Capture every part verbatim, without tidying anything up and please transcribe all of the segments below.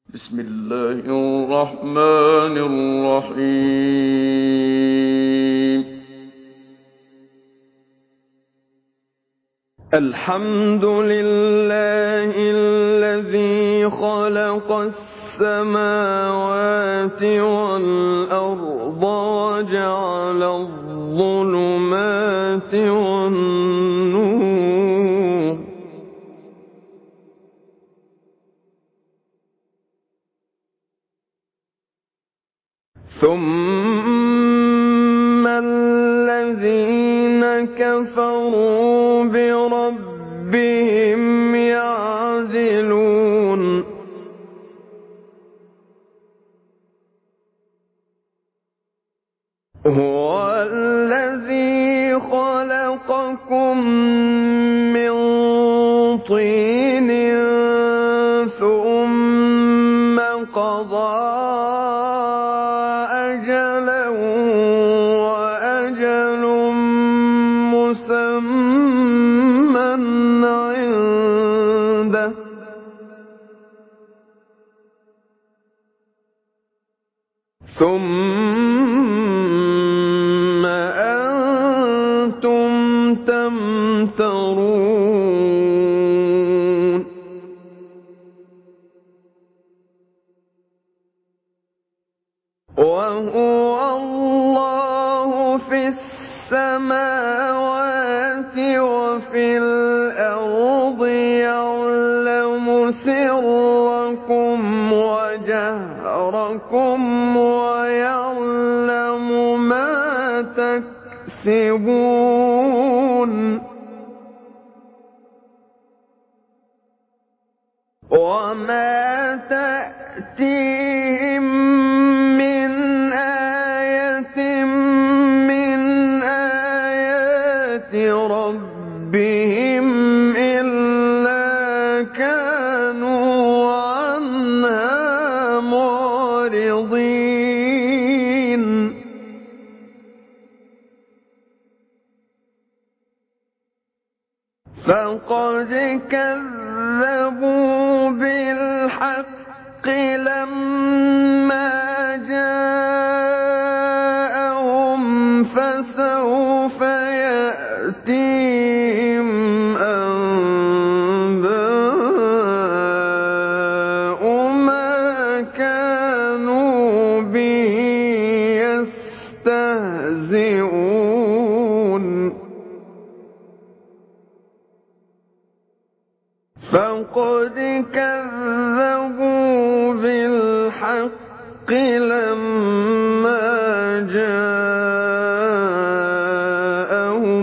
بسم الله الرحمن الرحيم. الحمد لله الذي خلق السماوات والأرض وجعل الظلمات والنور ثم الذين كفروا بربهم يعدلون هو الذي خلقكم من طين ثم قضى أجلا وأجل مسمى عنده ثم أنتم تمترون وهو الله في السماوات وفي الأرض يعلم سركم وجهركم ويعلم ما تكسبون وما تأتيهم من آية من آيات ربهم إلا كانوا عنها معرضين فقد كذبوا بالحق لما جاءهم فسوف يأتيهم أنباء ما كانوا به يستهزئون فقد كذبوا بالحق لما جاءهم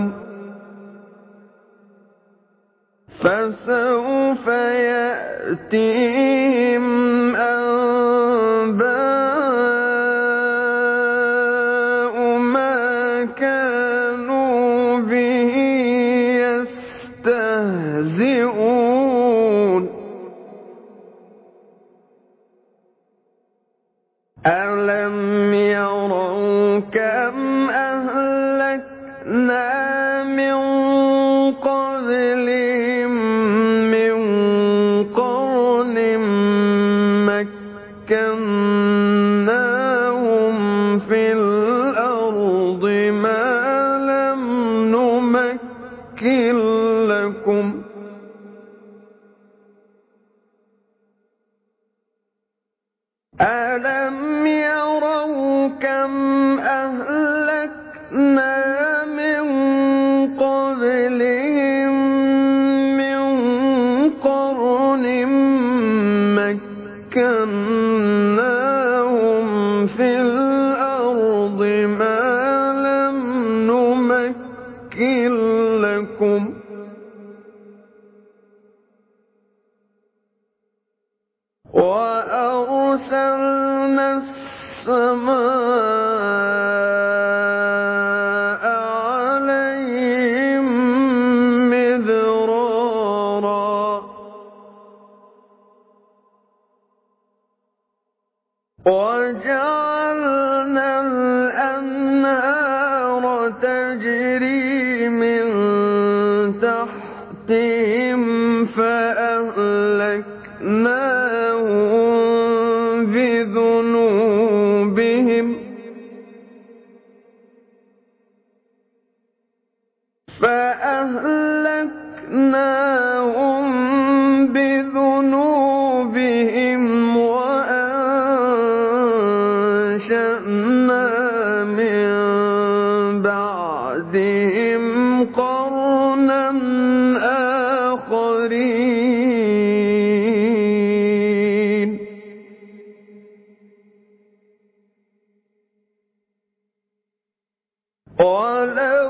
فسوف يأتيهم أنباء ما كانوا به يستهزئون ألم يروا كم أهلكنا من قبلهم من قرن مكناهم في الأرض ما لم نمكن لكم ألم يروا كم أهلكنا من قبلهم من قرن مكناهم في الأرض ما لم نمكن لكم وأرسلنا السماء عليهم مدرارا وجعلنا الأنهار تجري من تحتهم فأهلكناهم بذنوبهم فأهلكناهم بذنوبهم وأنشأنا من بعدهم قرنا آخرين ولو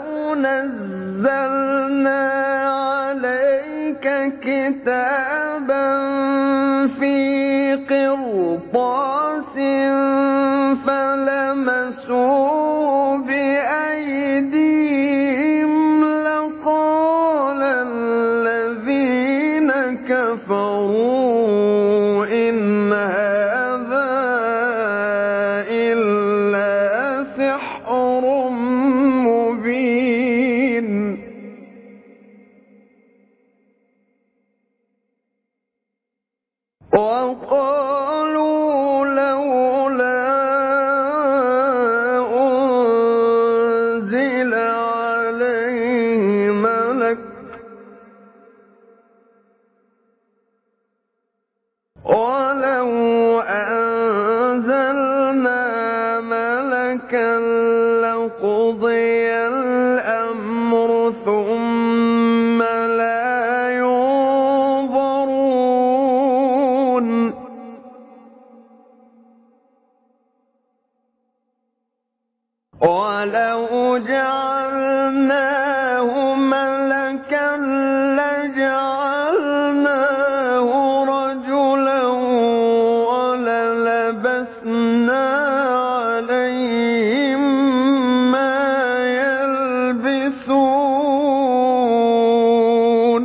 نزلنا عليك كتابا في قرطاس فلمسوه بأيديهم لقال الذين كفروا إن هذا إلا سحر مبين وقالوا لولا أنزل عليه ملك ولو أنزلنا ملكا لقضي الأمر ثم لا ينظرون ولو جعلناه ملكا لجعلناه رجلا وللبسنا عليهم ما يلبسون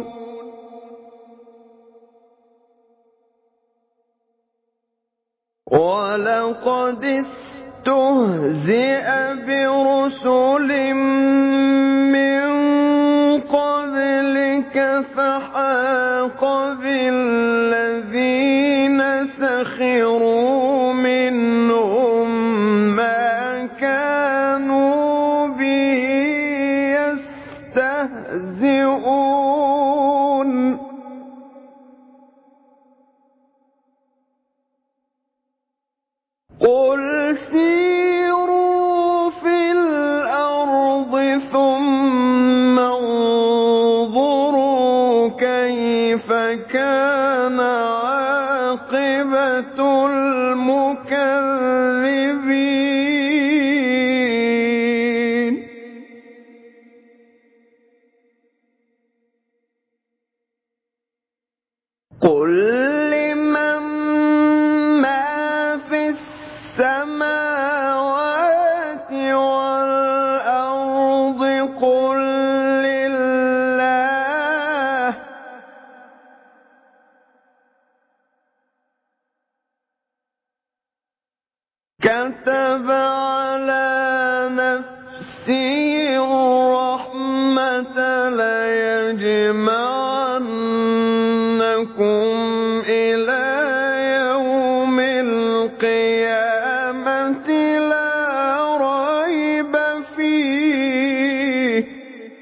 ولقد استهزئ برسل من قبلك فحاق بالذين سخروا منهم ما كانوا به يستهزئون قل سيروا في الأرض ثم انظروا كيف كان عاقبة المكذبين قل لمن ما في السماوات والأرض قل لله كتب على نفسه الرحمة ليجمعنكم إلى يوم القيامة لا ريب فيه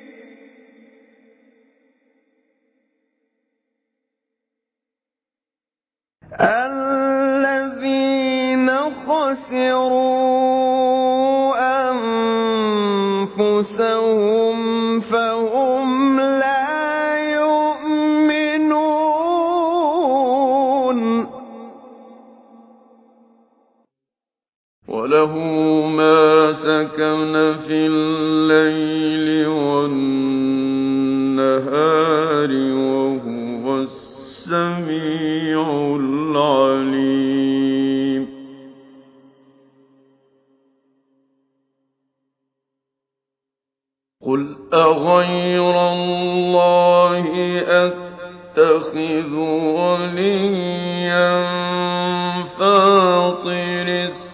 الذين خسروا أنفسهم فهم لا يؤمنون وله ما سكن في الليل والنهار وهو السميع العليم قل أغير الله أتخذ وليا فاطر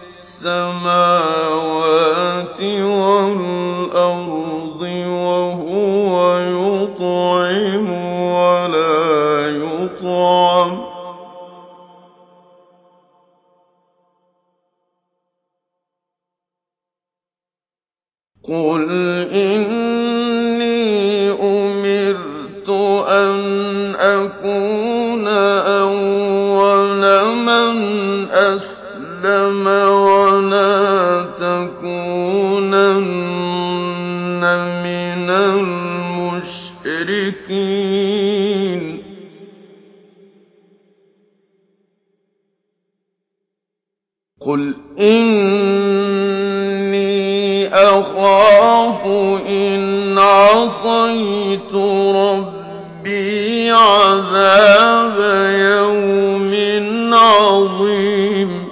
السماوات والأرض وهو يطعم ولا يطعم قُلْ إِنِّي أُمِرْتُ أَنْ أَكُونَ أَوَّلَ مَنْ أَسْلَمَ وَلَا تَكُونَنَّ مِنَ الْمُشْرِكِينَ قُلْ إِنِّي أَخَافُ إِنْ عَصَيْتُ رَبِّي عَذَابَ يَوْمٍ عَظِيمٍ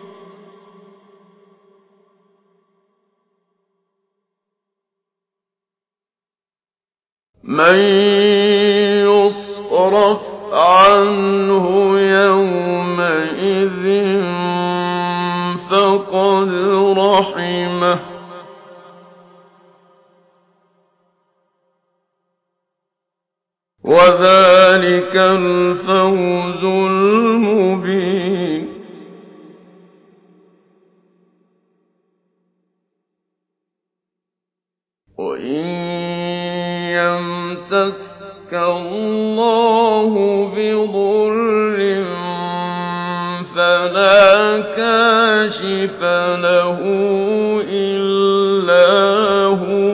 مَن يُصْرَفْ عَنْهُ يَوْمَئِذٍ فَقَدْ رَحِمَهُ وَذَلِكَ الْفَوْزُ الْمُبِينُ وَإِن يَمْسَسْكَ اللَّهُ بِضُرٍّ فَلَا كَاشِفَ لَهُ إِلَّا هُوَ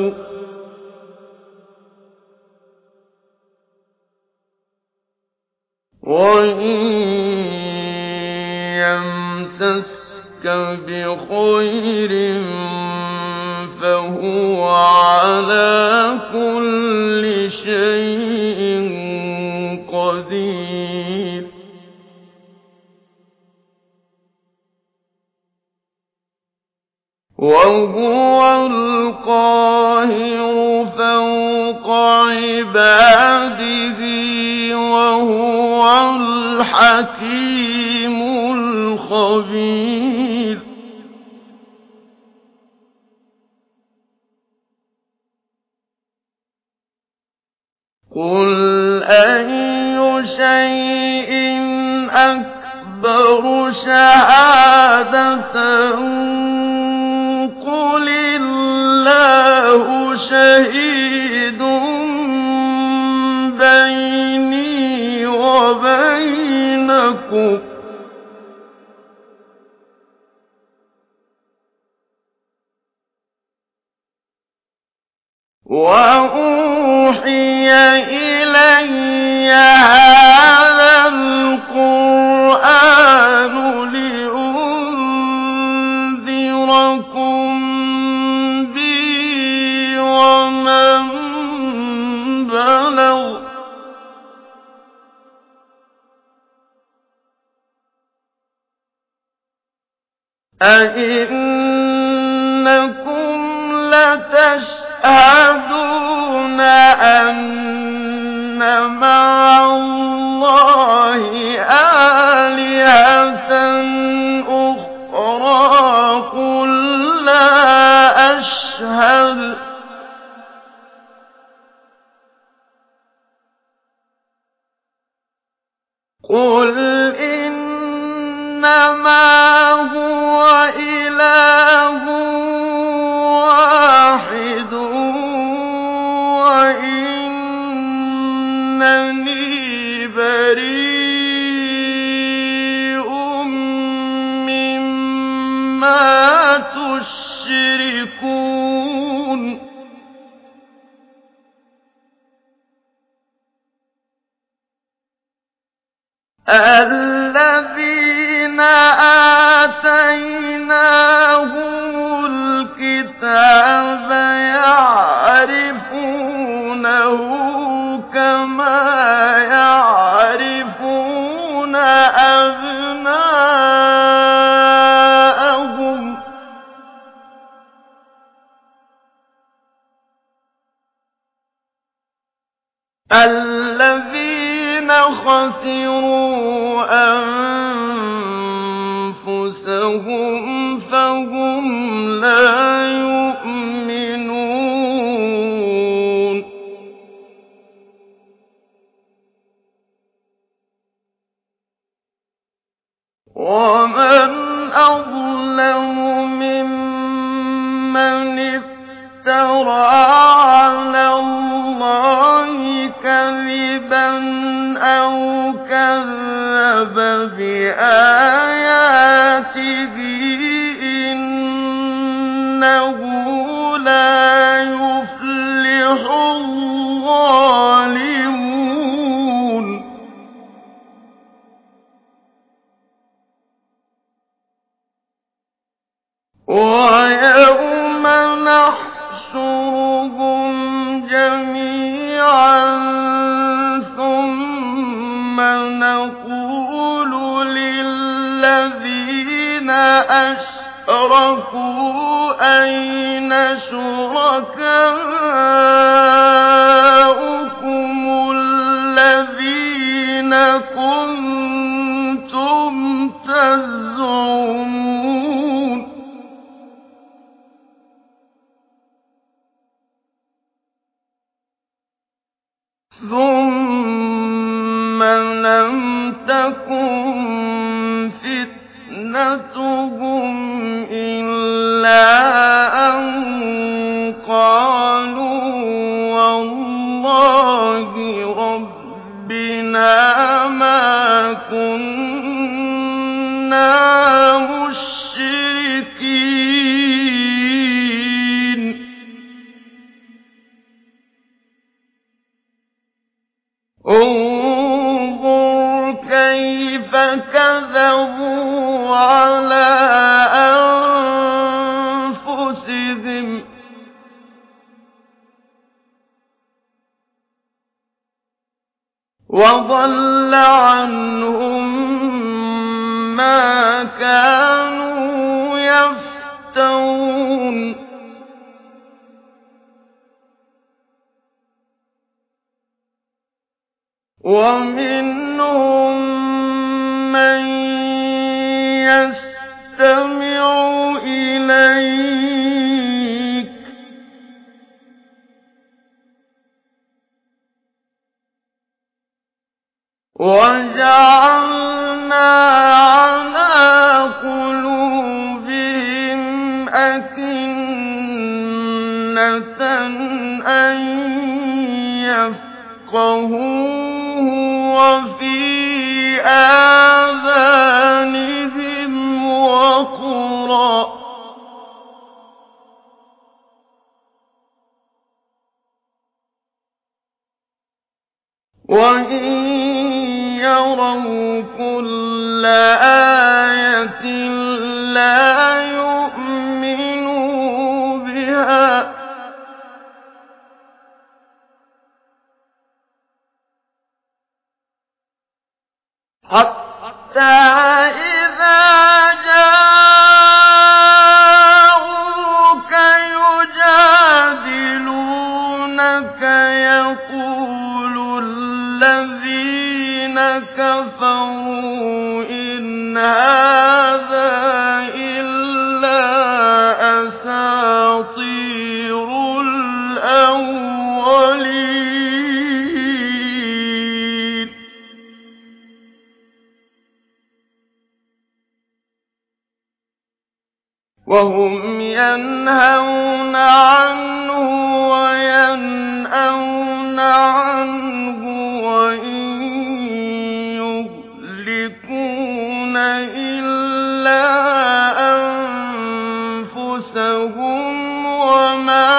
وَإِن يَمْسَسْكَ بِخَيْرٍ فَهُوَ عَلَى كُلِّ شَيْءٍ قَدِيرٌ وَهُوَ الْقَاهِرُ فَوْقَ عِبَادِهِ وَهُوَ الْحَكِيمُ الْخَبِيرُ قُلْ أَيُّ شَيْءٍ أَكْبَرُ شَهَادَةً قُلِ اللَّهُ شَهِيدٌ بَيْنِي وَبَيْنَكُمْ وَأُوحِيَ إِلَيَّ هَٰذَا الْقُرْآنُ لِأُنذِرَكُم بِهِ وَمَن بَلَغَ ۚ أَئِنَّكُمْ لَتَشْهَدُونَ أَنَّ مَعَ اللَّهِ آلِهَةً أُخْرَىٰ قُل لَّا أَشْهَدُ ۚ قُلْ إِنَّمَا هُوَ إِلَٰهٌ وَاحِدٌ وَإِنَّنِي بَرِيءٌ مِّمَّا تُشْرِكُونَ الَّذِينَ آتَيْنَاهُمُ الْكِتَابَ يَعْرِفُونَهُ كَمَا يَعْرِفُونَ أَبْنَاءَهُمْ ۖ الَّذِينَ خَسِرُوا أَنفُسَهُمْ فَهُمْ لَا يُؤْمِنُونَ وَمَنْ أَظْلَمُ مِمَّنِ افْتَرَىٰ آيَاتِهِ إِنَّهُ لَا يُفْلِحُ الظَّالِمُونَ وَيَوْمَ نَحْشُرُهُمْ جَمِيعًا ثُمَّ نَقُولُ لِلَّذِينَ أَشْرَكُوا أَيْنَ شُرَكَاؤُكُمُ الَّذِينَ كُنتُمْ تَزْعُمُونَ ثُمَّ لَمْ تَكُنْ فِتْنَتُهُمْ إِلَّا أَن قَالُوا وَاللَّهِ رَبِّنَا مَا كُنَّا مُشْرِكِينَ انظُرْ كَيْفَ كَذَبُوا عَلَىٰ أَنفُسِهِمْ ۖ وَضَلَّ عَنْهُم مَّا كَانُوا يَفْتَرُونَ وَمِنْهُم مَّن يَسْتَمِعُ إِلَيْكَ ۖ وَجَعَلْنَا عَلَىٰ قُلُوبِهِمْ أَكِنَّةً أَن يَفْقَهُوهُ وَفِي آذَانِهِمْ وَقْرًا ۚ وَإِن يَرَوْا كُلَّ آيَةٍ لَّا يُؤْمِنُوا بِهَا ۚ حَتَّىٰ إِذَا جَاءُوكَ يُجَادِلُونَكَ يَقُولُ الَّذِينَ كَفَرُوا إِنْ هَٰذَا إِلَّا أَسَاطِيرُ الْأَوَّلِينَ وَهُمْ يَنْهَوْنَ عَنْهُ وَيَنْأَوْنَ عَنْهُ وَإِن يُهْلِكُونَ إِلَّا أَنفُسَهُمْ وَمَا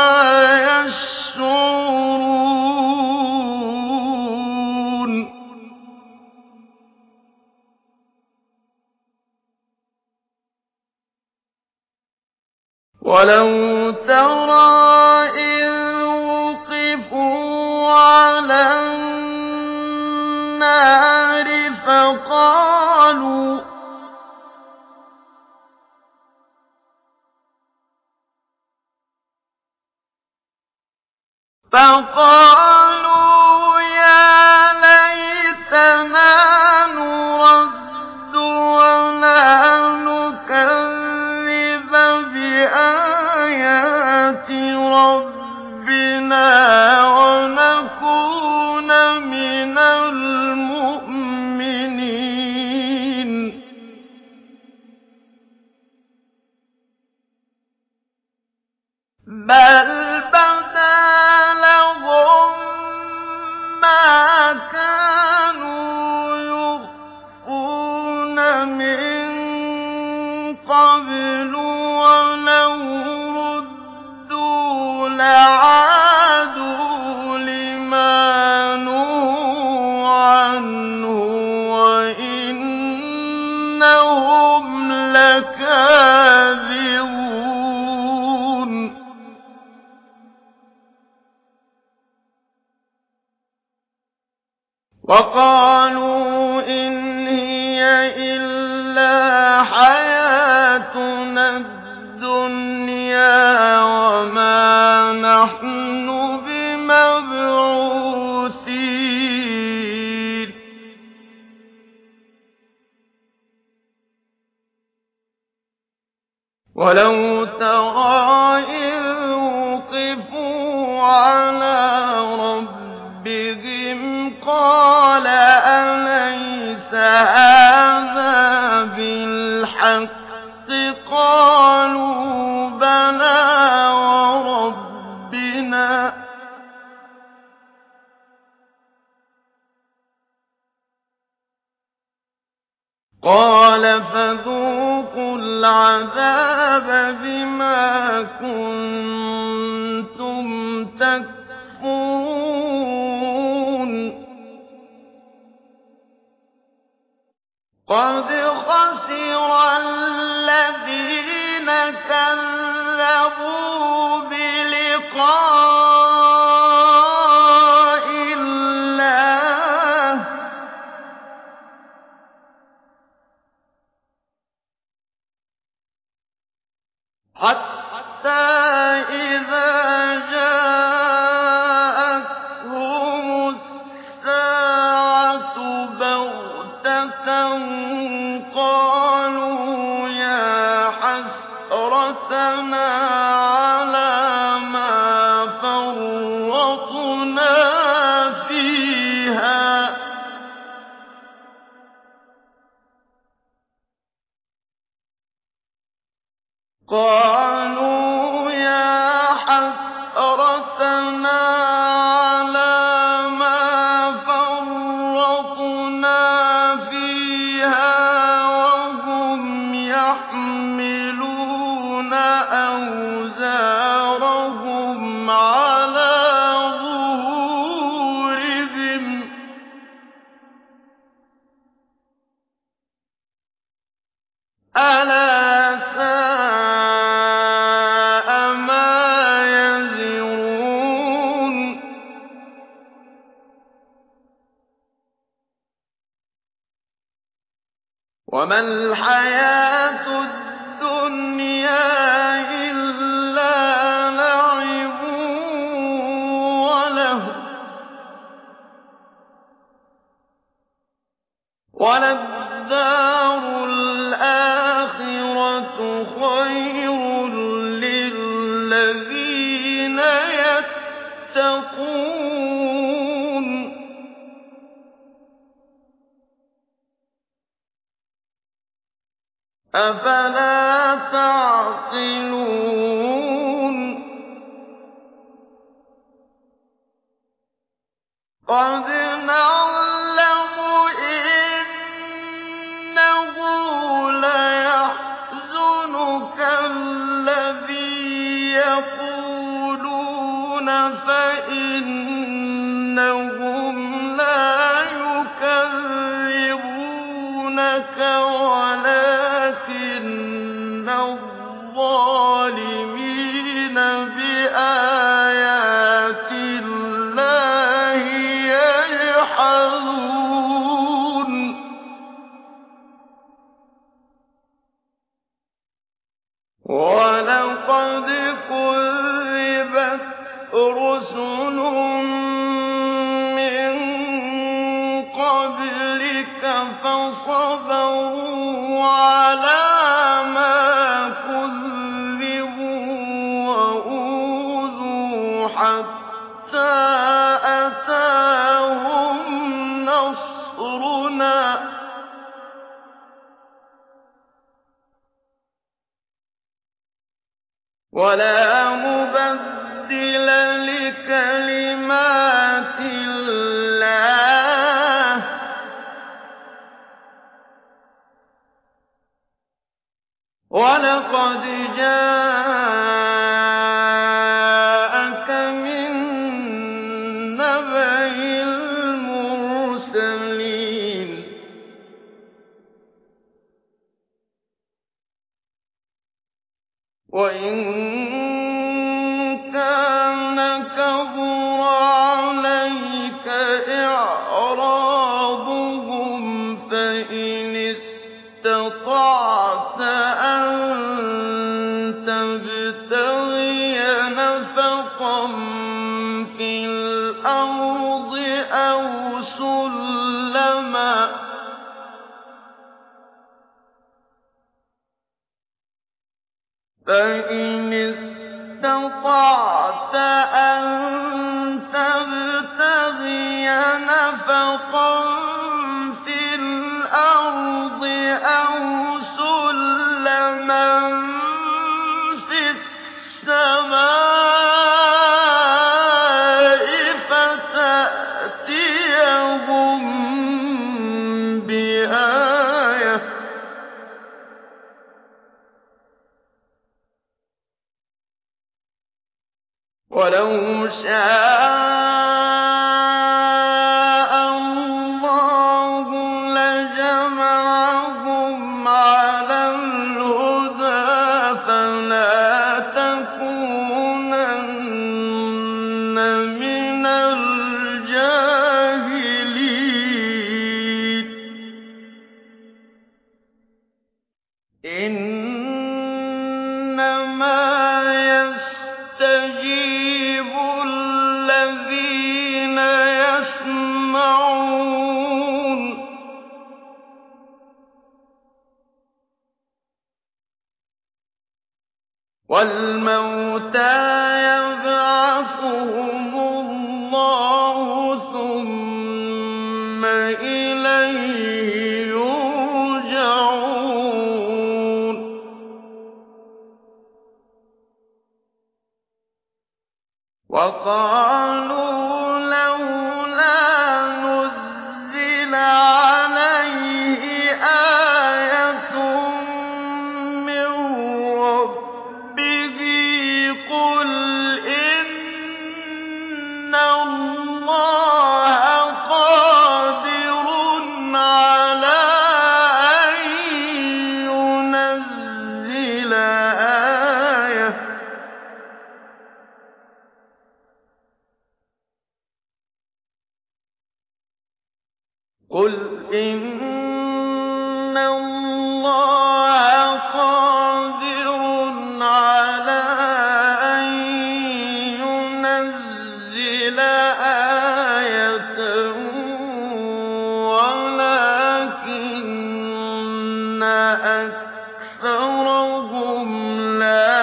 يَشْعُرُونَ وَلَوْ تَرَىٰ إِذْ وُقِفُوا عَلَى النَّارِ فَقَالُوا فَقَالُوا يَا لَيْتَنَا نُرَدُّ وَلَا نُكَذِّبَ بِآيَاتِ رَبِّنَا وَنَكُونَ مِنَ الْمُؤْمِنِينَ بَلْ بَدَا لَهُم مَّا كَانُوا يُخْفُونَ مِن قَبْلُ وَلَوْ رُدُّوا لَعَادُوا لِمَا نُهُوا عَنْهُ وَإِنَّهُمْ لَكَاذِبُونَ وَقَالُوا إِنْ هِيَ إِلَّا حَيَاتُنَا الدُّنْيَا وَمَا نَحْنُ بِمَبْعُوثِينَ وَلَوْ تَرَىٰ إِذْ وُقِفُوا عَلَىٰ رَبِّهِمْ قَالَ أَلَيْسَ هَٰذَا بِالْحَقِّ قَالُوا بَلَىٰ وَرَبِّنَا قَالَ فَذُوقُوا الْعَذَابَ بِمَا كُنتُمْ تَكْفُرُونَ قَدْ خَسِرَ الَّذِينَ كَذَّبُوا بِلِقَاءِ اللَّهِ حَتَّىٰ إِذَا جَاءَتْهُمُ السَّاعَةُ بَغْتَةً قَالُوا يَا حَسْرَتَنَا عَلَىٰ مَا فَرَّطْنَا فِيهَا قَالُوا يَا حَسْرَتَنَا عَلَىٰ مَا فَرَّطْنَا فِيهَا وَهُمْ يَحْمِلُونَ أَوْزَارَهُمْ عَلَىٰ ظُهُورِهِمْ ۚ أَلَا سَاءَ مَا يَزِرُونَ وَمَا الْحَيَاةُ الدُّنْيَا إِلَّا لَعِبٌ وَلَهْوٌ ۖ وَلَلدَّارُ الْآخِرَةُ خَيْرٌ لِّلَّذِينَ يَتَّقُونَ ۗ أَفَلَا تَعْقِلُونَ قَدْ نَعْلَمُ إِنَّهُ لَيَحْزُنُكَ الَّذِي يَقُولُونَ فَإِنَّهُمْ لَا يُكَذِّبُونَكَ وَلَٰكِنَّ الظَّالِمِينَ بِآيَاتِ اللَّهِ يَجْحَدُونَ وَلَقَدْ كُذِّبَتْ رُسُلٌ مِّن قَبْلِكَ فَصَبَرُوا عَلَىٰ مَا كُذِّبُوا وَأُوذُوا حَتَّىٰ أَتَاهُمْ نَصْرُنَا ۚ وَلَا مُبَدِّلَ لِكَلِمَاتِ اللَّهِ ۚ وَلَقَدْ جَاءَكَ مِن نَّبَإِ الْمُرْسَلِينَ وَإِن كَانَ كَبُرَ عَلَيْكَ إِعْرَاضُهُمْ فَإِنِ اسْتَطَعْتَ أَن تَبْتَغِيَ نَفَقًا فِي الْأَرْضِ أَوْ سُلَّمًا فَإِنِ اسْتَطَعْتَ أَن تَبْتَغِيَ نَفَقًا فِي الْأَرْضِ أَوْ سُلَّمًا فِي السَّمَاءِ فَتَأْتِيَهُم بِآيَةٍ ۚ وَلَوْ شَاءَ اللَّهُ لَجَمَعَهُمْ عَلَى الْهُدَىٰ فَلَا تَكُونَنَّ مِنَ الْجَاهِلِينَ إِنَّمَا يَسْتَجِيبُ الَّذِينَ يَسْمَعُونَ ۘ وَالْمَوْتَىٰ يَبْعَثُهُمُ اللَّهُ ثُمَّ إِلَيْهِ يُرْجَعُونَ وَقَالُوا لَوْلَا نُزِّلَ عَلَيْهِ آيَةٌ مِّن رَّبِّهِ ۖ قُلْ إِنَّ اللَّهَ قَادِرٌ عَلَىٰ أَن يُنَزِّلَ آيَةً ۖ قُلْ إِنَّ اللَّهَ قَادِرٌ عَلَىٰ أَن يُنَزِّلَ آيَةً وَلَٰكِنَّ أَكْثَرَهُمْ لَا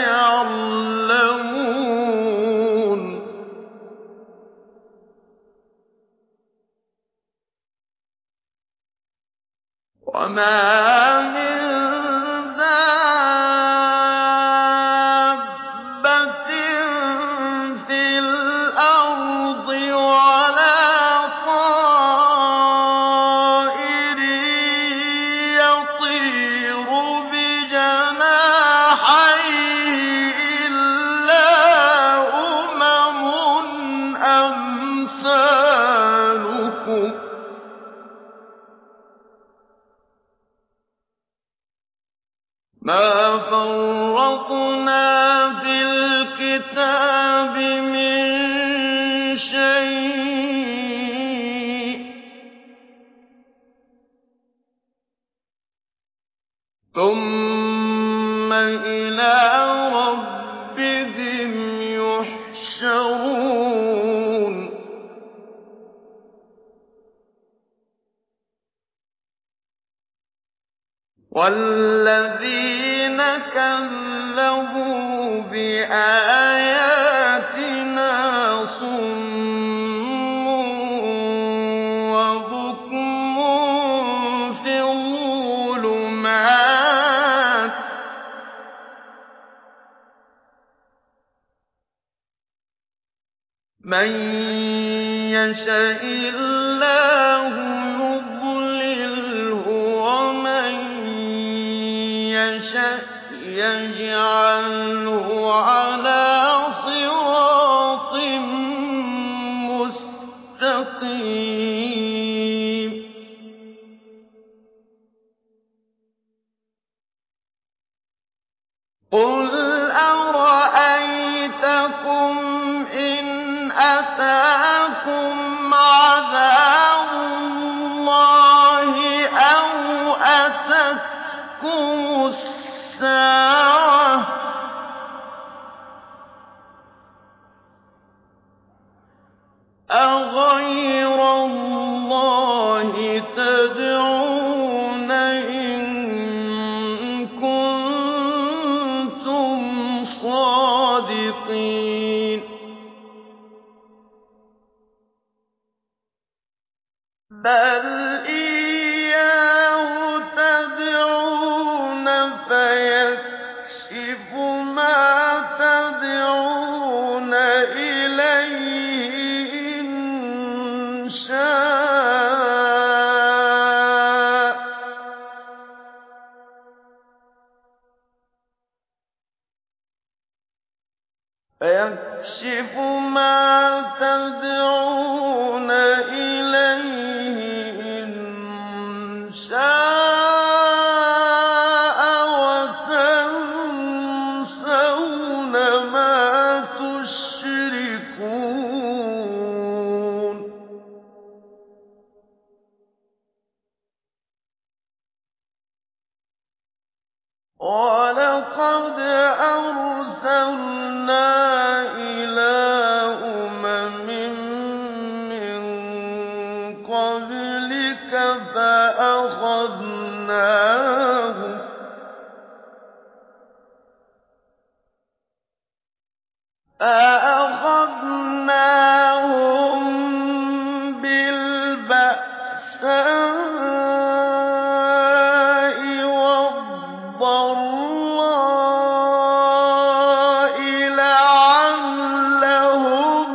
يَعْلَمُونَ وَمَا مِن دَابَّةٍ فِي الْأَرْضِ وَلَا طَائِرٍ يَطِيرُ بِجَنَاحَيْهِ إِلَّا أُمَمٌ أَمْثَالُكُم ۚ مَا فَرَّطْنَا فِي الْكِتَابِ مِن شَيْءٍ ۚ ثُمَّ إِلَىٰ رَبِّهِمْ يُحْشَرُونَ وَالَّذِينَ كَذَّبُوا بِآيَاتِنَا صُمٌّ وَبُكْمٌ فِي الظُّلُمَاتِ ۗ مَن يَشَإِ اللَّهُ يُضْلِلْهُ وَمَن يَشَأْ يَجْعَلْهُ عَلَىٰ صِرَاطٍ مُّسْتَقِيمٍ قُلْ أَرَأَيْتَكُمْ إِنْ أَتَاكُمْ عَذَابُ اللَّهِ أَوْ أَتَتْكُمُ السَّاعَةُ أَغَيْرَ اللَّهِ تَدْعُونَ إِن كُنتُمْ صَادِقِينَ بَلْ إِيَّاهُ تَدْعُونَ فَيَكْشِفُ مَا تَدْعُونَ إِلَيْهِ إِن شَاءَ ۚ فَيَكْشِفُ مَا تَدْعُونَ إِلَيْهِ إِن شَاءَ وَتَنسَوْنَ مَا تُشْرِكُونَ وَلَقَدْ أَرْسَلْنَا إِلَىٰ أُمَمٍ مِّن قَبْلِكَ فَأَخَذْنَاهُم فَأَخَذْنَاهُم بِالْبَأْسَاءِ وَالضَّرَّاءِ لَعَلَّهُمْ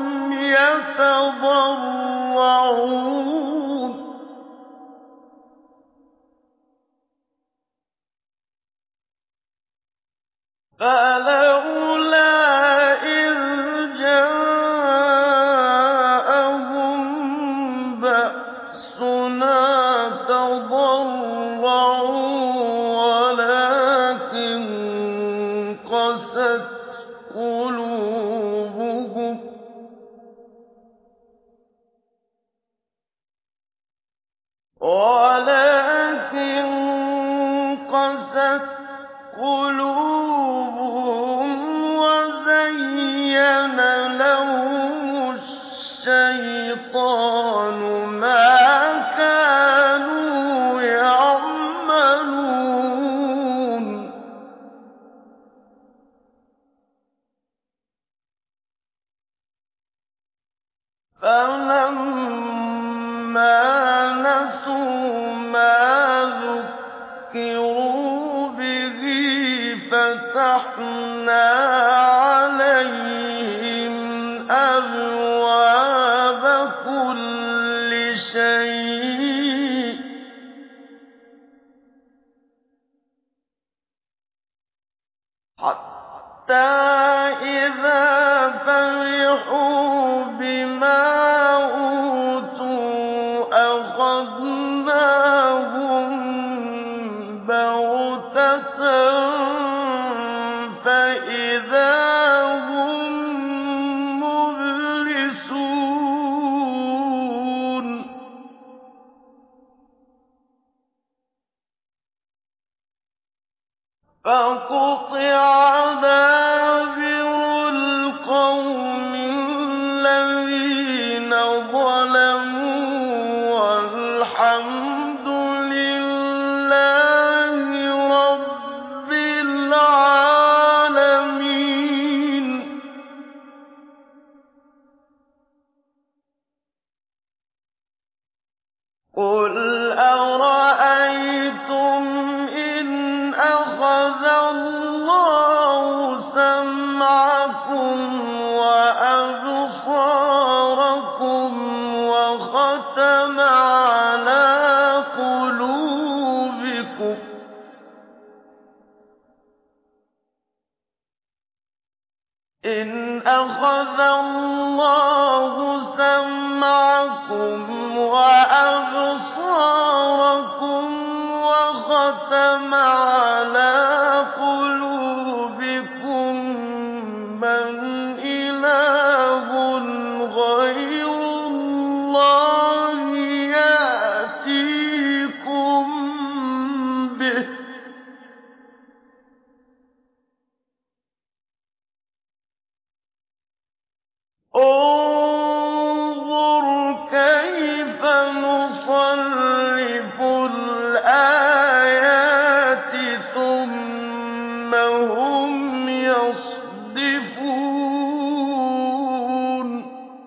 يَتَضَرَّعُونَ فَلَوْلَا إِذْ جَاءَهُم بَأْسُنَا تَضَرَّعُوا وَلَٰكِن قَسَتْ قُلُوبُهُمْ وَلَٰكِن قَسَتْ قُلُوبُهُمْ وَزَيَّنَ لَهُمُ الشَّيْطَانُ مَا كَانُوا يَعْمَلُونَ فَلَمَّا نَسُوا مَا ذُكِّرُوا بِهِ فَتَحْنَا عَلَيْهِمْ أَبْوَابَ كُلِّ شَيْءٍ حَتَّىٰ إِذَا فَرِحُوا بِمَا أُوتُوا أَخَذْنَاهُم بَغْتَةً فَإِذَا هُم مُّبْلِسُونَ فَقُطِعَ دَابِرُ الْقَوْمِ الَّذِينَ ظَلَمُوا وَالْحَمْدُ لِلَّهِ رَبِّ الْعَالَمِينَ قُلْ أَرَأَيْتُمْ إِنْ أَخَذَ اللَّهُ سَمْعَكُمْ وَأَبْصَارَكُمْ وَخَتَمَ عَلَىٰ قُلُوبِكُمْ إِنْ أَخَذَ اللَّهُ سَمْعَكُمْ وَأَبْصَارَكُمْ وَخَتَمَ عَلَىٰ قُلُوبِكُم مَّنْ إِلَٰهٌ غَيْرُ اللَّهِ يَأْتِيكُم بِهِ ۗ انظُرْ كَيْفَ نُصَرِّفُ الْآيَاتِ ثُمَّ هُمْ يَصْدِفُونَ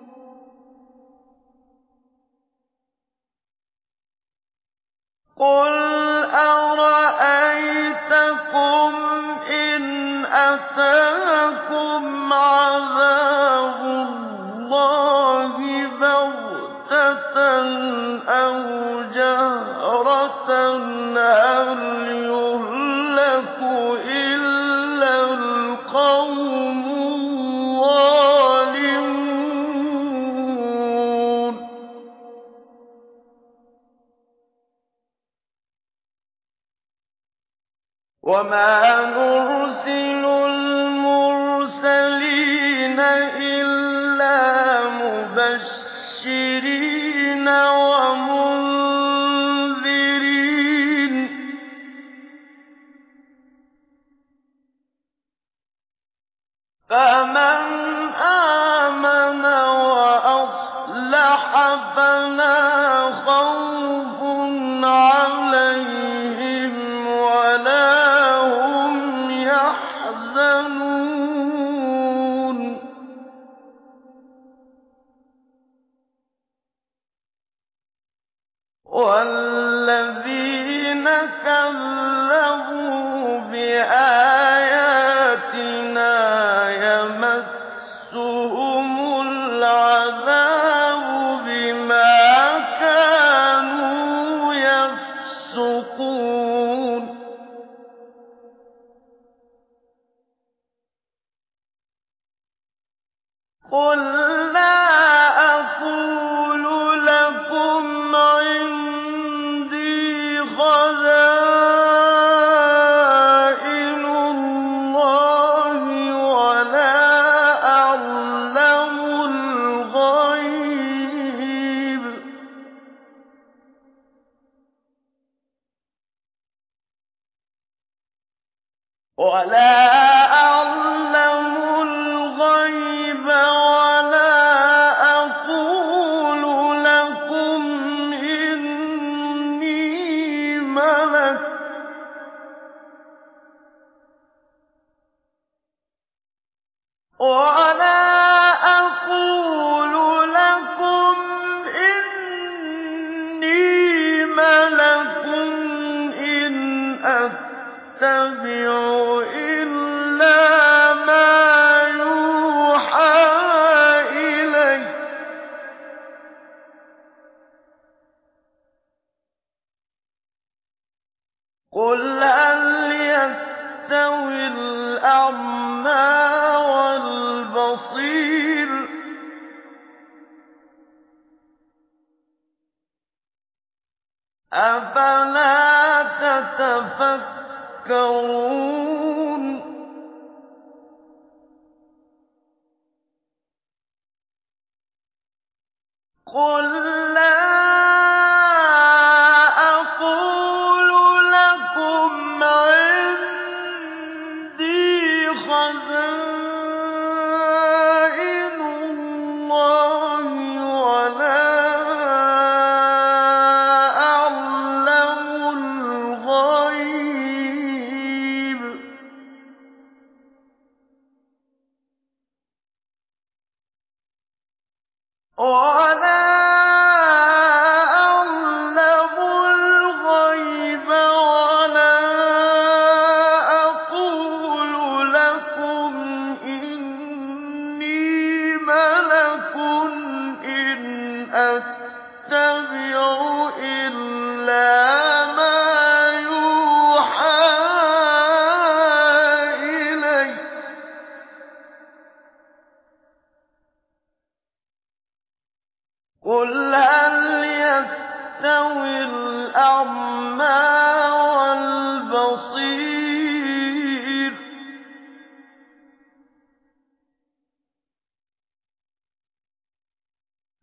قُلْ أَرَأَيْتَكُمْ إِنْ أَتَاكُمْ عَذَابُ اللَّهِ بَغْتَةً أَوْ جَهْرَةً هَلْ يُهْلَكُ إِلَّا الْقَوْمُ الظَّالِمُونَ وَمَا نُرْسِلُ الْمُرْسَلِينَ إِلَّا مُبَشِّرِينَ وَمُنذِرِينَ ۖ فَمَنْ آمَنَ وَأَصْلَحَ فَلَا خَوْفٌ عَلَيْهِمْ وَلَا هُمْ يَحْزَنُونَ وَالَّذِينَ كَذَّبُوا بِآيَاتِنَا يَمَسُّهُمُ الْعَذَابُ بِمَا كَانُوا يَفْسُقُونَ قُل لَّا أَقُولُ لَكُمْ عِندِي خَزَائِنُ اللَّهِ وَلَا أَعْلَمُ الْغَيْبَ ۖ وَلَا أَعْلَمُ الْغَيْبَ وَلَا أَقُولُ لَكُمْ إِنِّي مَلَكٌ ۖ وَلَا أَقُولُ لَكُمْ إِنِّي مَلَكٌ إِنْ أَتَّبِعُ إِلَّا مَا يُوحَىٰ إِلَيَّ ۚ قُلْ هَلْ يَسْتَوِي الْأَعْمَىٰ وَالْبَصِيرُ ۚ أَفَلَا تَتَفَكَّرُونَ قُل لَّا أَقُولُ لَكُمْ عِندِي خَزَائِنُ اللَّهِ وَلَا أَعْلَمُ الْغَيْبَ ۖ وَلَا أَعْلَمُ الْغَيْبَ وَلَا أَقُولُ لَكُمْ إِنِّي مَلَكٌ إِنْ أَتَّبِعُ إِلَّا مَا يُوحَىٰ إِلَيَّ ۚ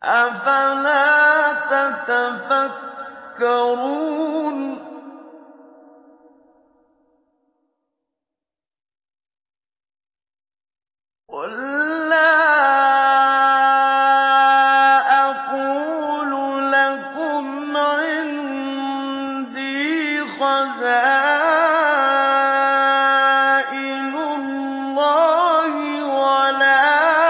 أَفَلَا تَتَفَكَّرُونَ قُل لَّا أَقُولُ لَكُمْ عِندِي خَزَائِنُ اللَّهِ وَلَا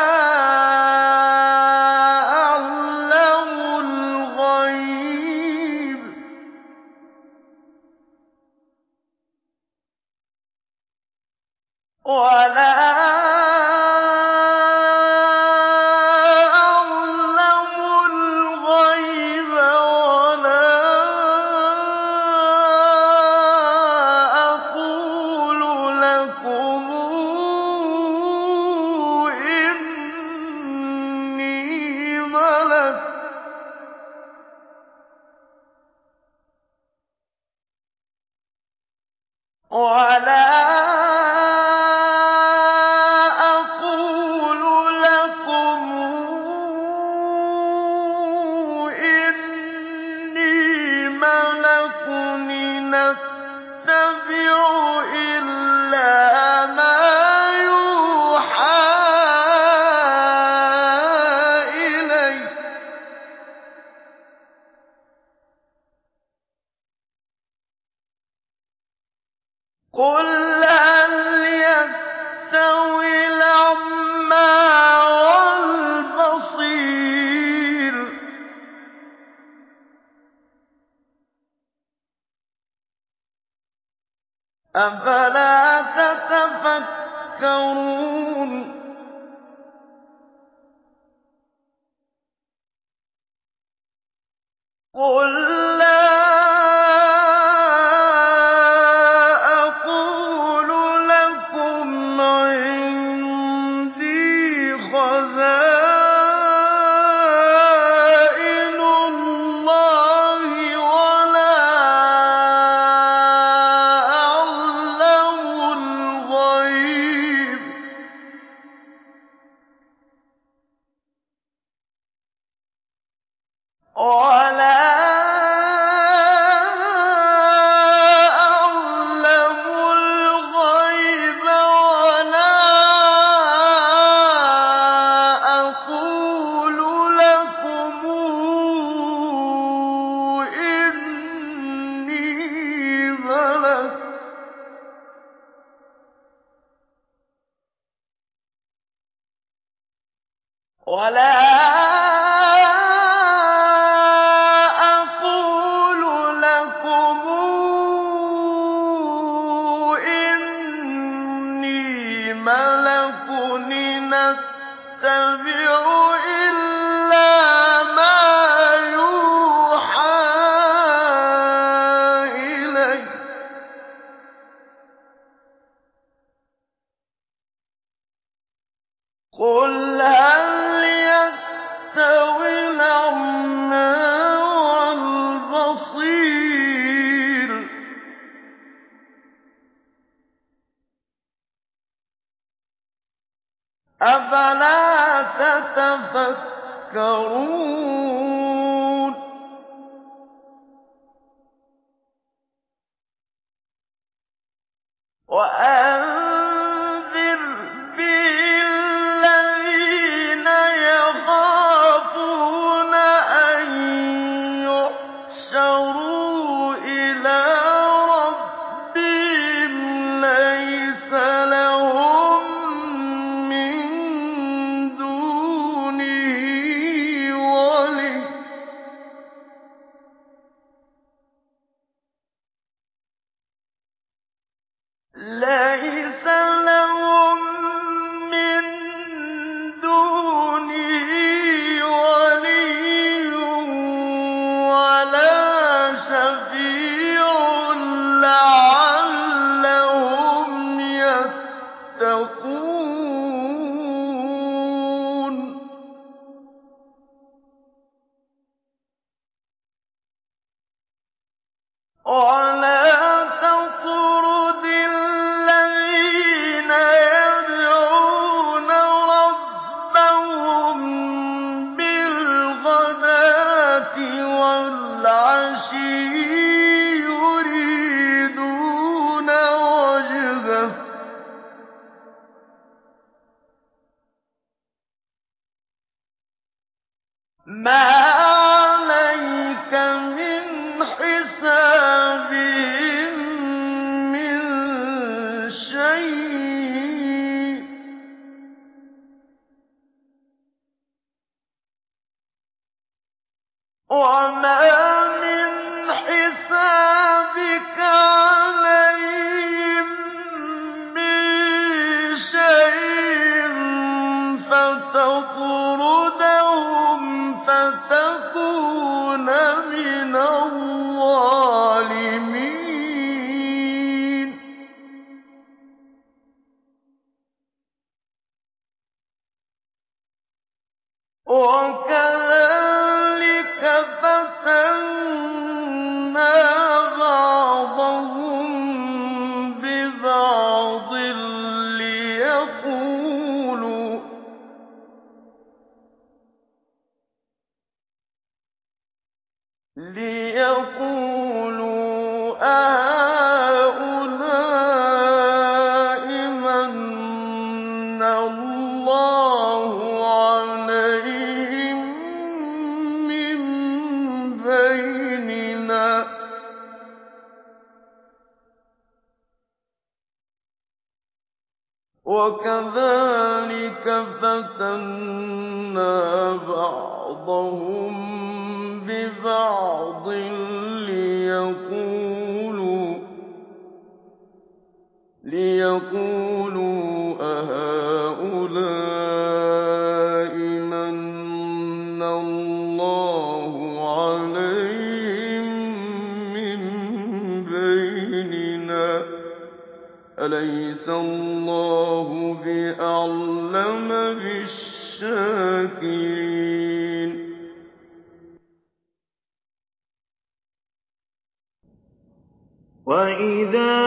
أَعْلَمُ الْغَيْبَ وَلَا أَقُولُ لَكُمْ إِنِّي مَلَكٌ ۖ وَلَا أَقُولُ لَكُمْ إِنِّي مَلَكٌ إِنْ أَتَّبِعُ إِلَّا مَا يُوحَىٰ إِلَيَّ ۚ قُلْ هَلْ يَسْتَوِي الْأَعْمَىٰ وَالْبَصِيرُ ۚ أَفَلَا تَتَفَكَّرُونَ قُل لَّا أَقُولُ لَكُمْ عِندِي خَزَائِنُ اللَّهِ وَلَا أَعْلَمُ الْغَيْبَ وَلَا أَعْلَمُ الْغَيْبَ وَلَا أَقُولُ لَكُمْ إِنِّي مَلَكٌ ۖ وَلَا أَقُولُ لَكُمْ إِنِّي مَلَكٌ إِنْ أَتَّبِعُ إِلَّا مَا يُوحَىٰ إِلَيَّ ۚ قُلْ هَلْ يَسْتَوِي الْأَعْمَىٰ وَالْبَصِيرُ ۚ أَفَلَا تَتَفَكَّرُونَ وَأَنذِرْ بِهِ الَّذِينَ يَخَافُونَ أَن يُحْشَرُوا إِلَىٰ رَبِّهِمْ لَيْسَ لَهُم مِّن دُونِهِ وَلِيٌّ لَيْسَ لَهُم مِّن دُونِهِ وَلِيٌّ وَلَا شَفِيعٌ لَّعَلَّهُمْ يَتَّقُونَ وَلَا تَطْرُدِ الَّذِينَ يَدْعُونَ رَبَّهُم بِالْغَدَاةِ مَا عَلَيْكَ مِنْ حِسَابِهِم مِّن شَيْءٍ ۖ وَمَا مِنْ حِسَابِكَ عَلَيْهِم مِّن شَيْءٍ فَتَطْرُدَهُمْ فَتَكُونَ مِنَ الظَّالِمِينَ وَكَذَٰلِكَ فَتَنَّا بَعْضَهُم بِبَعْضٍ لِيَقُولُوا أَهَٰؤُلَاءِ مَنَّ اللَّهُ عَلَيْهِم مِّن بَيْنِنَا ۗ وَكَذَٰلِكَ فَتَنَّا بَعْضَهُم بِبَعْضٍ لِيَقُولُوا أَهَٰؤُلَاءِ مَنَّ اللَّهُ عَلَيْهِم مِّن بَيْنِنَا ۗ أَلَيْسَ اللَّهُ بِأَعْلَمَ بِالشَّاكِرِينَ وَإِذَا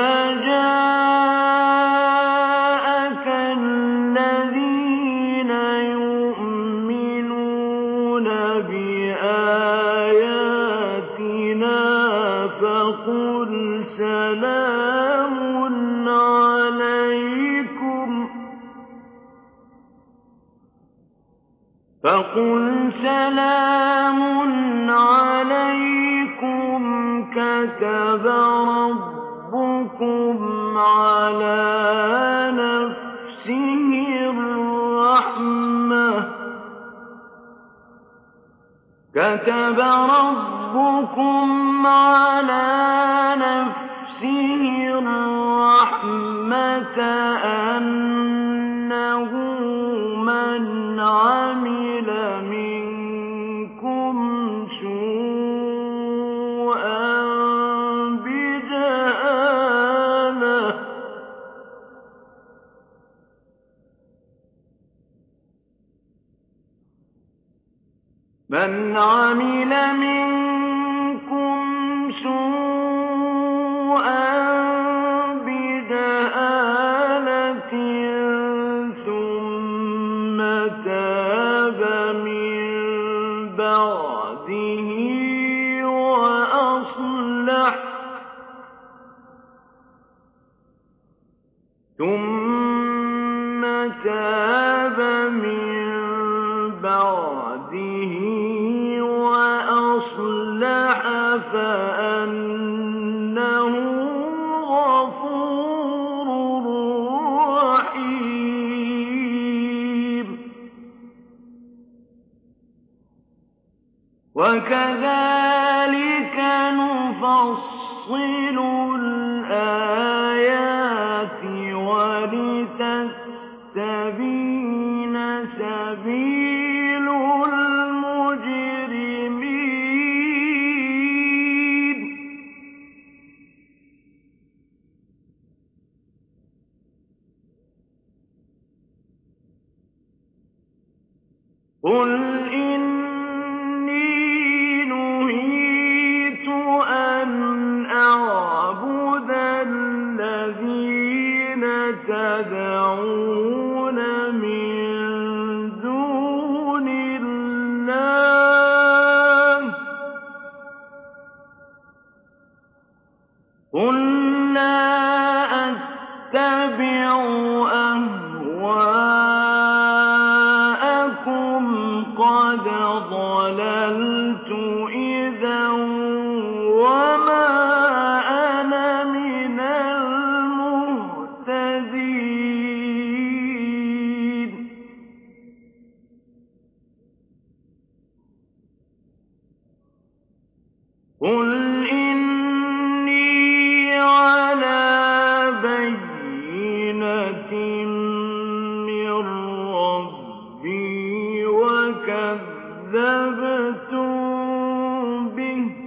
جَاءَكَ الَّذِينَ يُؤْمِنُونَ بِآيَاتِنَا فَقُلْ سَلَامٌ عَلَيْكُمْ فَقُلْ سَلَامٌ عَلَيْكُمْ كَتَبَ رَبُّكُمْ عَلَىٰ نَفْسِهِ الرَّحْمَةَ كَتَبَ رَبُّكُمْ عَلَىٰ نَفْسِهِ الرَّحْمَةَ أَنَّهُ مَنْ عَمِلَ مِنكُمْ سُوءًا بِجَهَالَةٍ مَنْ عَمِلَ مِنكُمْ سُوءًا بِجَهَالَةٍ ثُمَّ تَابَ مِن بَعْدِهِ وَأَصْلَحَ ثُمَّ تَابَ مِن بَعْدِهِ وَأَصْلَحَ فَأَنَّهُ غَفُورٌ رَّحِيمٌ وَكَذَٰلِكَ نُفَصِّلُ الْآيَاتِ وَلِتَسْتَبِينَ سَبِيلُ الْمُجْرِمِينَ قُلْ إِنِّي نُهِيتُ أَنْ أَعْبُدَ الَّذِينَ تَدْعُونَ مِن دُونِ اللَّهِ قُل لَّا أَتَّبِعُ أَهْوَاءَكُمْ قَدْ ضَلَلْتُ بَيِّنَةٍ مِّن رَّبِّي وَكَذَّبْتُم بِهِ ۚ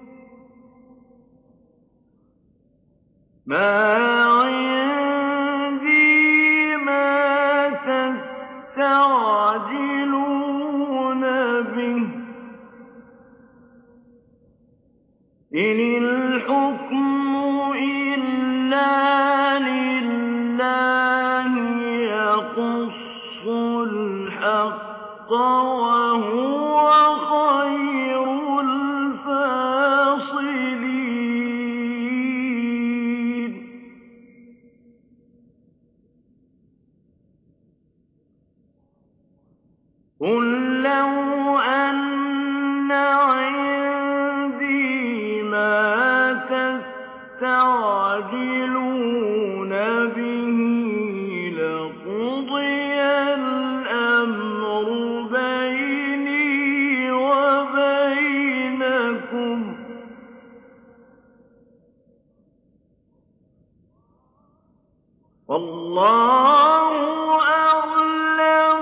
مَا عِندِي مَا تَسْتَعْجِلُونَ بِهِ ۚ إِنِ الْحُكْمُ إِلَّا لِلَّهِ يَقُصُّ الْحَقَّ ۖ وَهُوَ خَيْرُ الْفَاصِلِينَ قُل لَّوْ أَنَّ عِندِي مَا تَسْتَعْجِلُونَ بِهِ لَقُضِيَ الْأَمْرُ بَيْنِي وَبَيْنَكُمْ ۗ وَاللَّهُ أَعْلَمُ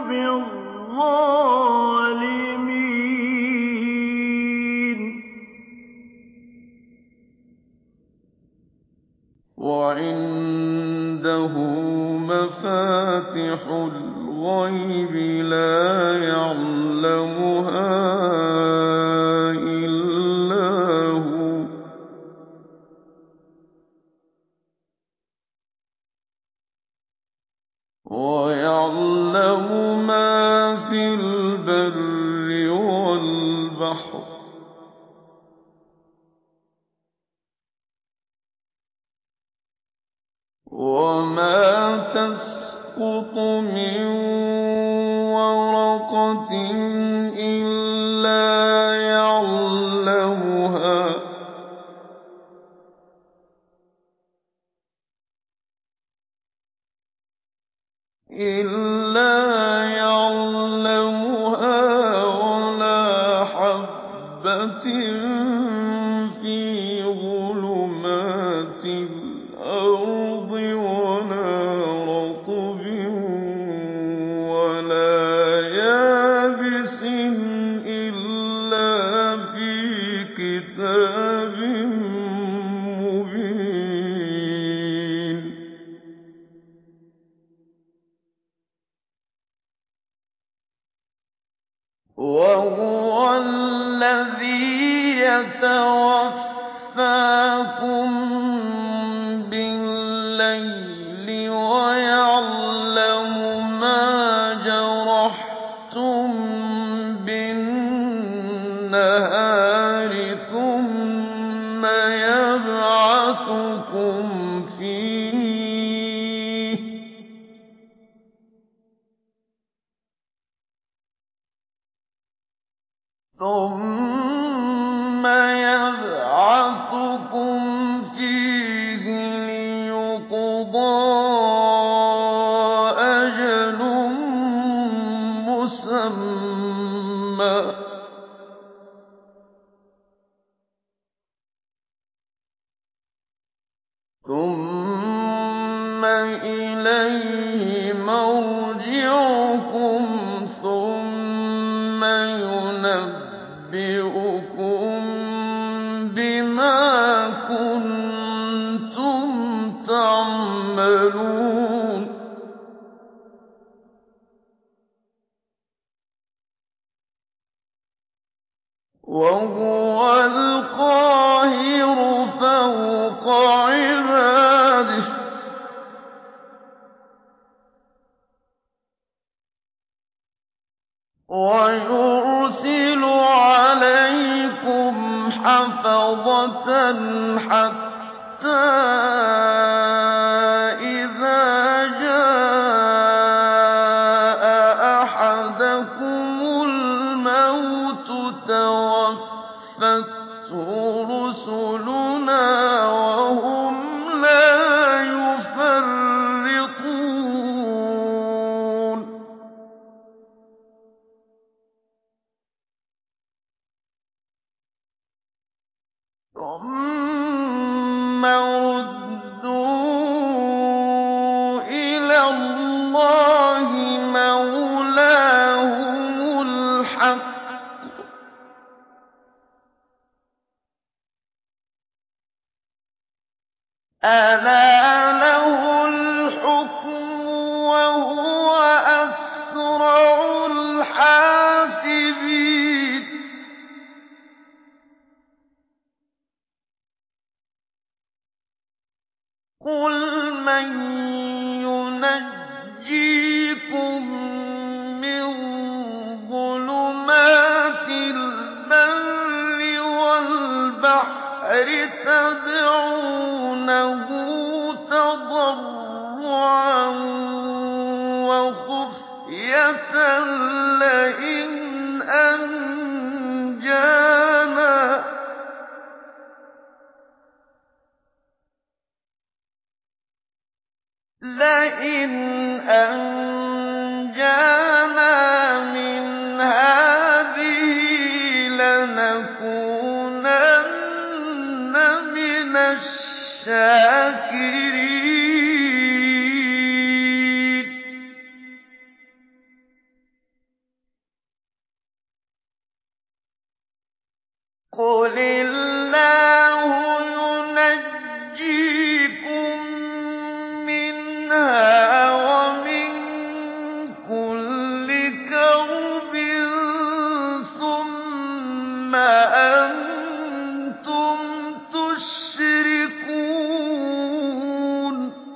بِالظَّالِمِينَ. وَعِندَهُ مَفَاتِحُ الْغَيْبِ لَا يَعْلَمُهَا إِلَّا هُوَ ۚ وَيَعْلَمُ مَا فِي الْبَرِّ وَالْبَحْرِ ۚ وَمَا تَسْقُطُ مِن وَرَقَةٍ إِلَّا يَعْلَمُهَا ۚ إِلَّا يَعْلَمُهَا وَلَا حَبَّةٍ فِي ظُلُمَاتِ الْأَرْضِ وَلَا رَطْبٍ وَلَا يَابِسٍ إِلَّا فِي كِتَابٍ مُّبِينٍ. وَهُوَ الَّذِي يَتَوَفَّاكُم بِاللَّيْلِ وَيَعْلَمُ مَا جَرَحْتُم بِالنَّهَارِ ثُمَّ يَبْعَثُكُمْ فِيهِ ۚ ثُمَّ يَبْعَثُكُمْ فِيهِ لِيُقْضَىٰ أَجَلٌ مُّسَمًّى ۖ ثُمَّ إِلَيْهِ مَرْجِعُكُمْ ثُمَّ يُنَبِّئُكُم بِمَا كُنتُمْ تَعْمَلُونَ. وَهُوَ الْقَاهِرُ فَوْقَ عِبَادِهِ ۚ وَيُرْسِلُ عَلَيْكُمْ حَفَظَةً حَتَّىٰ إِذَا جَاءَ أَحَدَكُمُ الْمَوْتُ تَوَفَّتْهُ رُسُلُنَا وَهُمْ لَا يُفَرِّطُونَ. ثُمَّ رُدُّوا يُنَجِّيكُم مِّن ظُلُمَاتِ الْبَرِّ وَالْبَحْرِ تَدْعُونَهُ تَضَرُّعًا وَخُفْيَةً لَّئِنْ أَنجَانَا لئن أنجانا من هذه لنكونن من الشاكرين. قُلِ اللَّهُ يُنَجِّيكُم مِّنْهَا وَمِن كُلِّ كَرْبٍ ثُمَّ أَنتُمْ تُشْرِكُونَ.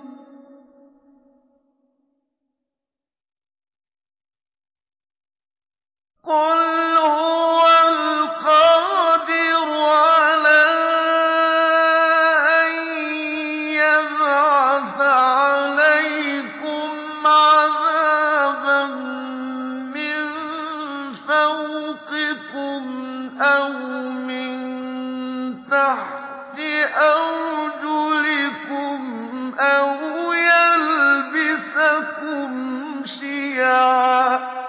قُلْ هُوَ الْقَادِرُ عَلَىٰ أَن يَبْعَثَ عَلَيْكُمْ عَذَابًا مِّن فَوْقِكُمْ أَوْ مِن تَحْتِ أَرْجُلِكُمْ أَوْ يَلْبِسَكُمْ شِيَعًا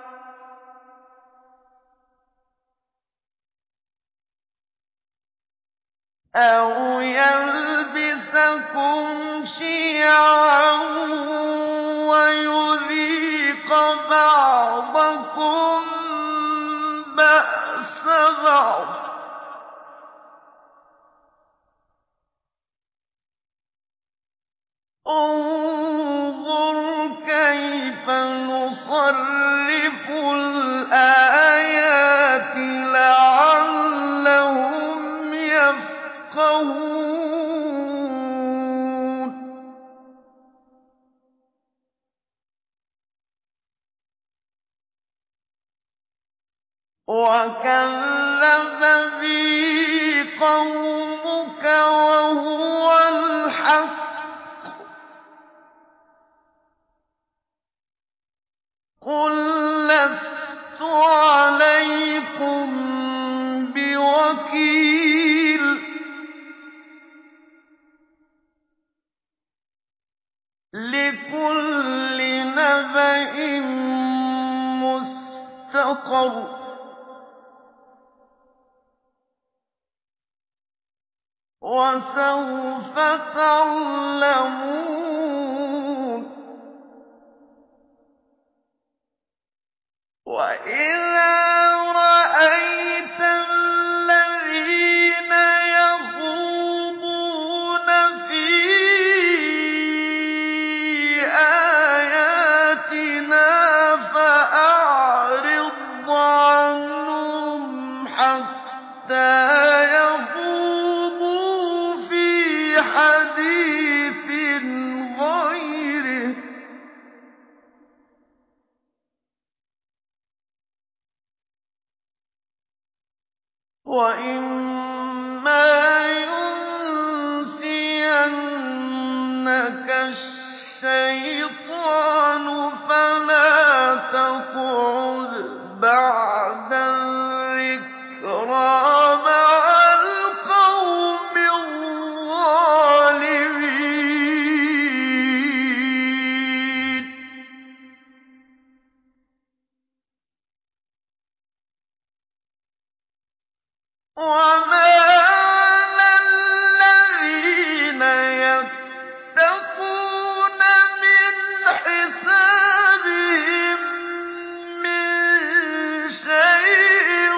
أَوْ يَلْبِسَكُمْ شِيَعًا وَيُذِيقَ بَعْضَكُم بَأْسَ بَعْضٍ ۗ انظُرْ كَيْفَ نُصَرِّفُ الْآيَاتِ لَعَلَّهُمْ يَفْقَهُونَ. وَكَذَّبَ بِهِ قَوْمُكَ وَهُوَ الْحَقُّ ۚ قُل لَّسْتُ عَلَيْكُم بِوَكِيلٍ. لِّكُلِّ نَبَإٍ مُّسْتَقَرٌّ ۚ وَسَوْفَ تَعْلَمُونَ. وَإِذَا رَأَيْتَ الَّذِينَ يَخُوضُونَ فِي آيَاتِنَا فَأَعْرِضْ عَنْهُمْ حَتَّىٰ يَخُوضُوا فِي حَدِيثٍ غَيْرِهِ ۚ وَإِمَّا يُنسِيَنَّكَ الشَّيْطَانُ فَلَا تَقْعُدْ بَعْدَ الذِّكْرَىٰ مَعَ الْقَوْمِ الظَّالِمِينَ. وَمَا عَلَى الَّذِينَ يَتَّقُونَ مِنْ حِسَابِهِم مِّن شَيْءٍ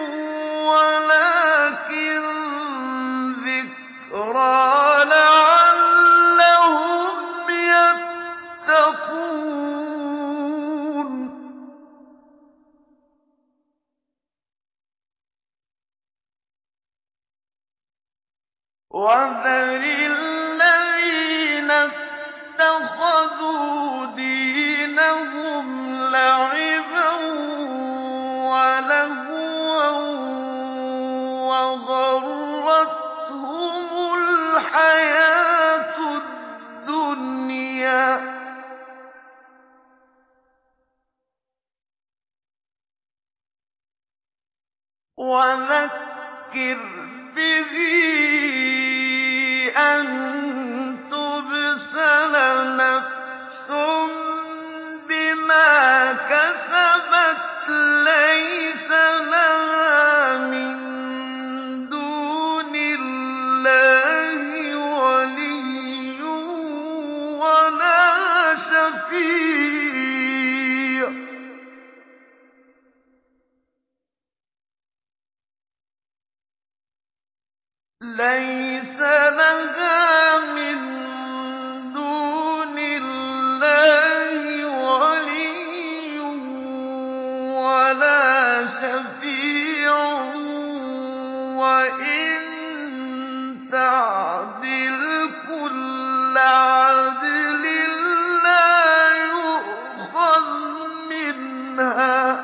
وَلَٰكِن ذِكْرَىٰ لَعَلَّهُمْ يَتَّقُونَ. وَذَرِ الَّذِينَ اتَّخَذُوا لَعِبًا وَلَهْوًا وَغَرَّتْهُمُ الْحَيَاةُ الدُّنْيَا ۚ وَذَكِّرْ بِهِ أَن تُبْسَلَ نَفْسٌ بِمَا كَسَبَتْ لَيْسَ لَهَا مِن دُونِ اللَّهِ وَلِيٌّ وَلَا شَفِيعٌ لَيْسَ لَهَا مِن دُونِ اللَّهِ وَلِيٌّ وَلَا شَفِيعٌ وَإِن تَعْدِلْ كُلَّ عَدْلٍ لَّا يُؤْخَذْ مِنْهَا ۗ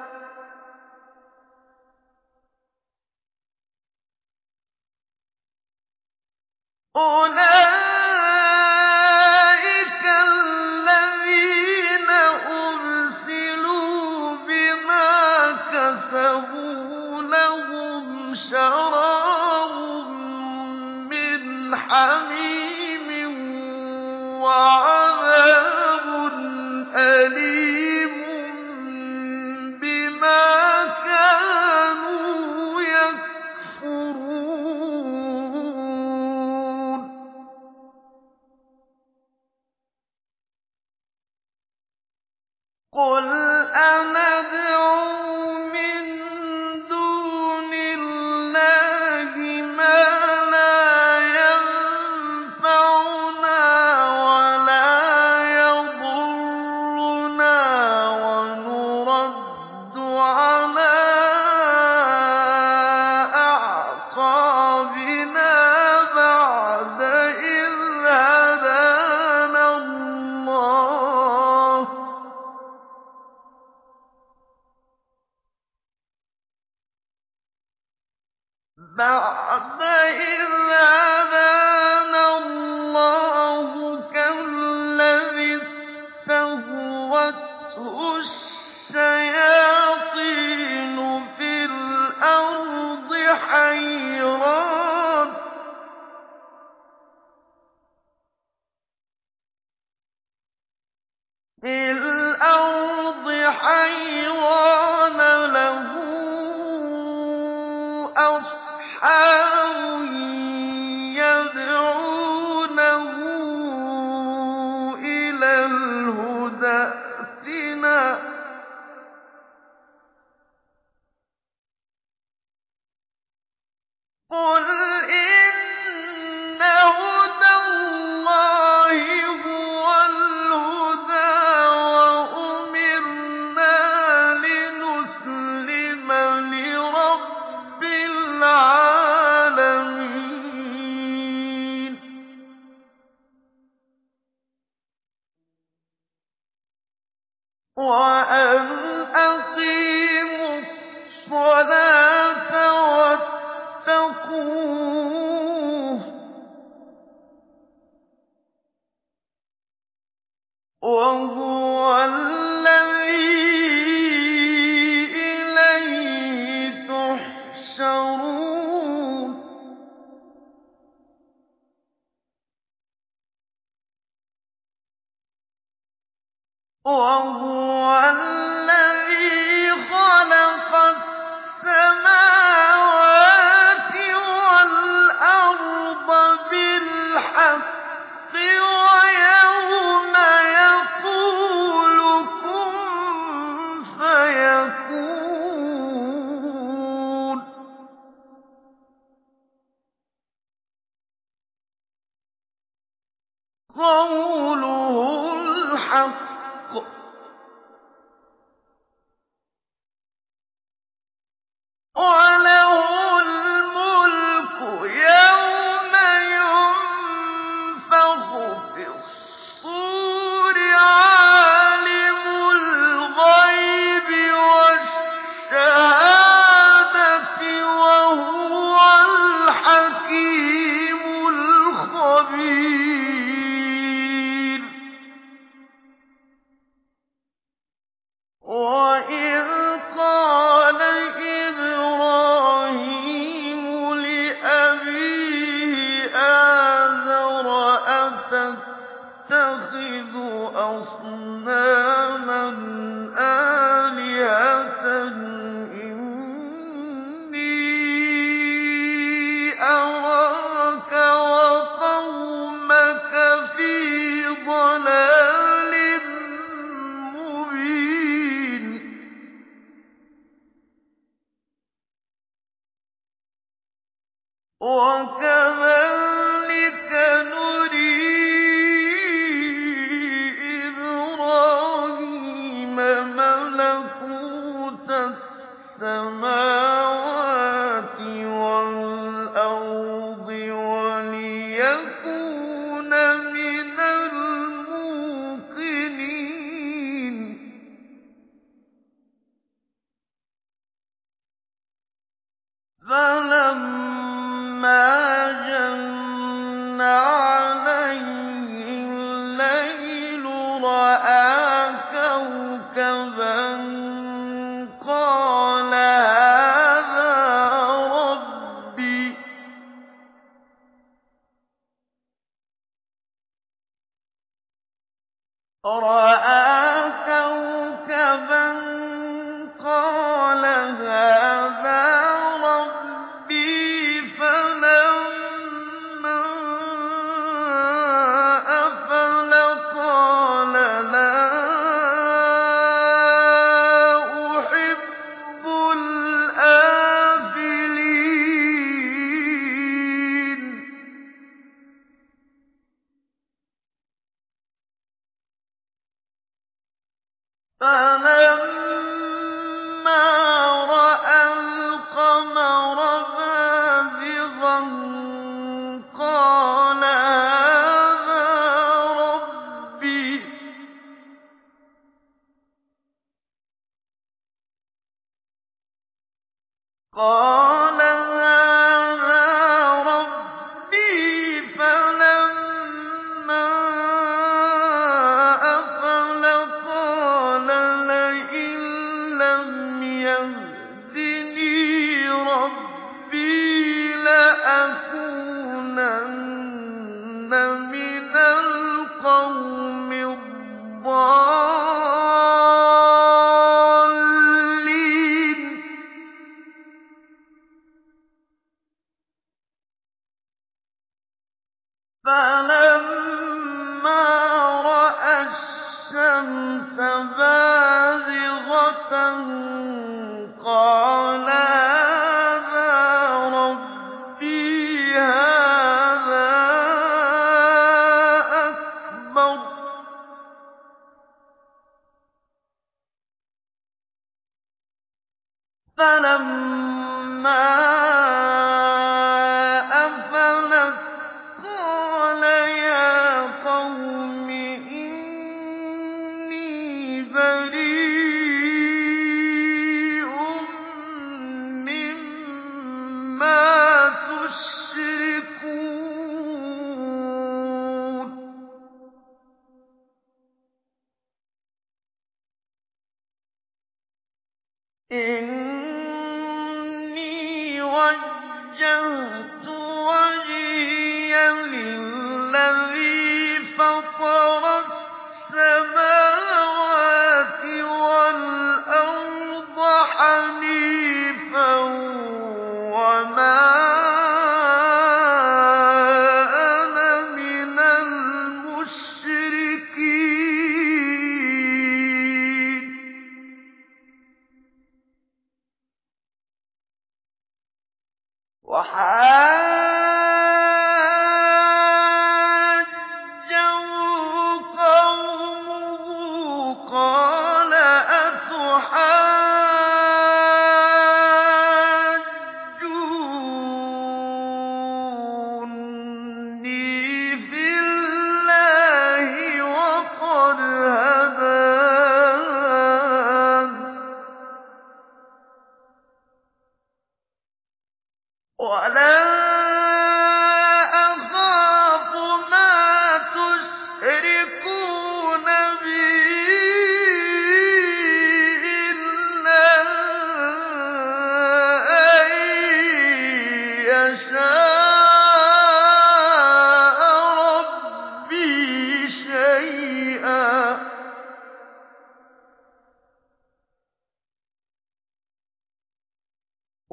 أُولَٰئِكَ الَّذِينَ أُبْسِلُوا بِمَا كَسَبُوا لَهُمْ شَرَابٌ مِّنْ حَمِيمٍ وَعَذَابٌ أَلِيمٌ بِمَا كَانُوا يَكْفُرُونَ قُلْ أَنَدْعُو مِن دُونِ اللَّهِ مَا لَا يَنفَعُنَا وَلَا يَضُرُّنَا وَنُرَدُّ عَلَىٰ أَعْقَابِنَا بَعْدَ إِذْ هَدَانَا اللَّهُ ۖ بَعْدَ إِذْ هَدَانَا اللَّهُ كَالَّذِي اسْتَهْوَتْهُ الشَّيَاطِينُ فِي الْأَرْضِ حَيْرَانٍ فِي الْأَرْضِ حَيْرَانَ لَهُ أَصْحَابٌ يَدْعُونَهُ إِلَى الْهُدى ائْتِنَا ۗ قُلْ إِنَّ هُدَى اللَّهِ هُوَ الْهُدَىٰ وَأُمِرْنَا لِنُسْلِمَ لِرَبِّ الْعَالَمِينَ وَأَنْ أَقِيمُوا الصَّلَاةَ وَاتَّقُوهُ ۚ وَهُوَ الَّذِي إِلَيْهِ تُحْشَرُونَ وَهُوَ الَّذِي خَلَقَ السَّمَاوَاتِ وَالْأَرْضَ بِالْحَقِّ وَيَوْمَ يَقُولُ كُن فَيَكُونُ قَوْلُهُ الْحَقُّ ۚ وَلَهُ الْمُلْكُ يَوْمَ يُنفَخُ فِي الصُّورِ ۚ عَالِمُ الْغَيْبِ أَصْنَامًا آلِهَةً إِنِّي أَرَاكَ وَقَوْمَكَ فِي ضَلَالٍ مُّبِينٍ وَكَذَٰلِكَ نُرِي إِبْرَاهِيمَ مَلَكُوتَ السَّمَاوَاتِ وَالْأَرْضِ وَلِيَكُونَ مِنَ الْمُوقِنِينَ فَلَمَّا جَنَّ عَلَيْهِ اللَّيْلُ رَأَىٰ كَوْكَبًا قَالَ هَٰذَا رَبِّي ۖ فَلَمَّا أَفَلَ قَالَ لَا أُحِبُّ الْآفِلِينَ فَلَمَّا رَأَى الْقَمَرَ بَازِغًا قَالَ هَٰذَا رَبِّي ۖ فَلَمَّا أَفَلَ قَالَ لَئِن لَّمْ يَهْدِنِي رَبِّي لَأَكُونَنَّ مِنَ الْقَوْمِ الضَّالِّينَ فَلَمَّا رَأَى الشَّمْسَ بَازِغَةً قَالَ هَٰذَا رَبِّي هَٰذَا أَكْبَرُ ۖ فَلَمَّا أَفَلَتْ قَالَ يَا قَوْمِ إِنِّي بَرِيءٌ مِّمَّا تُشْرِكُونَ إِنِّي وَجَّهْتُ وَجْهِيَ لِلَّذِي فَطَرَ السَّمَاوَاتِ وَالْأَرْضَ حَنِيفًا وَمَا أَنَا مِنَ الْمُشْرِكِينَ وَحَاجَّهُ قَوْمُهُ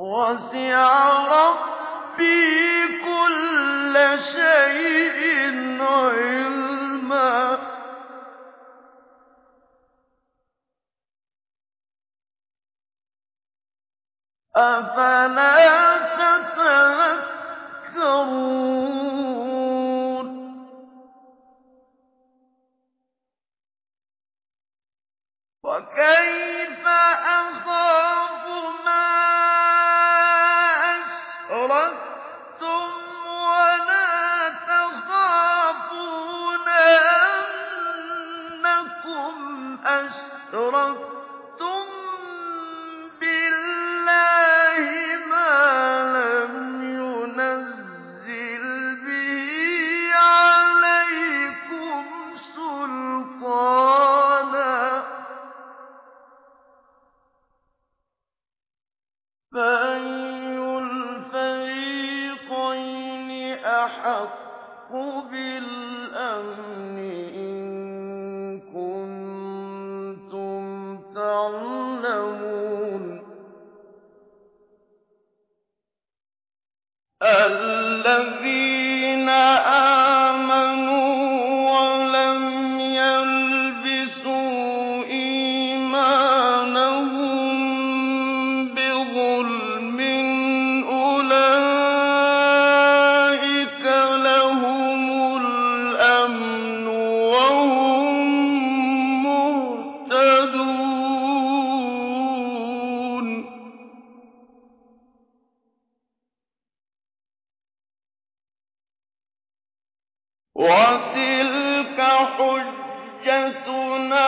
وَسِعَ رَبِّي كُلَّ شَيْءٍ عِلْمًا ۚ أَفَلَا تَتَذَكَّرُونَ وَكَيْفَ أَخَافُ مَا أَشْرَكْتُمْ وَلَا تَخَافُونَ أَنَّكُمْ أَشْرَكْتُم بِاللَّهِ مَا لَمْ يُنَزِّلْ بِهِ عَلَيْكُمْ سُلْطَانًا ۚ فَأَيُّ الْفَرِيقَيْنِ أَحَقُّ بِالْأَمْنِ إِن كُنتُمْ تَعْلَمُونَ الَّذِينَ آمَنُوا وَلَمْ يَلْبِسُوا إِيمَانَهُم بِظُلْمٍ أُولَٰئِكَ لَهُمُ الْأَمْنُ وَهُم مُّهْتَدُونَ وَتِلْكَ حُجَّتُنَا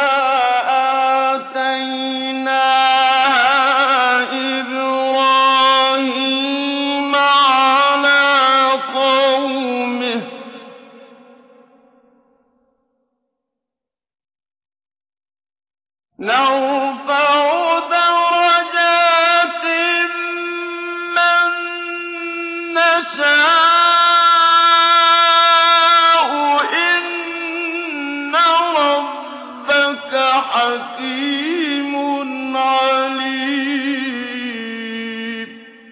آتَيْنَاهَا إِبْرَاهِيمَ عَلَىٰ قَوْمِهِ ۚ نَرْفَعُ دَرَجَاتٍ مَّن نَّشَاءُ ۗ إِنَّ رَبَّكَ حَكِيمٌ عَلِيمٌ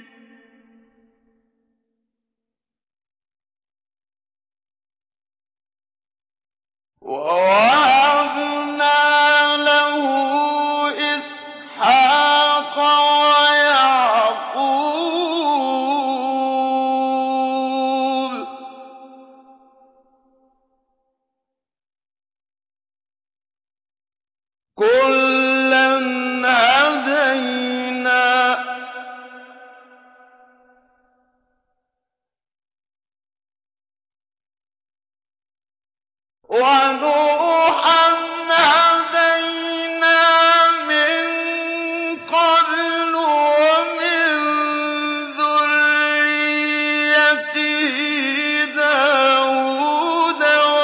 وَوَهَبْنَا لَهُ إِسْحَاقَ وَيَعْقُوبَ ۚ كُلًّا هَدَيْنَا ۚ وَنُوحًا هَدَيْنَا مِن قَبْلُ ۖ وَمِن ذُرِّيَّتِهِ دَاوُودَ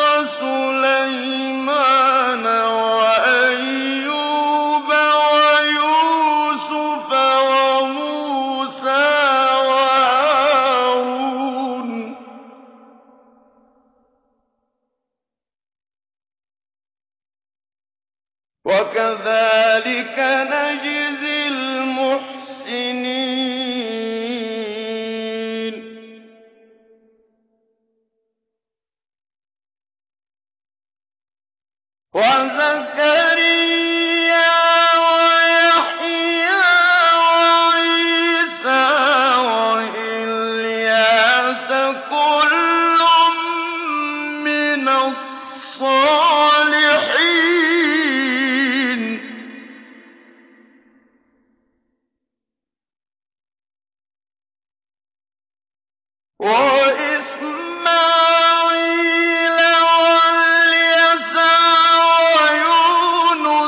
وَسُلَيْمَانَ وَأَيُّوبَ وَيُوسُفَ وَمُوسَىٰ وَهَارُونَ ۚ وَكَذَٰلِكَ نَجْزِي الْمُحْسِنِينَ وَزَكَرِيَّا وَيَحْيَىٰ وَعِيسَىٰ وَإِلْيَاسَ كُلٌّ مِّنَ الصَّالِحِينَ وَإِسْمَاعِيلَ وَالْيَسَعَ وَيُونُسَ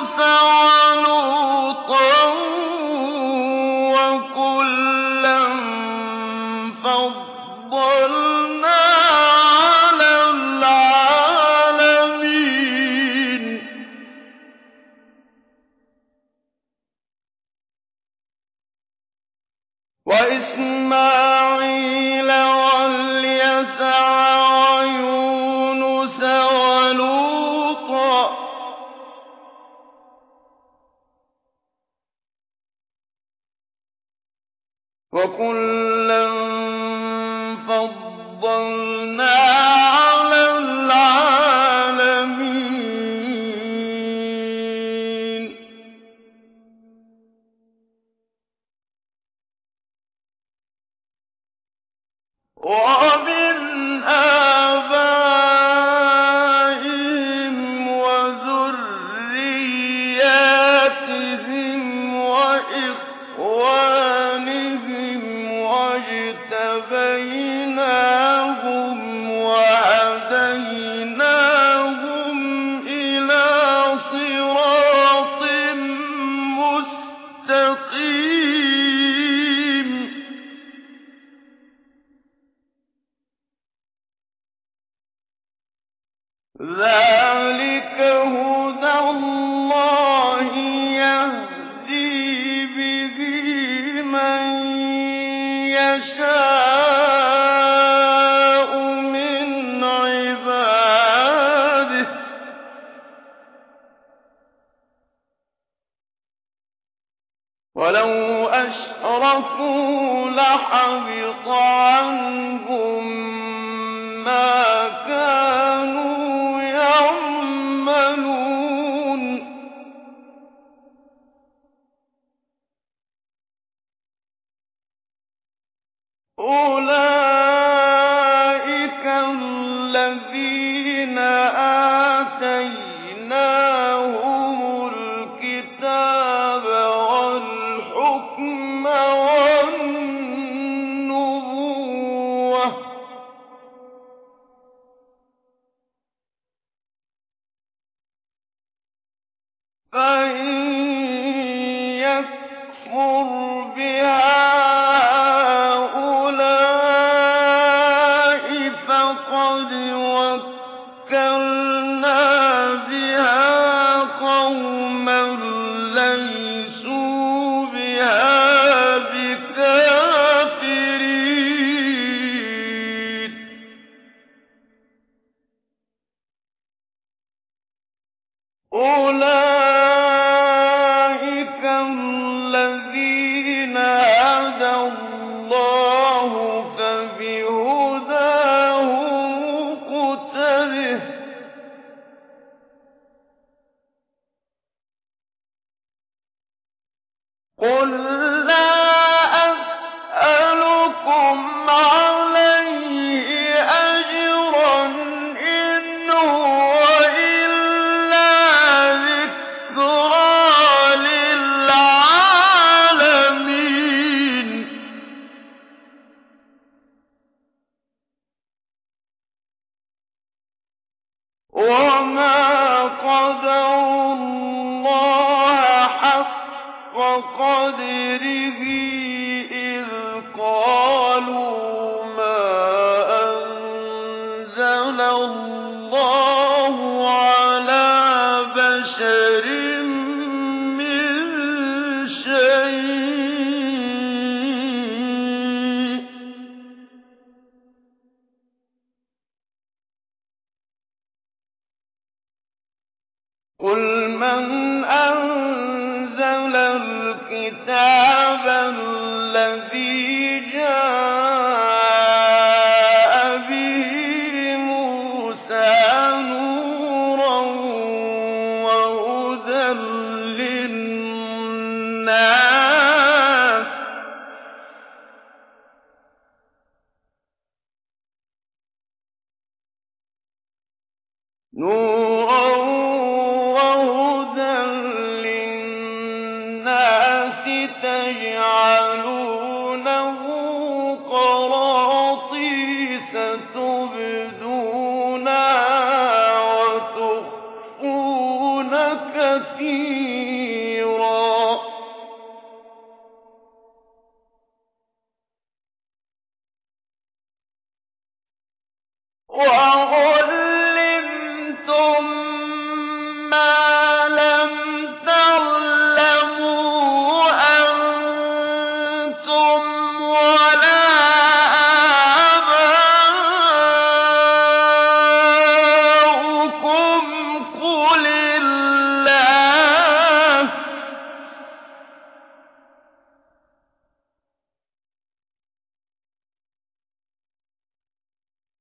وَكُلًّا فَضَّلْنَا عَلَى الْعَالَمِينَ وَمِنْ آبَائِهِمْ وَذُرِّيَّاتِهِمْ وَإِخْوَانِهِمْ وَاجْتَبَيْنَاهُمْ وَهَدَيْنَاهُمْ إِلَىٰ صِرَاطٍ مُّسْتَقِيمٍ ذَٰلِكَ هُدَى اللَّهِ يَهْدِي بِهِ مَن يَشَاءُ مِنْ عِبَادِهِ ۚ وَلَوْ أَشْرَكُوا لَحَبِطَ عَنْهُم مَّا كَانُوا يَعْمَلُونَ أُولَٰئِكَ الَّذِينَ آتَيْنَاهُمُ الْكِتَابَ وَالْحُكْمَ وَالنُّبُوَّةَ ۚ فَإِن يَكْفُرْ بِهَا هَٰؤُلَاءِ فَقَدْ وَكَّلْنَا بِهَا قَوْمًا لَّيْسُوا بِهَا بِكَافِرِينَ أُولَٰئِكَ الَّذِينَ هَدَى اللَّهُ فَبِهُدَاهُ مُقْتَدِهْ ۗ قُل لَّا أَسْأَلُكُمْ عَلَيْهِ أَجْرًا ۖ إِنْ هُوَ إِلَّا ذِكْرَىٰ لِلْعَالَمِينَ وَمَا قَدَرُوا اللَّهَ حَقَّ قَدْرِهِ إِذْ قَالُوا مَا أَنزَلَ اللَّهُ عَلَىٰ بَشَرٍ مِّن شَيْءٍ ۗ قُلْ مَنْ أَنزَلَ الْكِتَابَ الَّذِي جَاءَ بِهِ مُوسَىٰ نُورًا وَهُدًى لِّلنَّاسِ ۖ نُورًا وَهُدًى لِّلنَّاسِ تَجْعَلُونَهُ قَرَاطِيسَ تُبْدُونَهَا وَتُخْفُونَ كَثِيرًا ۖ وَعُلِّمْتُم مَّا لَمْ تَعْلَمُوا أَنتُمْ وَلَا آبَاؤُكُمْ ۖ قُلِ اللَّهُ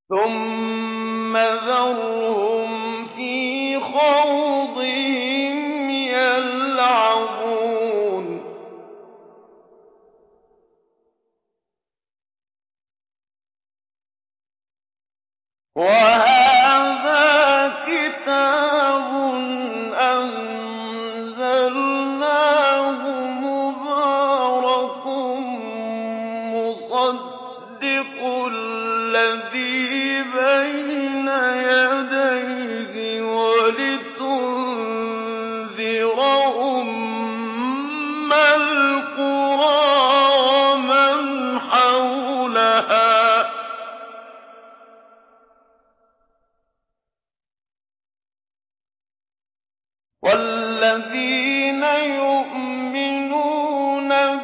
ثُمَّ ذَرْهُمْ فِي خَوْضِهِمْ يَلْعَبُونَ وَهَٰذَا كِتَابٌ أَنزَلْنَاهُ مُبَارَكٌ مُّصَدِّقُ الَّذِي بَيْنَ يَدَيْهِ وَلِتُنذِرَ أُمَّ الْقُرَىٰ وَمَنْ حَوْلَهَا ۚ وَالَّذِينَ يُؤْمِنُونَ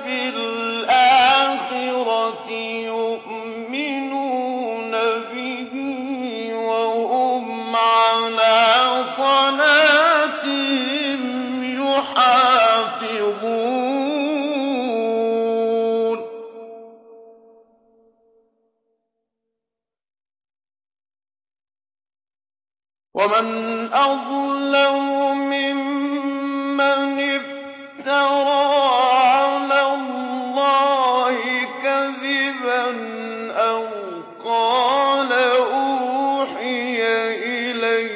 بِالْآخِرَةِ يُؤْمِنُونَ بِهِ وَهُمْ عَلَىٰ صَلَاتِهِمْ يُحَافِظُونَ وَمَنْ أَظْلَمُ مِمَّنِ افْتَرَىٰ عَلَى اللَّهِ كَذِبًا أَوْ قَالَ أُوحِيَ إِلَيَّ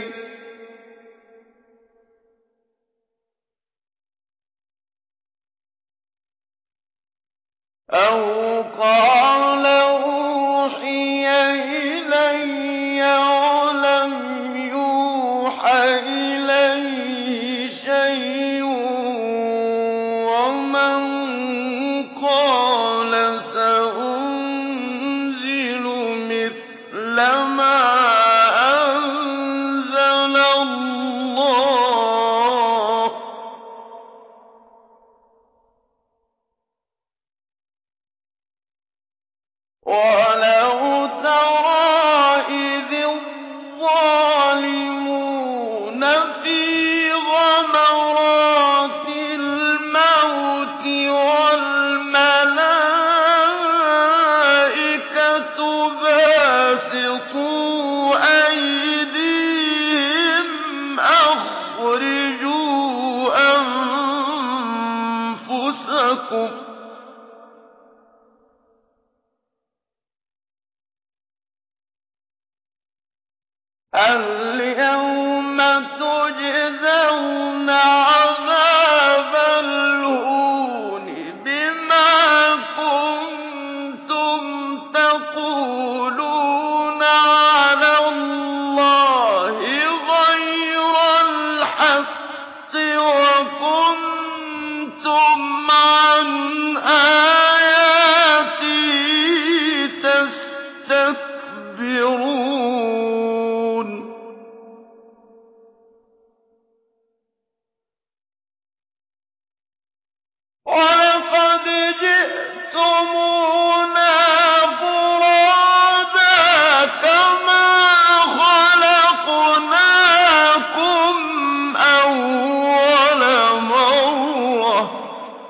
أَوْ قَالَ أُوحِيَ إِلَيَّ وَلَمْ يُوحَ إِلَيْهِ شَيْءٌ وَمَن قَالَ سَأُنزِلُ مِثْلَ مَا أَنزَلَ اللَّهُ ۗ وَلَوْ تَرَىٰ إِذِ الظَّالِمُونَ فِي غَمَرَاتِ الْمَوْتِ وَالْمَلَائِكَةُ بَاسِطُو أَيْدِيهِمْ أَخْرِجُوا أَنفُسَكُمُ ۖ الْيَوْمَ تُجْزَوْنَ عَذَابَ الْهُونِ بِمَا كُنتُمْ تَقُولُونَ عَلَى اللَّهِ غَيْرَ الْحَقِّ وَكُنتُمْ عَنْ آيَاتِهِ تَسْتَكْبِرُونَ وَلَقَدْ جِئْتُمُونَا فُرَادَىٰ كَمَا خَلَقْنَاكُمْ أَوَّلَ مَرَّةٍ ۚ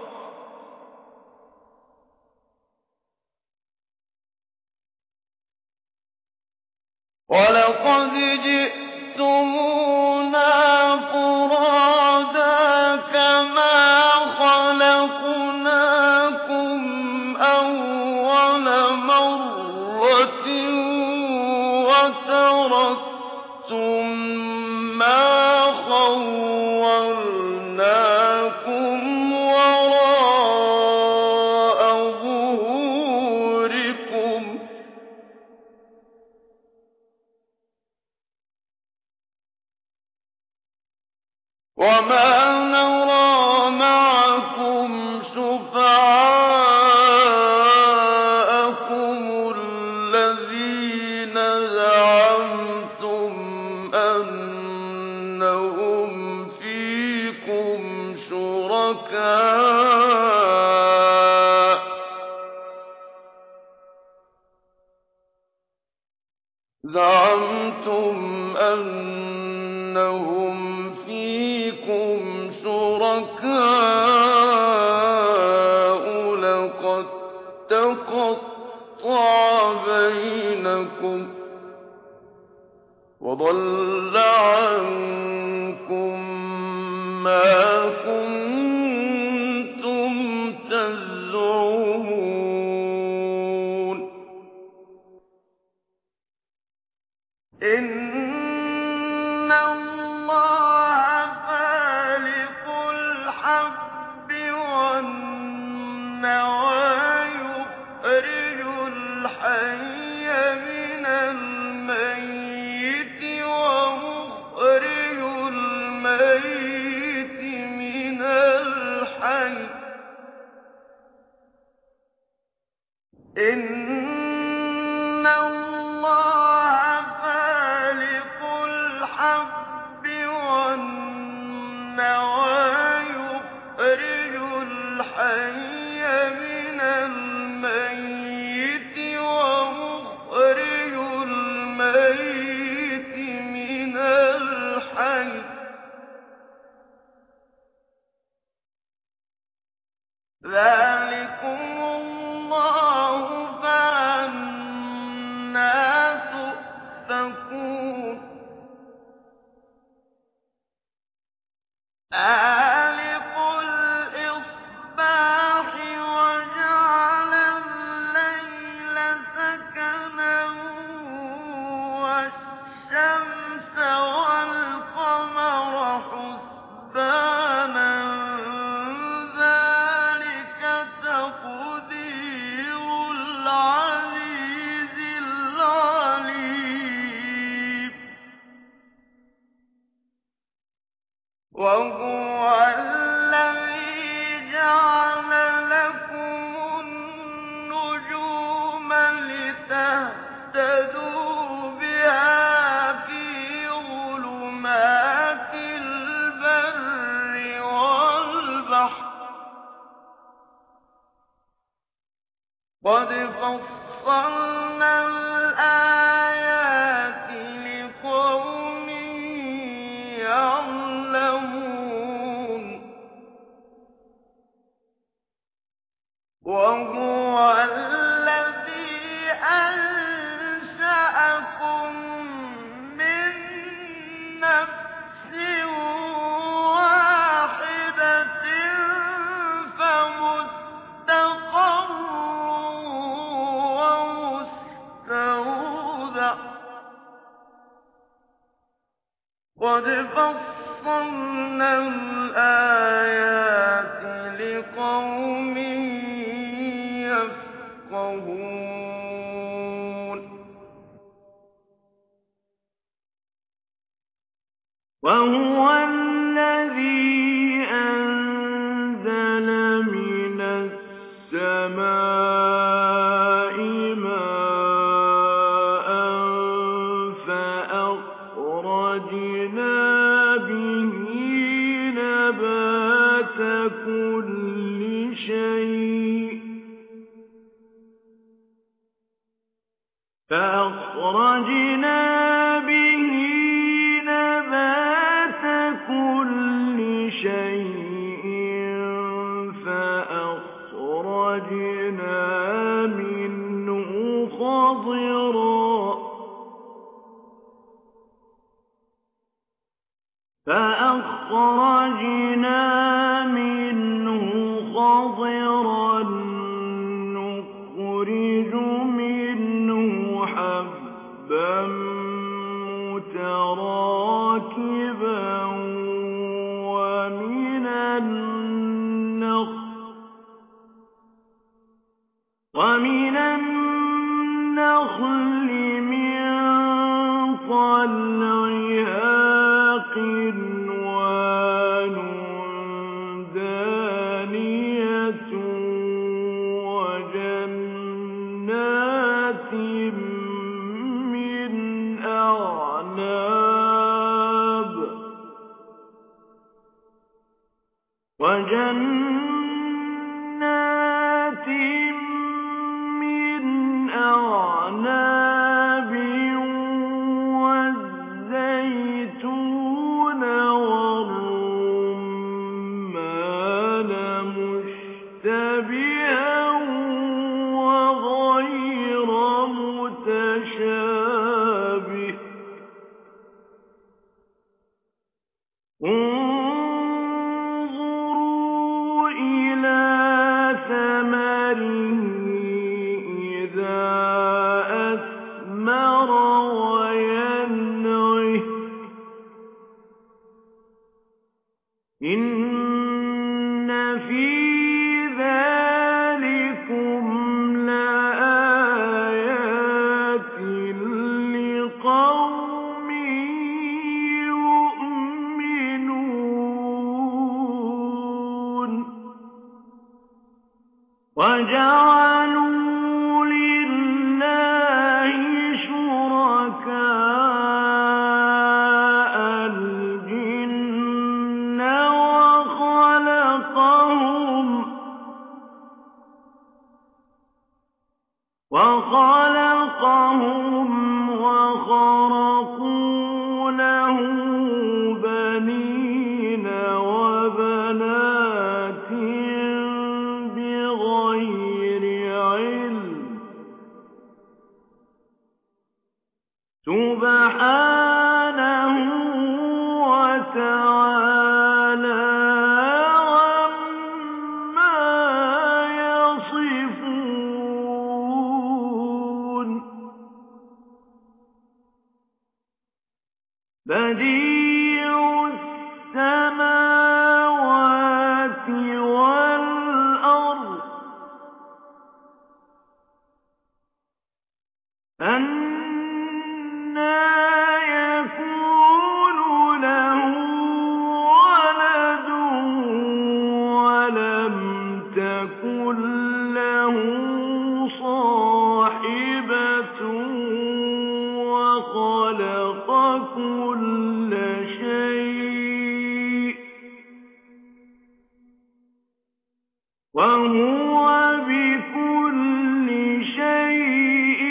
وَلَقَدْ جِئْتُمُونَا فُرَادَىٰ كَمَا خَلَقْنَاكُمْ أَوَّلَ مَرَّةٍ وَتَرَكْتُم مَّا خَوَّلْنَاكُمْ وَرَاءَ ظُهُورِكُمْ ۖ وَمَا نَرَىٰ مَعَكُمْ شُفَعَاءَكُمُ الَّذِينَ زَعَمْتُمْ أَنَّهُمْ فِيكُمْ شُرَكَاءُ ۚ زَعَمْتُمْ أَنَّهُمْ فِيكُمْ شُرَكَاءُ لَقَد تَّقَطَّعَ بَيْنَكُمْ ۖ وَضَلَّ عَنكُم مَّا كُنتُمْ تَزْعُمُونَ إِنَّ اللَّهَ فَالِقُ الْحَبِّ وَالنَّوَىٰ يُخْرِجُ الْحَيَّ مِنَ الْمَيِّتِ وَمُخْرِجُ الْمَيِّتِ مِنَ الْحَيِّ ۚ إِنَّ اللَّهَ فَالِقُ الْحَبِّ وَالنَّوَىٰ يُخْرِجُ الْحَيَّ مِنَ الْمَيِّتِ وَمُخْرِجُ الْمَيِّتِ مِنَ الْحَيِّ ۚ ذَٰلِكُمُ اللَّهُ فَأَنَّىٰ تُؤْفَكُونَ فَالِقُ الْإِصْبَاحِ وَجَعَلَ اللَّيْلَ سَكَنًا وَالشَّمْسَ وَالْقَمَرَ حُسْبَانًا ۚ ذَٰلِكَ تَقْدِيرُ الْعَزِيزِ الْعَلِيمِ وَهُوَ الَّذِي جَعَلَ لَكُمُ النُّجُومَ لِتَهْتَدُوا بِهَا فِي ظُلُمَاتِ الْبَرِّ وَالْبَحْرِ ۗ قَدْ فَصَّلْنَا الْآيَاتِ لِقَوْمٍ يَعْلَمُونَ وَهُوَ الَّذِي أَنشَأَكُم مِّن نَّفْسٍ وَاحِدَةٍ فَمُسْتَقَرٌّ وَمُسْتَوْدَعٌ ۗ قَدْ فَصَّلْنَا الْآيَاتِ لِقَوْمٍ يَفْقَهُونَ وَهُوَ الَّذِي أَنزَلَ مِنَ السَّمَاءِ مَاءً فَأَخْرَجْنَا بِهِ نَبَاتَ كُلِّ شَيْءٍ فَأَخْرَجْنَا بِهِ نَبَاتَ كُلِّ شَيْءٍ فَأَخْرَجْنَا مِنْهُ خَضِرًا فَأَخْرَجْنَا مِنْهُ خَضِرًا نُّخْرِجُ مِنْهُ حَبًّا مُّتَرَاكِبًا وَمِنَ النَّخْلِ وَمِنَ النَّخْلِ مِن طَلْعِهَا قِنْوَانٌ دَانِيَةٌ وَجَنَّاتٍ مِّنْ أَعْنَابٍ وَجَنَّاتٍ مِّنْ أَعْنَابٍ وَالزَّيْتُونَ وَالرُّمَّانَ مُشْتَبِهًا وَغَيْرَ مُتَشَابِهٍ ۗ إِنَّ فِي ذَٰلِكُمْ لَآيَاتٍ لِّقَوْمٍ يُؤْمِنُونَ وَجَعَلُوا لِلَّهِ شُرَكَاءَ الْجِنَّ وَخَلَقَهُمْ وَخَلَقَهُمْ وَخَرَقُوا لَهُ بَنِينَ وَبَنَاتٍ بِغَيْرِ عِلْمٍ ۚ سُبْحَانَهُ وَتَعَالَىٰ عَمَّا يَصِفُونَ بَدِيعُ السَّمَاوَاتِ وَالْأَرْضِ أَنَّىٰ يَكُونُ لَهُ وَلَدٌ وَلَمْ تَكُن لَّهُ صَاحِبَةٌ وَخَلَقَ كُلَّ شَيْءٍ ۖ وَهُوَ بِكُلِّ شَيْءٍ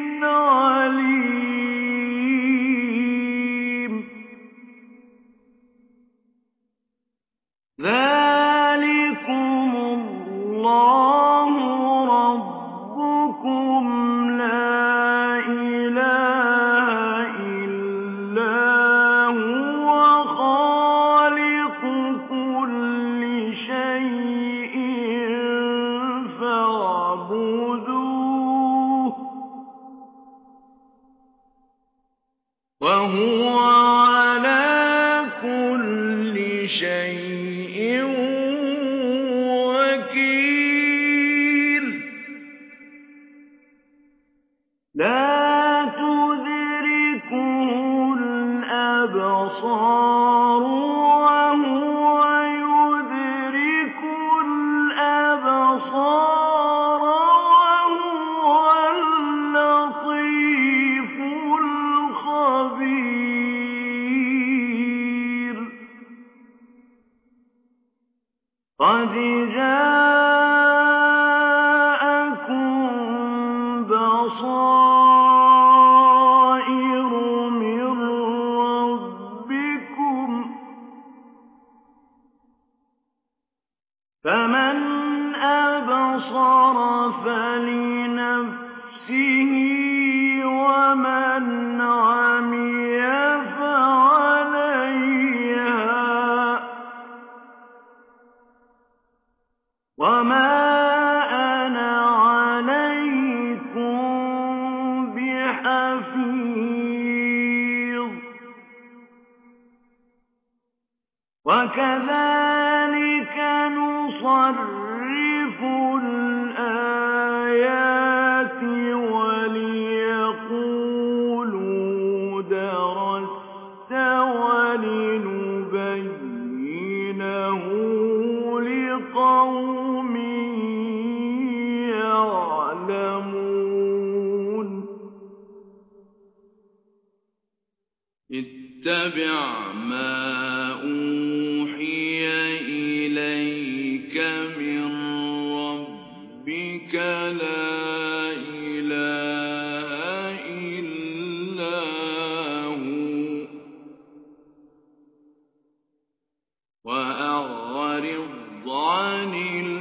عَلِيمٌ ذَٰلِكُمُ اللَّهُ رَبُّكُمْ لَا إِلَٰهَ إِلَّا هُوَ خَالِقُ كُلِّ شَيْءٍ فَاعْبُدُوهُ ۚ وَهُوَ عَلَىٰ كُلِّ شَيْءٍ وَكِيلٌ لَّا تُدْرِكُهُ الْأَبْصَارُ وَهُوَ يُدْرِكُ الْأَبْصَارَ وَهُوَ اللَّطِيفُ الْخَبِيرُ قَدْ جَاءَكُم بَصَائِرُ مِن رَّبِّكُمْ ۖ فَمَنْ أَبْصَرَ فَلِنَفْسِهِ وَمَنْ عَمِيَ فَعَلَيْهَا ۚ وَمَا أَنَا عَلَيْكُم بِحَفِيظٍ وَكَذَٰلِكَ نُصَرِّفُ الْآيَاتِ وَلِيَقُولُوا دَرَسْتَ وَلِنُبَيِّنَهُ لِقَوْمٍ يَعْلَمُونَ اتَّبِعْ مَا أُوحِيَ إِلَيْكَ مِن رَّبِّكَ لَا إِلَٰهَ إِلَّا هُوَ ۖ وَأَعْرِضْ عَنِ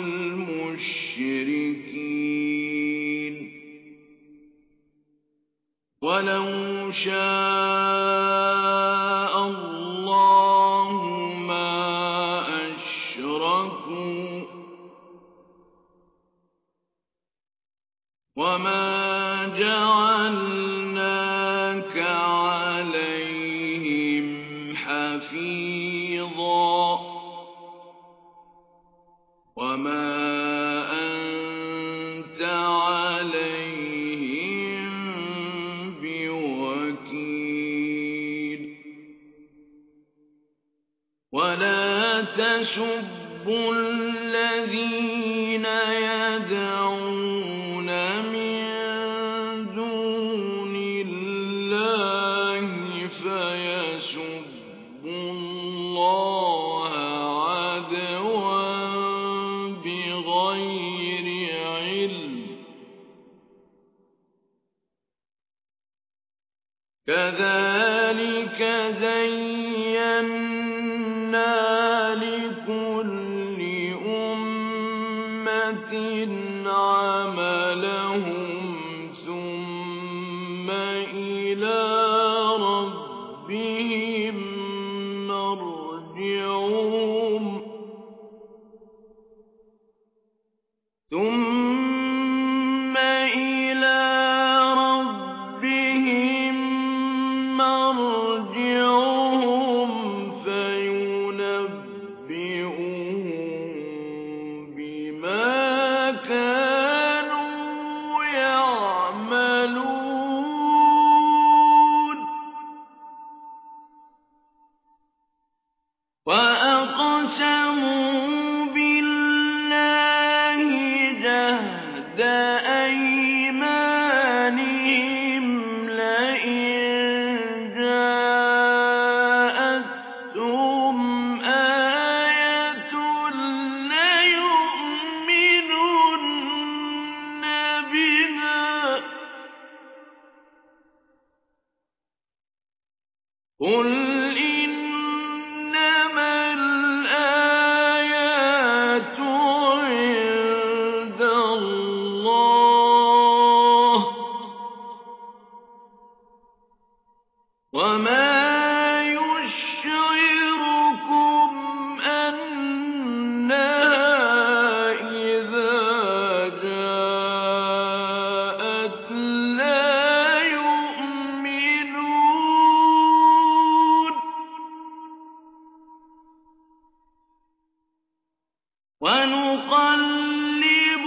الْمُشْرِكِينَ وَلَوْ شَاءَ اللَّهُ مَا أَشْرَكُوا ۗ وَمَا جَعَلْنَاكَ عَلَيْهِمْ حَفِيظًا وما أنت عليهم بوكيل ولا تسبوا الذين يدعون من دون الله فيسبوا الله عدوا بغير علم كذلك زينا لكل أمة عملهم ثم إلى ربهم مرجعهم ثم إلى ربهم مرجعهم فينبئهم بما كانوا يعملون وأقسموا بالله جهد أيمانهم لئن جاءتهم آية ليؤمنن بها قل إنما الآيات عند الله وما يشعركم أنها إذا جاءت لا يؤمنون ونقلب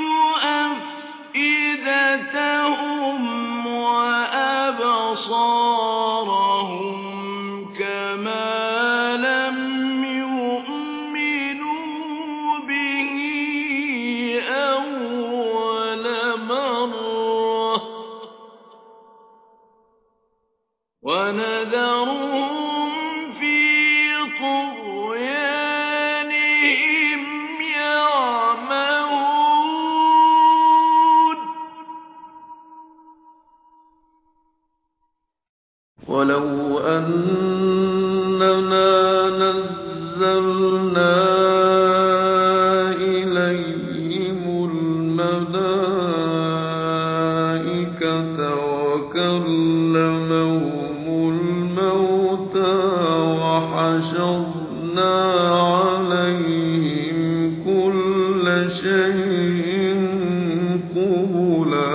أفئدتهم وأبصارهم كما لم يؤمنوا به أول مرة ونذرهم في طغيانهم يعمهون ولو أننا نزلنا إليهم الملائكة وكلمهم الموتى وحشرنا عليهم كل شيء قبلا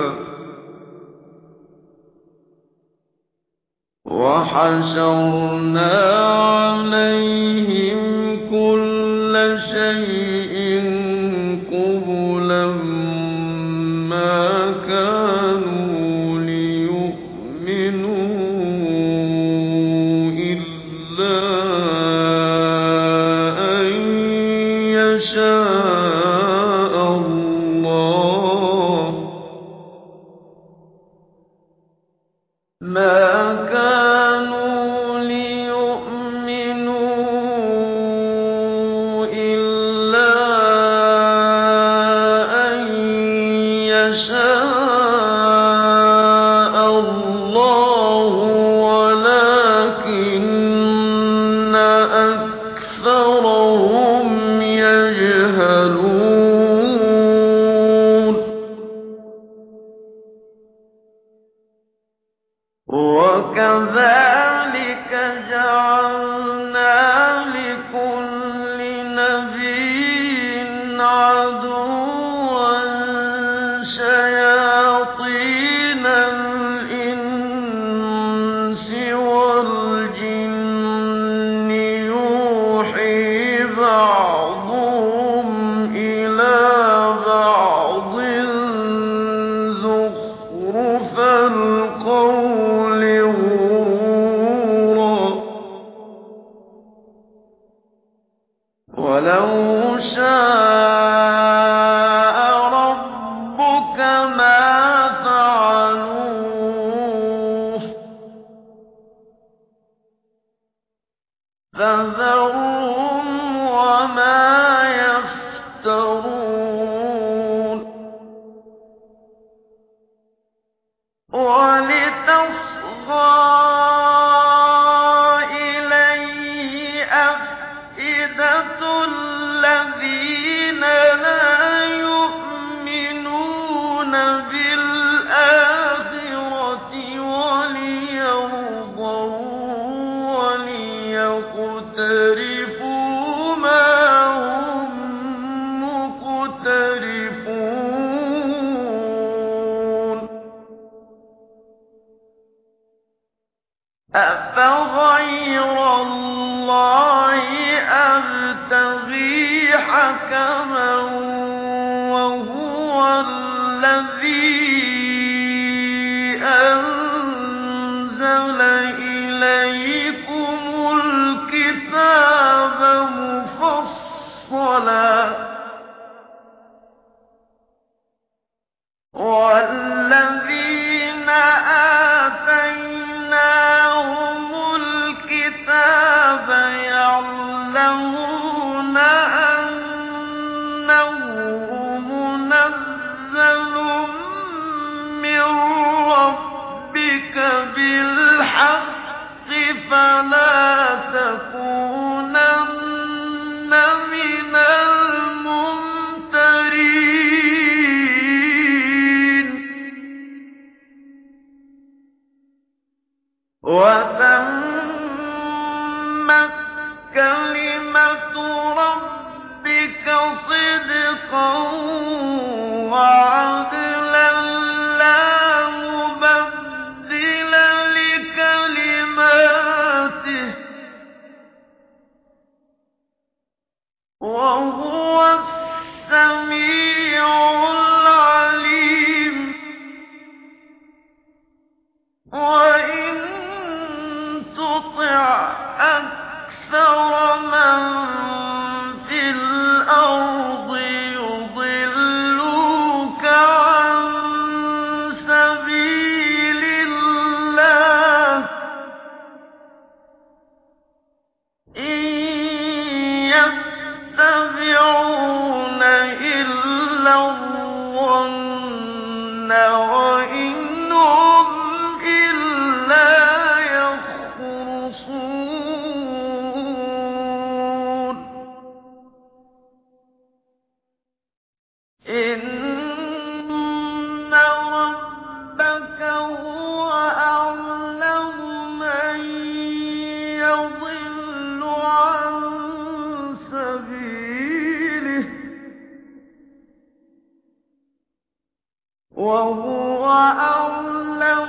وحشرنا عليهم كل شيء قبلا ما كانوا ليؤمنوا إلا أن يشاء الله ما كانوا ليؤمنوا إلا أن يشاء الله ولكن أكثرهم يجهلون وكذلك جعلنا لكل نبي عدوا شياطين الإنس والجن يوحي بعضهم إلى شَاءَ رَبُّكَ مَا فَعَلُوهُ فَذَرْهُمْ وَمَا يَفْتَرُونَ وَلِتَصْغَىٰ إِلَيْهِ أَفْئِدَةُ الَّذِينَ لَا يُؤْمِنُونَ بِالْآخِرَةِ وَلِيَرْضَوْهُ وَلِيَقْتَرِفُوا مَا هُم مُّقْتَرِفُونَ أَفَغَيْرَ اللَّهِ أَبْتَغِي حَكَمًا وَهُوَ الَّذِي أَنزَلَ إِلَيْكُمُ الْكِتَابَ مُفَصَّلًا ۚ وَالَّذِينَ آتَيْنَاهُمُ الْكِتَابَ يَعْلَمُونَ أَنَّهُ مُنَزَّلٌ مِّن رَّبِّكَ بِالْحَقِّ فَلَا تَكُونَنَّ مِنَ الْمُمْتَرِينَ وَتَمَّتْ كَلِمَةُ رَبِّكَ صِدْقًا وَعَدْلًا لَّا مُبَدِّلَ لِكَلِمَاتِهِ ۚ وَهُوَ السَّمِيعُ الْعَلِيمُ وَإِن تُطِعْ أَكْثَرَ مَن فِي الْأَرْضِ يُضِلُّوكَ عَن سَبِيلِ اللَّهِ ۚ إِن يَتَّبِعُونَ إِلَّا الظَّنَّ وَإِنْ هُمْ إِلَّا يَخْرُصُونَ إِنَّ رَبَّكَ هُوَ أَعْلَمُ مَن يَضِلُّ عَن سَبِيلِهِ ۖ وَهُوَ أَعْلَمُ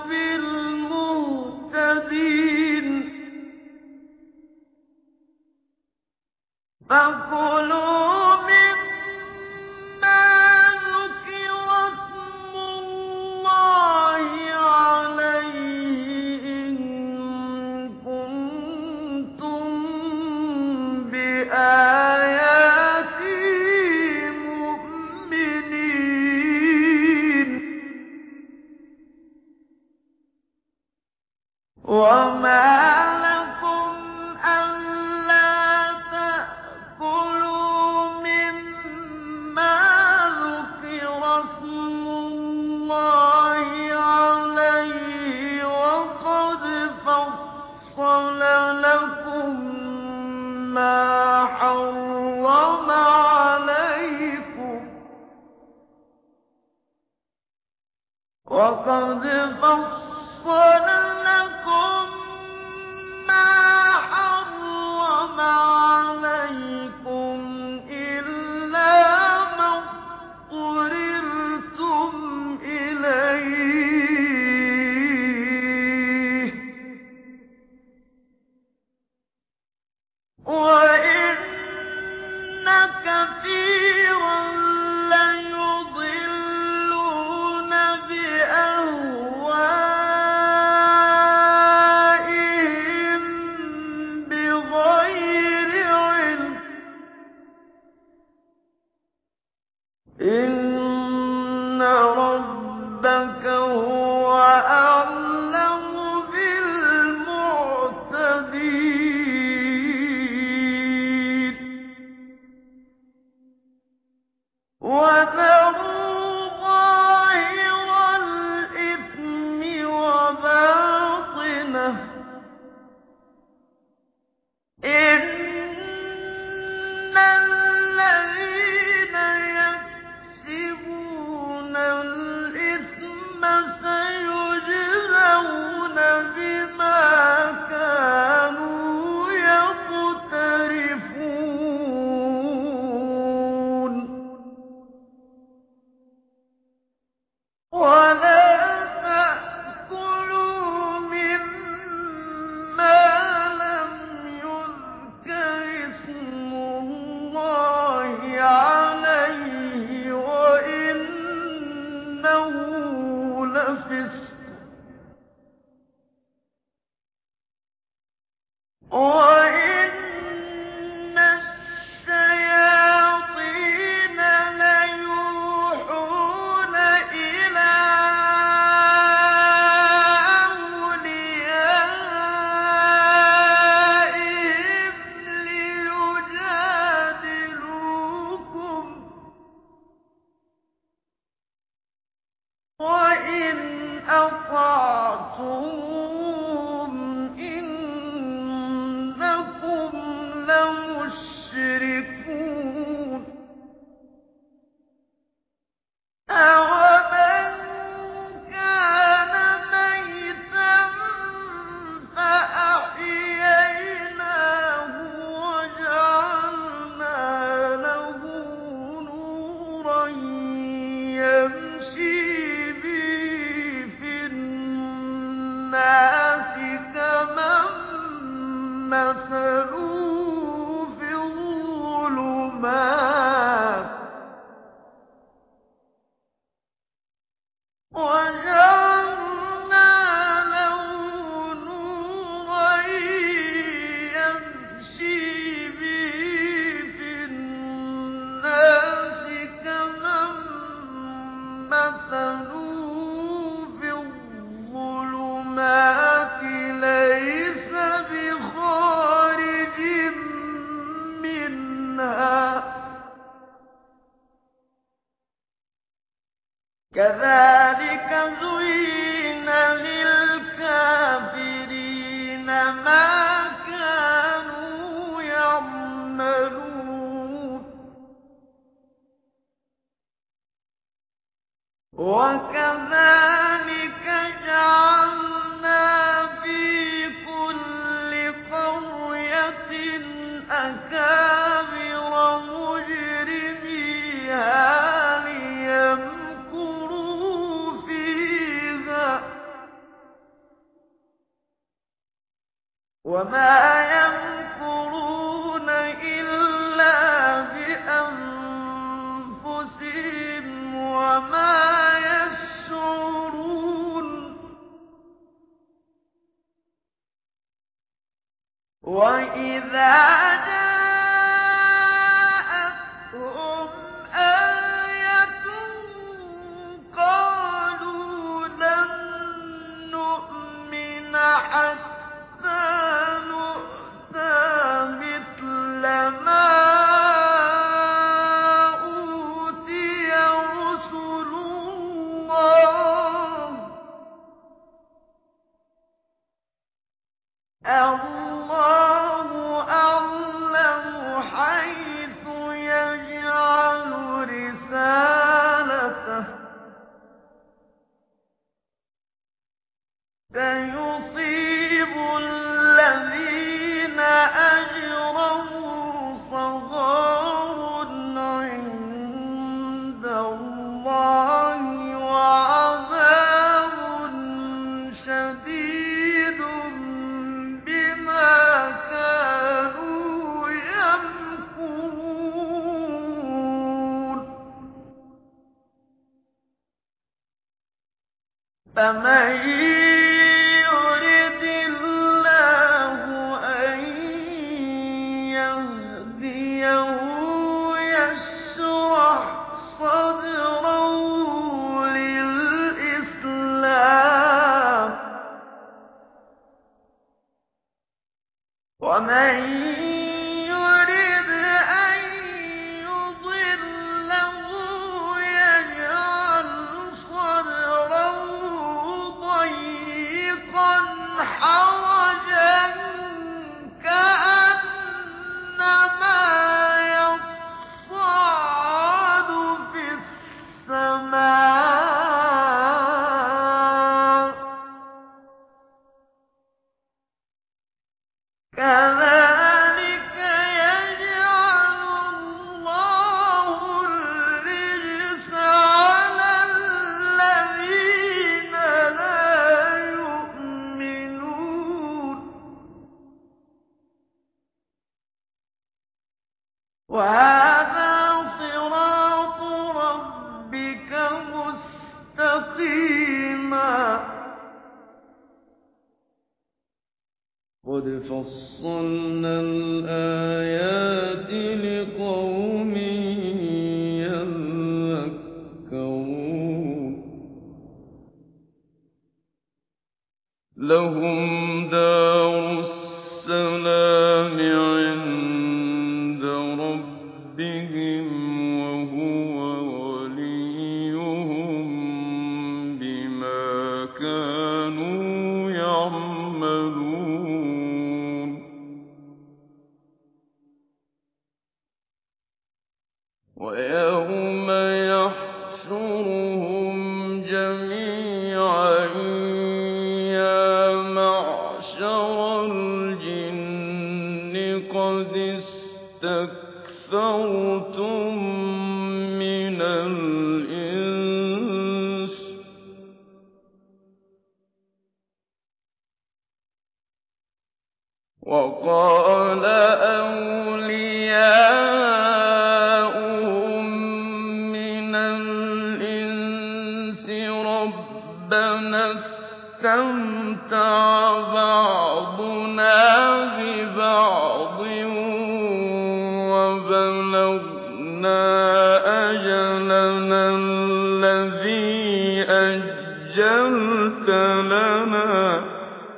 بِالْمُهْتَدِينَ فَكُلُوا مِمَّا ذُكِرَ اسْمُ اللَّهِ عَلَيْهِ إِن كُنتُم بِآيَاتِهِ مُؤْمِنِينَ وَمَا لَكُمْ أَلَّا تَأْكُلُوا مِمَّا ذُكِرَ اسْمُ اللَّهِ عَلَيْهِ وَقَدْ فَصَّلَ لَكُم مَّا حَرَّمَ عَلَيْكُمْ وَقَدْ فَصَّلَ لَكُم مَّا حَرَّمَ عَلَيْكُمْ إِلَّا مَا اضْطُرِرْتُمْ إِلَيْهِ ۗ وَإِنَّ كَثِيرًا لَّيُضِلُّونَ بِأَهْوَائِهِم إِنَّ رَبَّكَ هُوَ أَعْلَمُ بِالْمُعْتَدِينَ وَذَرُوا ظَاهِرَ الْإِثْمِ وَبَاطِنَهُ ۚ إِنَّ الَّذِينَ يَكْسِبُونَ الْإِثْمَ سَيُجْزَوْنَ بِمَا كَانُوا يَقْتَرِفُونَ وَلَا تَأْكُلُوا مِمَّا لَمْ يُذْكَرِ اسْمُ اللَّهِ عَلَيْهِ وَإِنَّهُ لَفِسْقٌ ۗ وَإِنَّ الشَّيَاطِينَ لَيُوحُونَ إِلَىٰ أَوْلِيَائِهِمْ لِيُجَادِلُوكُمْ ۖ وَإِنْ أَطَعْتُمُوهُمْ إِنَّكُمْ لَمُشْرِكُونَ أَوَمَن كَانَ مَيْتًا فَأَحْيَيْنَاهُ وَجَعَلْنَا لَهُ نُورًا يَمْشِي بِهِ فِي النَّاسِ كَمَن مَّثَلُهُ فِي الظُّلُمَاتِ ۗ وَجَعَلْنَا لَهُ نُورًا يَمْشِي بِهِ فِي النَّاسِ كَمَن مَّثَلُهُ فِي الظُّلُمَاتِ لَيْسَ بِخَارِجٍ مِّنْهَا ۚ كَذَٰلِكَ زُيِّنَ لِلْكَافِرِينَ مَا كَانُوا يَعْمَلُونَ وَكَذَٰلِكَ جَعَلْنَا فِي كُلِّ قَرْيَةٍ أَكَابِرَ مُجْرِمِيهَا لِيَمْكُرُوا فِيهَا ۖ وَمَا يَمْكُرُونَ إِلَّا بِأَنفُسِهِمْ وَمَا يَشْعُرُونَ وَإِذَا جَاءَتْهُمْ آيَةٌ قَالُوا لَن نُّؤْمِنَ حَتَّىٰ نُؤْتَىٰ مِثْلَ مَا أُوتِيَ رُسُلُ اللَّهِ ۘ اللَّهُ أَعْلَمُ حَيْثُ يَجْعَلُ رِسَالَتَهُ ۗ سَيُصِيبُ الَّذِينَ أَجْرَمُوا صَغَارٌ عِندَ اللَّهِ وَعَذَابٌ شَدِيدٌ بِمَا كَانُوا يَمْكُرُونَ فَمَن يُرِدِ اللَّهُ أَن يَهْدِيَهُ يَشْرَحْ صَدْرَهُ فَصَّلْنَا الْآيَاتِ لِقَوْمٍ يَذَّكَّرُونَ لَهُمْ دَارُ السَّلَامِ عِندَ رَبِّهِمْ وَهُوَ وَلِيُّهُم بِمَا كَانُوا يَعْمَلُونَ وَيَوْمَ يَحْشُرُهُمْ جَمِيعًا يَا مَعْشَرَ الْجِنِّ قَدِ اسْتَكْثَرْتُم مِّنَ الْإِنسِ ۖ وَقَالَ أَوْلِيَاؤُهُم مِّنَ الْإِنسِ رَبَّنَا اسْتَمْتَعَ بَعْضُنَا بِبَعْضٍ وَبَلَغْنَا أَجَلَنَا الَّذِي أَجَّلْتَ لَنَا ۚ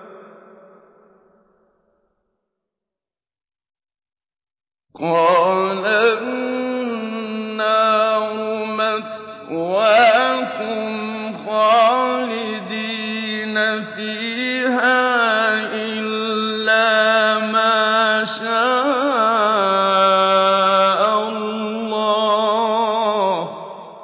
قَالَ النَّارُ مَثْوَاكُمْ خَالِدِينَ فِيهَا إِلَّا مَا شَاءَ اللَّهُ ۗ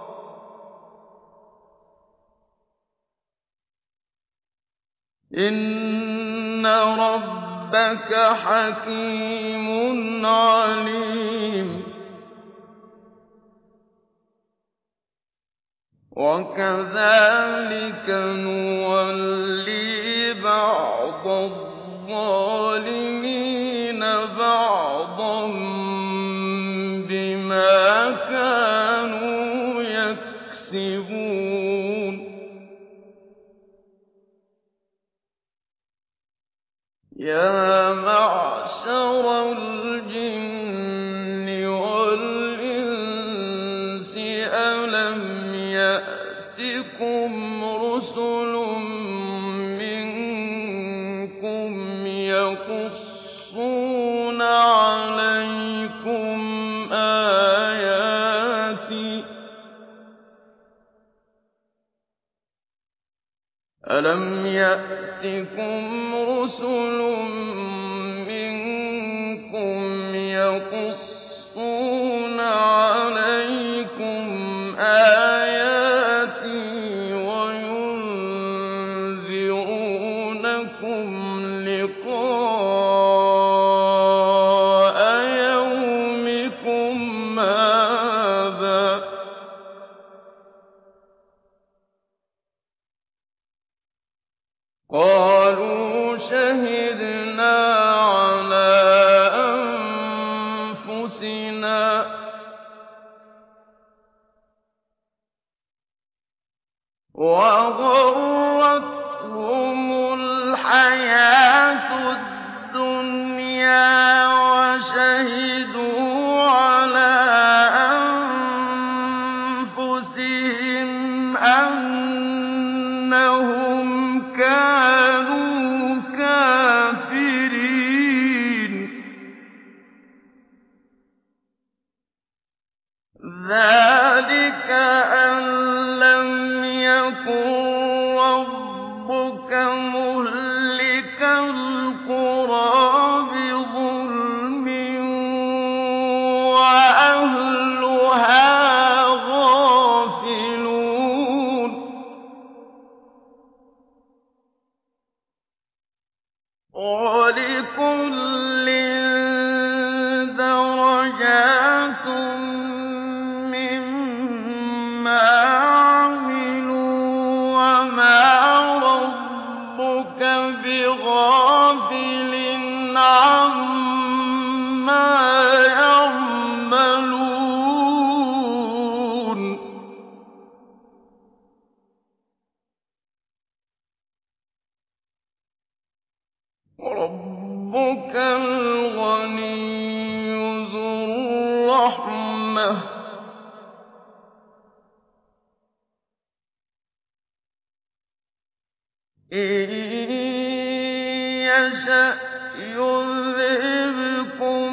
إِنَّ رَبَّكَ حَكِيمٌ عَلِيمٌ وَكَذَٰلِكَ نُوَلِّي بَعْضَ الظَّالِمِينَ بَعْضًا بِمَا كَانُوا يَكْسِبُونَ يَا مَعْشَرَ الْجِنِّ وَالْإِنسِ أَلَمْ يَأْتِكُمْ رُسُلٌ مِّنكُمْ يَقُصُّونَ عَلَيْكُمْ آيَاتِي ۚ أَلَمْ يَأْتِكُمْ رُسُلٌ مِّنكُمْ يَقُصُّونَ عَلَيْكُمْ آيَاتِي وَيُنذِرُونَكُمْ لِقَاءَ يَوْمِكُمْ هَٰذَا ۚ قَالُوا شَهِدْنَا عَلَىٰ أَنفُسِنَا ۖ وَغَرَّتْهُمُ الْحَيَاةُ الدُّنْيَا وَشَهِدُوا عَلَىٰ أَنفُسِهِمْ أَنَّهُمْ كَانُوا كَافِرِينَ ذَٰلِكَ أَن لَّمْ يَكُن رَّبُّكَ مُهْلِكَ الْقُرَىٰ بِظُلْمٍ وَأَهْلُهَا غَافِلُونَ وَلِكُلٍّ دَرَجَاتٌ رَحْمَةٌ ۚ إِن يَشَأْ يُذْهِبْكُمْ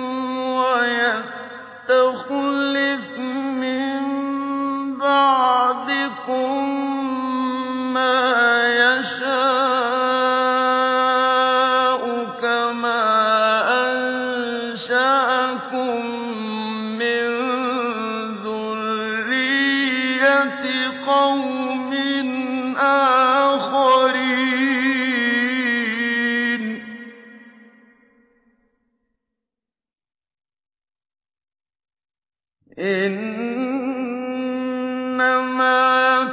وَيَسْتَخْلِفْ مِن بَعْدِكُم مَّا يَشَاءُ كَمَا أَنشَأَكُم مِّن ذُرِّيَّةِ قَوْمٍ آخَرِينَ ۚ إِنَّمَا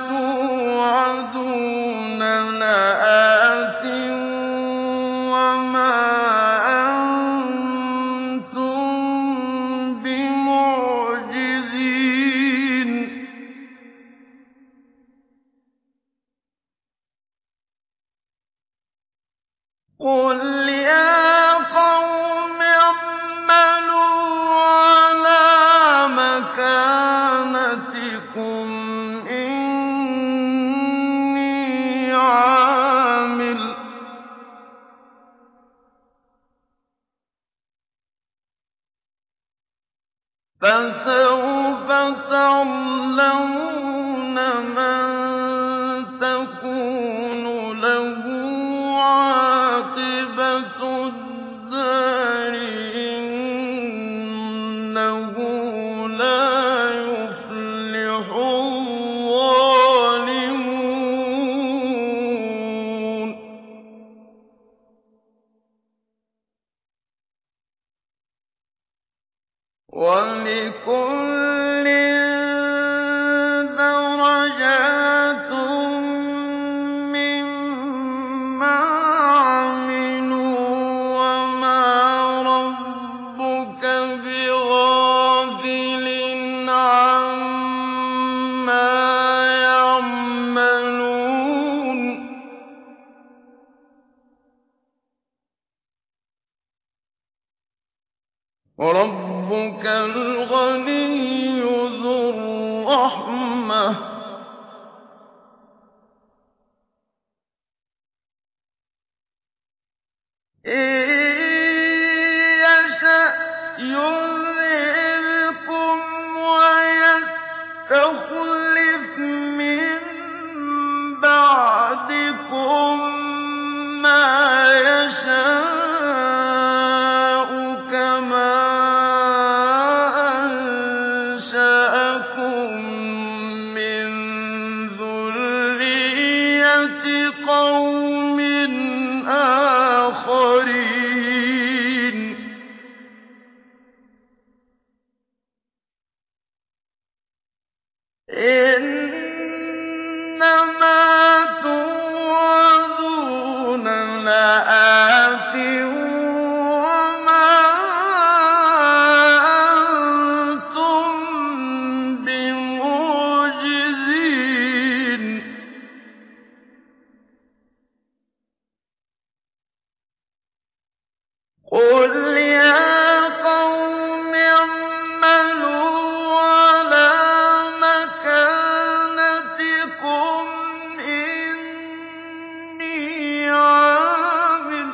تُوعَدُونَ لَآتٍ ۖ وَمَا أَنتُم بِمُعْجِزِينَ قُلْ يَا قَوْمِ اعْمَلُوا عَلَىٰ مَكَانَتِكُمْ إِنِّي عَامِلٌ ۖ فَسَوْفَ تَعْلَمُونَ مَن تَكُونُ لَهُ عَاقِبَةُ الدَّارِ ۗ إِنَّهُ لَا يُفْلِحُ الظَّالِمُونَ وَلِكُلٍّ دَرَجَاتٌ مِّمَّا عَمِلُوا ۚ وَمَا رَبُّكَ بِغَافِلٍ عَمَّا يَعْمَلُونَ رَبُّكَ الْغَنِيُّ ذُو الرَّحْمَةِ ۚ إِن يَشَأْ يُذْهِبْكُمْ وَيَسْتَخْلِفْ مِن بَعْدِكُم مَّا يَشَاءُ كَمَا أَنشَأَكُم مِّن ذُرِّيَّةِ قَوْمٍ آخَرِينَ ۚ إِنَّمَا تُوعَدُونَ لَآتٍ ۖ وَمَا أَنتُم بِمُعْجِزِينَ قُلْ يَا قَوْمِ اعْمَلُوا عَلَىٰ مَكَانَتِكُمْ إِنِّي عَامِلٌ ۖ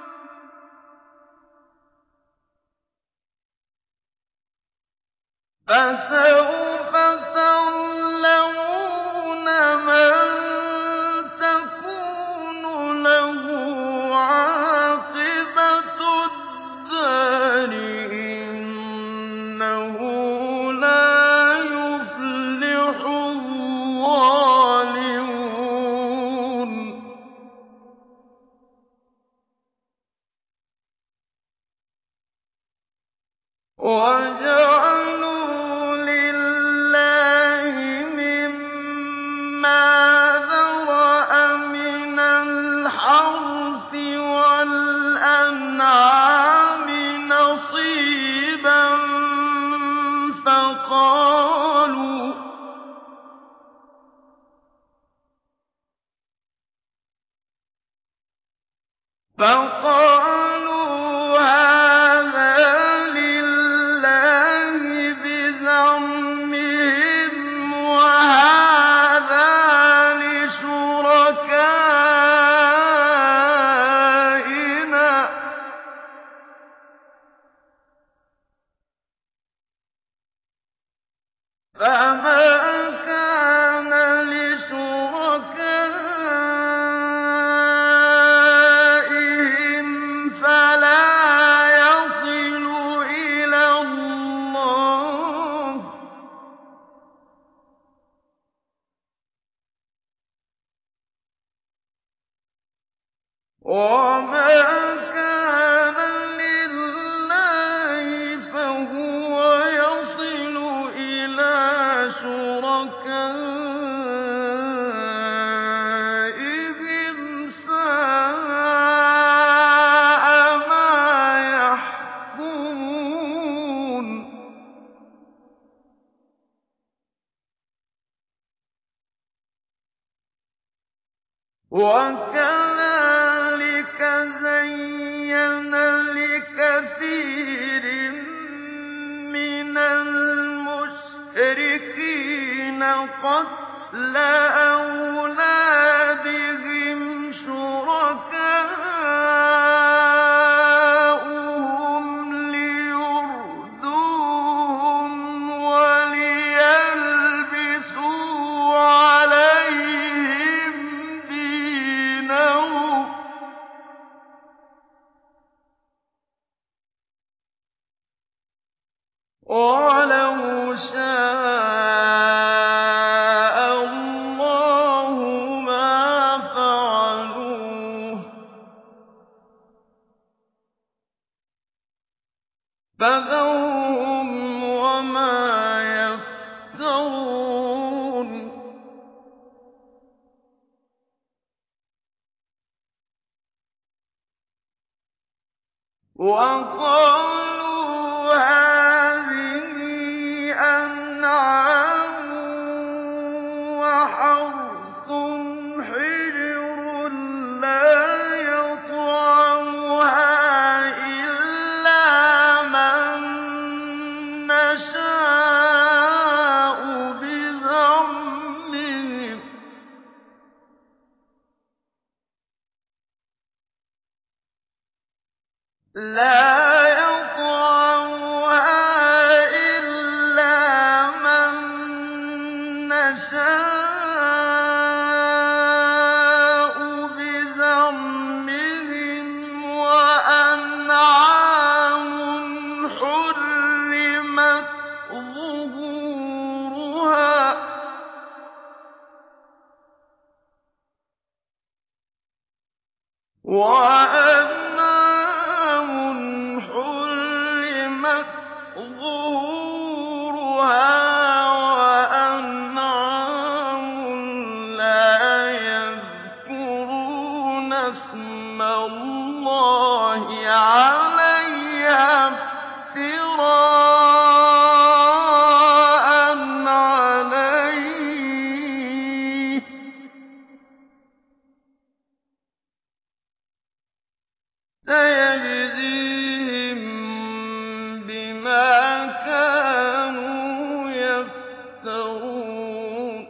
فَسَوْفَ تَعْلَمُونَ مَن تَكُونُ لَهُ عَاقِبَةُ الدَّارِ ۗ إِنَّهُ لَا يُفْلِحُ الظَّالِمُونَ وَجَعَلُوا لِلَّهِ مِمَّا ذَرَأَ مِنَ الْحَرْثِ وَالْأَنْعَامِ نَصِيبًا فَقَالُوا فَقَالُوا هَٰذَا لِلَّهِ بِزَعْمِهِمْ بِزَعْمِهِمْ وَهَٰذَا لِشُرَكَائِنَا ۖ فَمَا كَانَ لِشُرَكَائِهِمْ فَلَا يَصِلُ إِلَى اللَّهِ ۖ وَمَا كَانَ لِلَّهِ فَهُوَ يَصِلُ إِلَىٰ شُرَكَائِهِمْ ۗ سَاءَ مَا يَحْكُمُونَ. وَكَذَٰلِكَ زَيَّنَ لِكَثِيرٍ مِّنَ الْمُشْرِكِينَ قَتْلَ أَوْلَادِهِمْ شُرَكَاؤُهُمْ لِيُرْدُوهُمْ وَلِيَلْبِسُوا عَلَيْهِمْ دِينَهُمْ ۖ وَلَوْ شَاءَ اللَّهُ مَا فَعَلُوهُ ۖ فَذَرْهُمْ وَمَا يَفْتَرُونَ. وَقَالُوا هَٰذِهِ أَنْعَامٌ وَحَرْثٌ حِجْرٌ لَّا يَطْعَمُهَا إِلَّا مَن نَّشَاءُ بِزَعْمِهِمْ ۚ لَا يَطْعَمُهَا إِلَّا مَن نَّشَاءُ بِزَعْمِهِمْ ۚ وَأَنْعَامٌ حُرِّمَتْ ظُهُورُهَا وَأَنْعَامٌ حُرِّمَتْ ظُهُورُهَا وَأَنْعَامٌ لَّا يَذْكُرُونَ اسْمَ اللَّهِ عَلَيْهَا افْتِرَاءً عَلَيْهِ ۚ سَيَجْزِيهِم بِمَا كَانُوا يَفْتَرُونَ.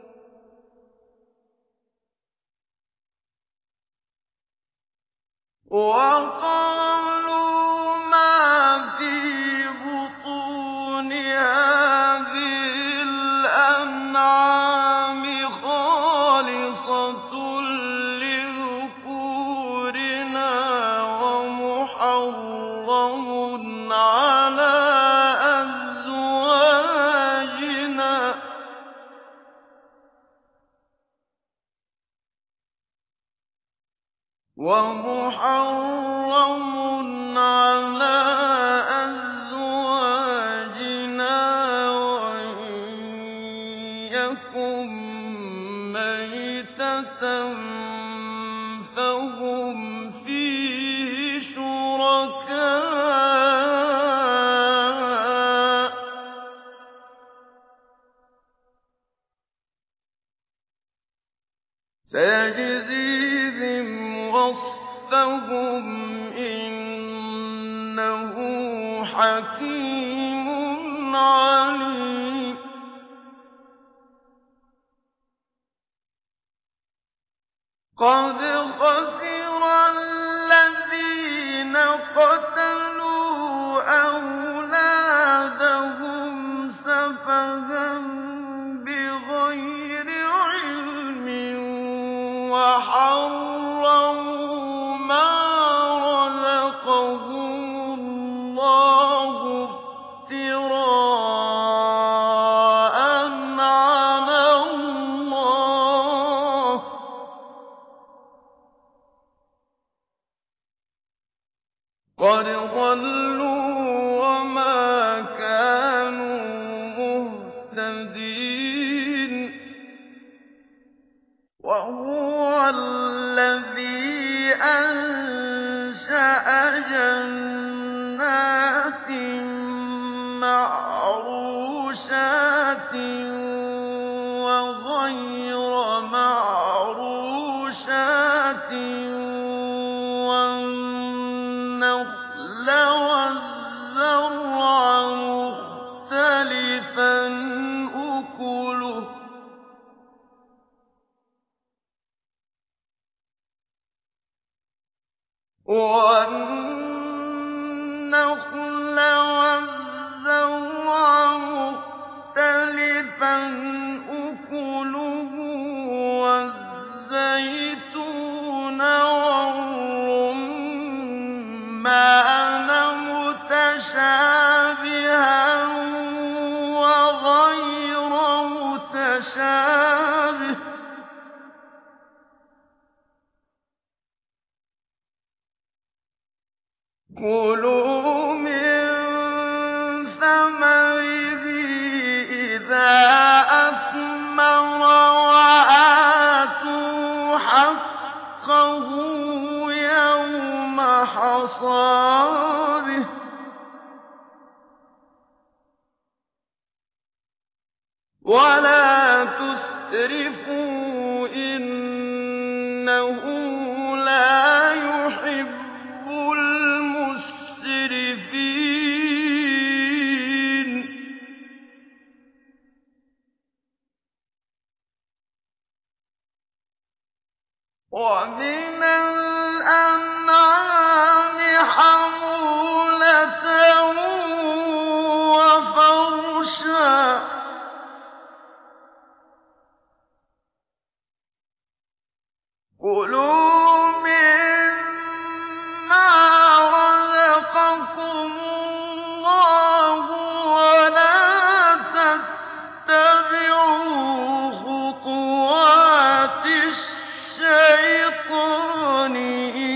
وَقَالُوا مَا فِي بُطُونِ هَٰذِهِ الْأَنْعَامِ خَالِصَةٌ لِّذُكُورِنَا وَمُحَرَّمٌ عَلَىٰ أَزْوَاجِنَا ۖ وَمُحَرَّمٌ عَلَىٰ أَزْوَاجِنَا وَإِن يَكُن مَّيْتَةً فَهُمْ فِيهِ شُرَكَاءُ ۚ سَيَجْزِيهِمْ وَصْفَهُمْ ۚ إِنَّهُ حَكِيمٌ عَلِيمٌ. قَدْ خَسِرَ الَّذِينَ قَتَلُوا أَوْلَادَهُمْ سَفَهًا بِغَيْرِ عِلْمٍ وَحَرَّمُوا مَا رَزَقَهُمُ اللَّهُ افْتِرَاءً عَلَى اللَّهِ ۚ قَدْ ضَلُّوا وَمَا كَانُوا مُهْتَدِينَ وَهُوَ الَّذِي أَنشَأَ جَنَّاتٍ مَّعْرُوشَاتٍ وَغَيْرَ مَعْرُوشَاتٍ وَالنَّخْلَ وَالزَّرْعَ مُخْتَلِفًا أُكُلُهُ وَالنَّخْلَ وَالزَّرْعَ مُخْتَلِفًا أُكُلُهُ وَالزَّيْتُونَ وَالرُّمَّانَ مُتَشَابِهًا وَغَيْرَ مُتَشَابِهٍ ۗ كُلُوا مِن ثَمَرِهِ إِذَا أَثْمَرَ وَآتُوا حَقَّهُ يَوْمَ حَصَادِهِ ۖ وَلَا تُسْرِفُوا ۚ إِنَّهُ لَا يُحِبُّ الْمُسْرِفِينَ وَمِنَ الْأَنْعَامِ حَمُولَةً وَفَرْشًا ۚ كُلُوا مِمَّا رَزَقَكُمُ اللَّهُ وَلَا تَتَّبِعُوا خُطُوَاتِ الشَّيْطَانِ ۚ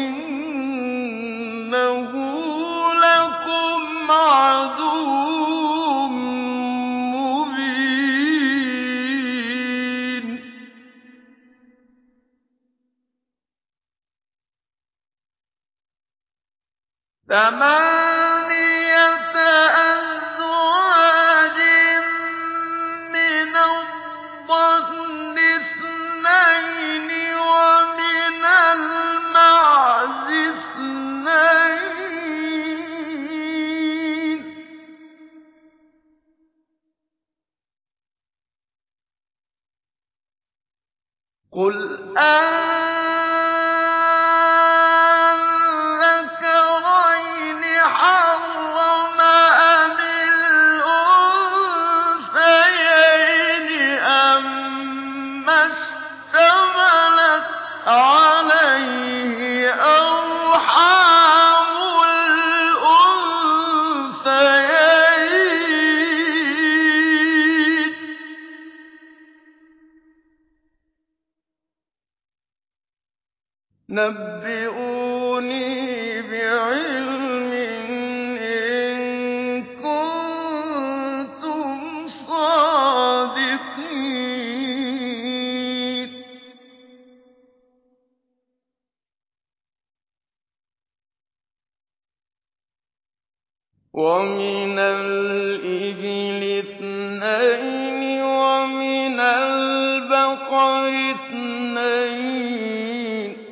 إِنَّهُ لَكُمْ عَدُوٌّ مُّبِينٌ ثَمَانِيَةَ أَزْوَاجٍ مِّنَ الضَّأْنِ اثْنَيْنِ وَمِنَ الْمَعْزِ اثْنَيْنِ ۗ قُلْ أَنذَكَرَيْنِ حَرَّمَ أَمِ الْأُنثَيَيْنِ أَمَّا اشْتَمَلَتْ عَلَيْهِ أَرْحَامُ الْأُنثَيَيْنِ ۖ نَبِّئُونِي بِعِلْمٍ إِن كُنتُمْ صَادِقِينَ وَمِنَ الْإِبِلِ اثْنَيْنِ وَمِنَ الْبَقَرِ اثْنَيْنِ ۗ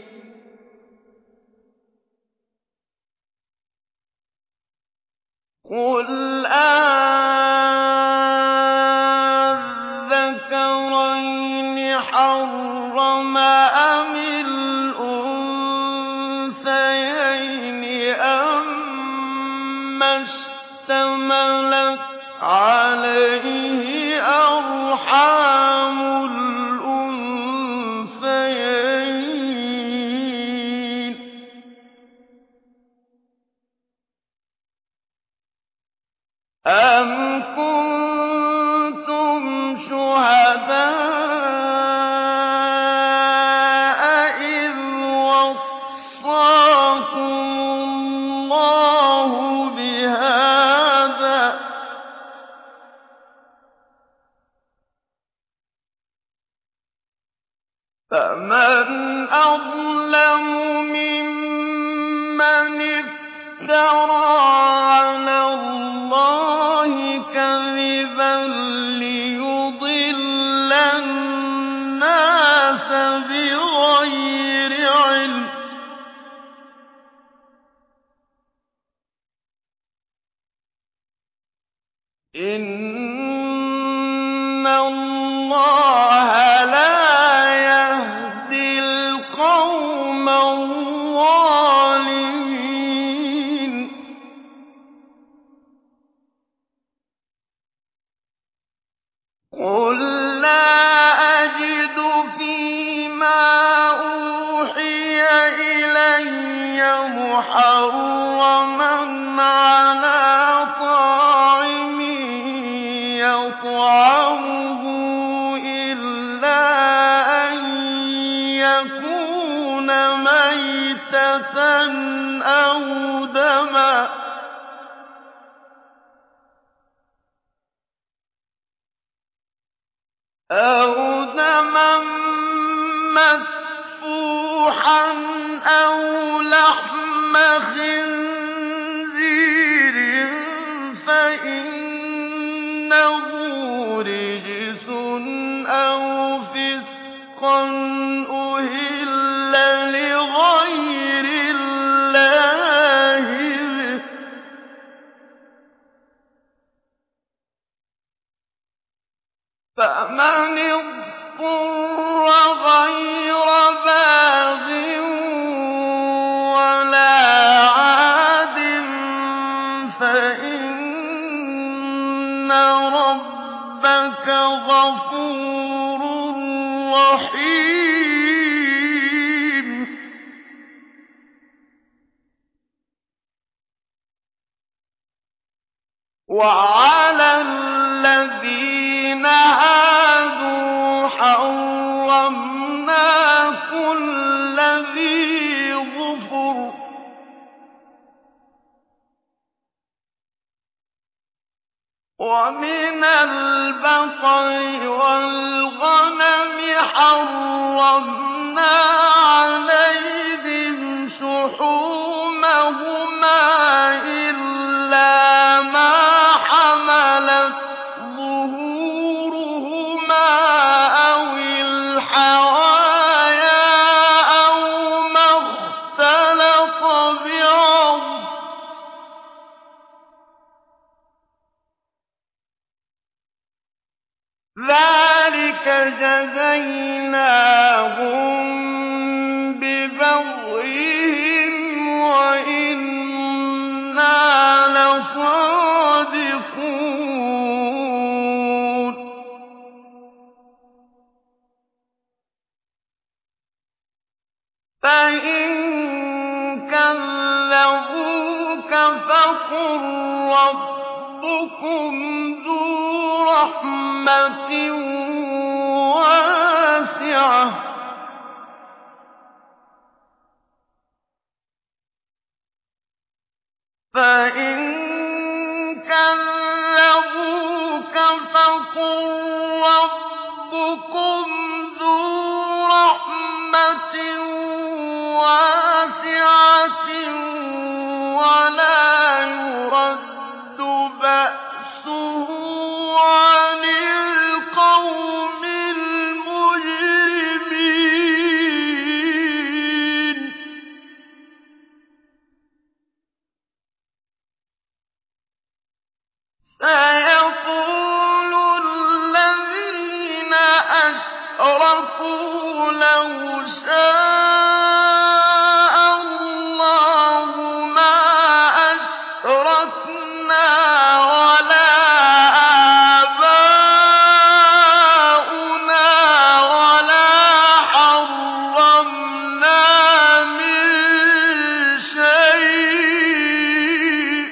قُلْ أَنذَكَرَيْنِ حَرَّمَ أَمِ فمن أظلم ممن افترى على الله كذبا ليضل الناس بغير علم إن الله لا يهدي القوم الظالمين قل لا أجد فيما أوحي إلي محرما على طاعم يطعمه إلا أن يكون ميتة أو دما أو دما مسفوحا أو لحم خنزير فإنه رجس أو فسقا أهل لغير الله به فمن اضطر غير باغ ولا عاد فإن ربك غفور رحيم وعلى الذين هادوا حرمنا كل ذي ظفر ومن البقر والغنم حرمنا عليهم شحومهما إلا ما حملت ظهورهما أو الحوايا أو ما اختلط بعظم ذلك جزيناهم ببغيهم وإنا لصادقون فإن كذبوك فقل ربكم ذو رحمة واسعة فإن كذبوك فقل ربكم ذو رحمة واسعة ولا يرد بأسه عن القوم المجرمين سيقول الذين أشركوا لو شاء الله ما أشركنا ولا آباؤنا ولا حرمنا من شيء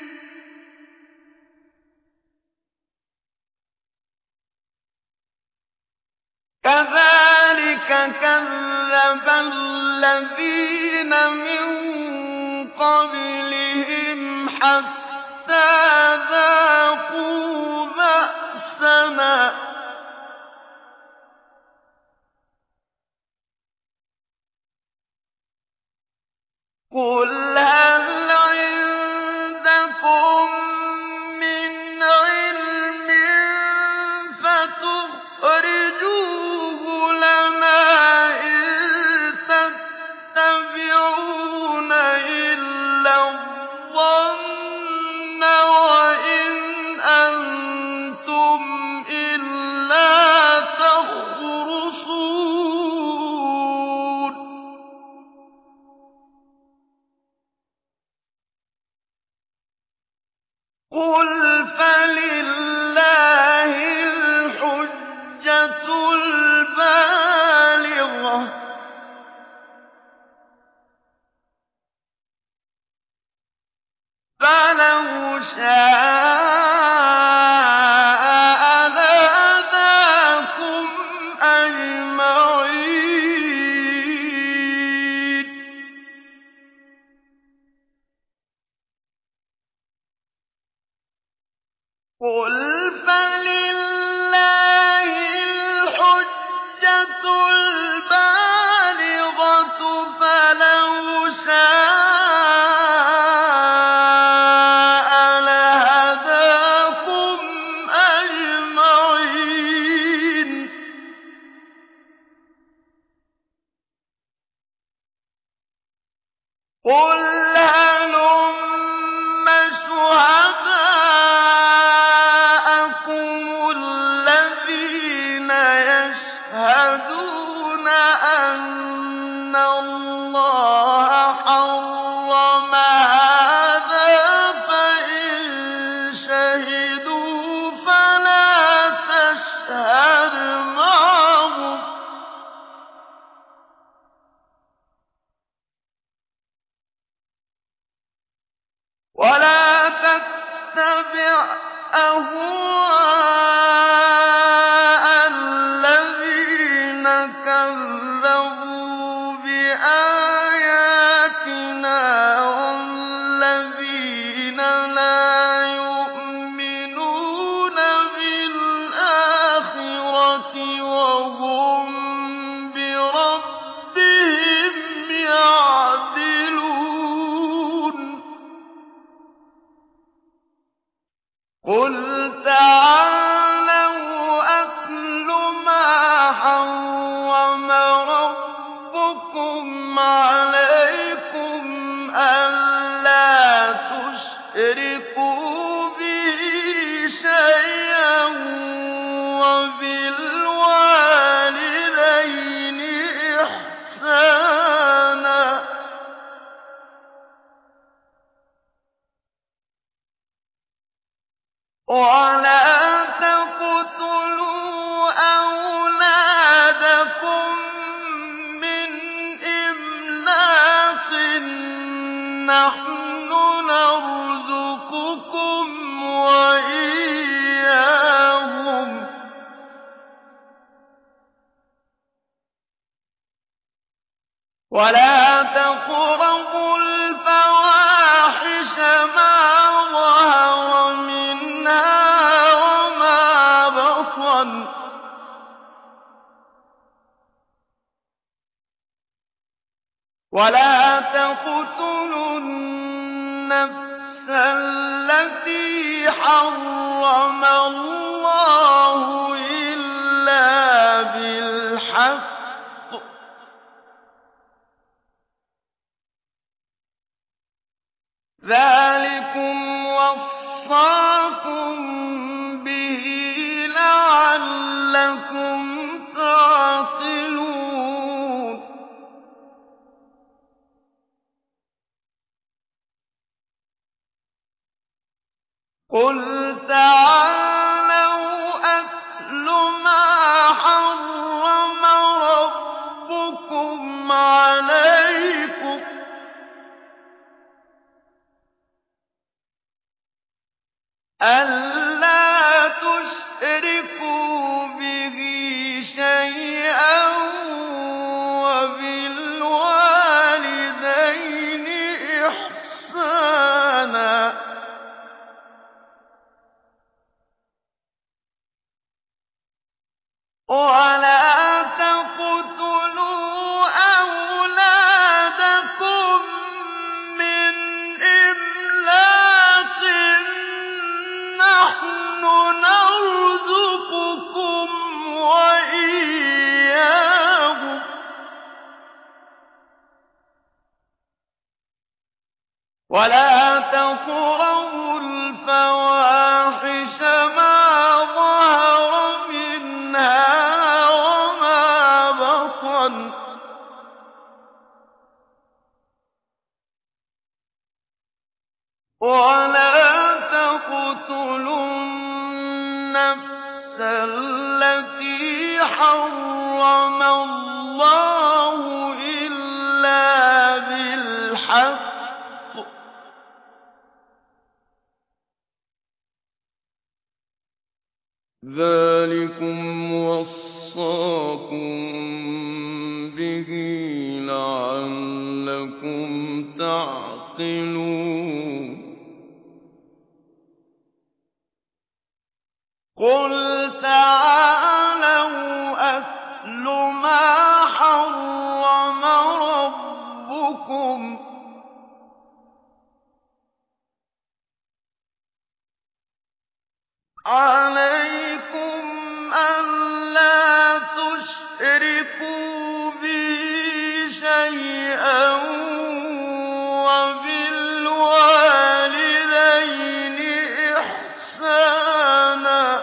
كذلك كذب الذين من قبلهم حتى ذاقوا بأسنا أَهْوَاءَ الَّذِينَ كَذَّبُوا بِآيَاتِنَا وَالَّذِينَ لَا يُؤْمِنُونَ بِالْآخِرَةِ وَهُم بِرَبِّهِمْ يَعْدِلُونَ قُلْ تَعَالَوْا أَتْلُ مَا حَرَّمَ رَبُّكُمْ عَلَيْكُمْ أَلَّا تُشْرِكُوا بِهِ شَيْئًا وَبِالْوَالِدَيْنِ إِحْسَانًا ۖ وَلَا تَقْتُلُوا أَوْلَادَكُم مِّنْ إِمْلَاقٍ ۖ نَّحْنُ نَرْزُقُكُمْ وَإِيَّاهُمْ ۖ وَلَا تَقْرَبُوا الْفَوَاحِشَ مَا ظَهَرَ مِنْهَا وَمَا بَطَنَ ۖ وَلَا تَقْتُلُوا النَّفْسَ الَّتِي حَرَّمَ اللَّهُ إِلَّا بِالْحَقِّ ۚ ذَٰلِكُمْ وَصَّاكُم بِهِ لَعَلَّكُمْ تَعْقِلُونَ قُلْ تَعَالَوْا أَتْلُ مَا حَرَّمَ رَبُّكُمْ عَلَيْكُمْ أَلَّا تُشْرِكُوا بِهِ شَيْئًا وَبِالْوَالِدَيْنِ إِحْسَانًا ۖ وَلَا تَقْتُلُوا أَوْلَادَكُم مِّنْ إِمْلَاقٍ ۖ نَّحْنُ نَرْزُقُكُمْ وَإِيَّاهُمْ ۖ وَلَا تَقْرَبُوا الْفَوَاحِشَ مَا ظَهَرَ مِنْهَا وَمَا بَطَنَ ۖ وَلَا تَقْتُلُوا النَّفْسَ الَّتِي حَرَّمَ اللَّهُ إِلَّا بِالْحَقِّ ۚ ذَٰلِكُمْ وَصَّاكُم بِهِ لَعَلَّكُمْ تَعْقِلُونَ قُلْ تَعَالَوْا أَتْلُ مَا حَرَّمَ رَبُّكُمْ عَلَيْكُمْ أَلَّا تُشْرِكُوا بِهِ شَيْئًا وَبِالْوَالِدَيْنِ إِحْسَانًا ۖ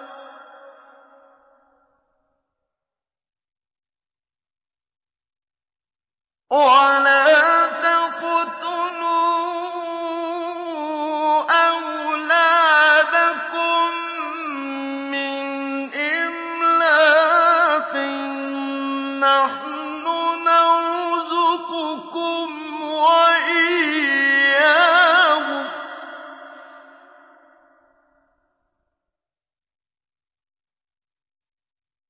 وَلَا تَقْتُلُوا أَوْلَادَكُم مِّنْ إِمْلَاقٍ ۖ نَّحْنُ نَرْزُقُكُمْ وَإِيَّاهُمْ ۖ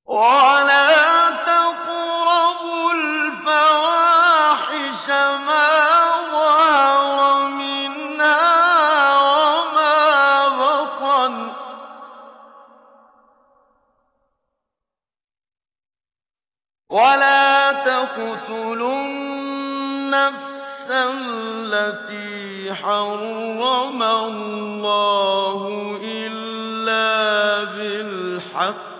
ولا تقربوا الفواحش ما ظهر منها وما بطن ولا تقتلوا النفس التي حرم الله إلا بالحق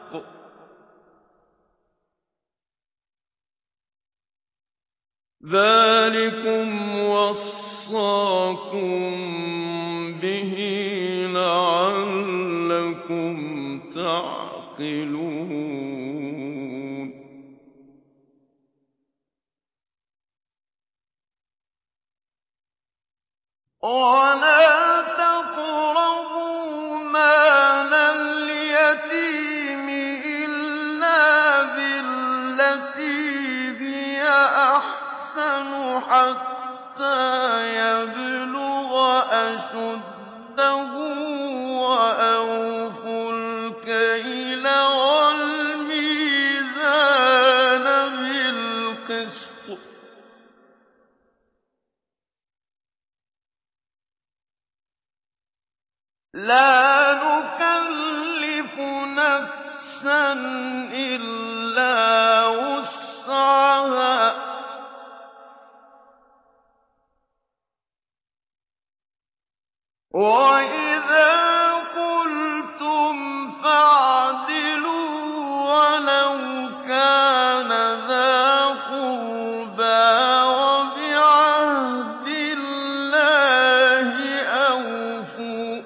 ذلكم وصاكم به لعلكم تعقلون ولا تقربوا مال اليتيم إلا بالتي هي أحسن حتى يبلغ أشده وأوفوا الكيل والميزان بالقسط لا نكلف نفسا إلا وسعها وإذا قلتم فاعدلوا ولو كان ذا قربى وبعهد الله أوفوا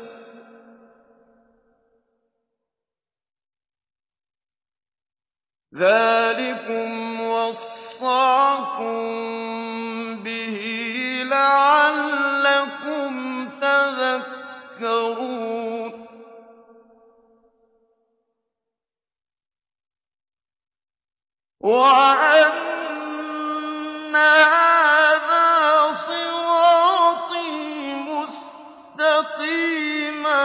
ذلكم وصاكم به لعلكم تذكرون وأن هذا صراطي مستقيما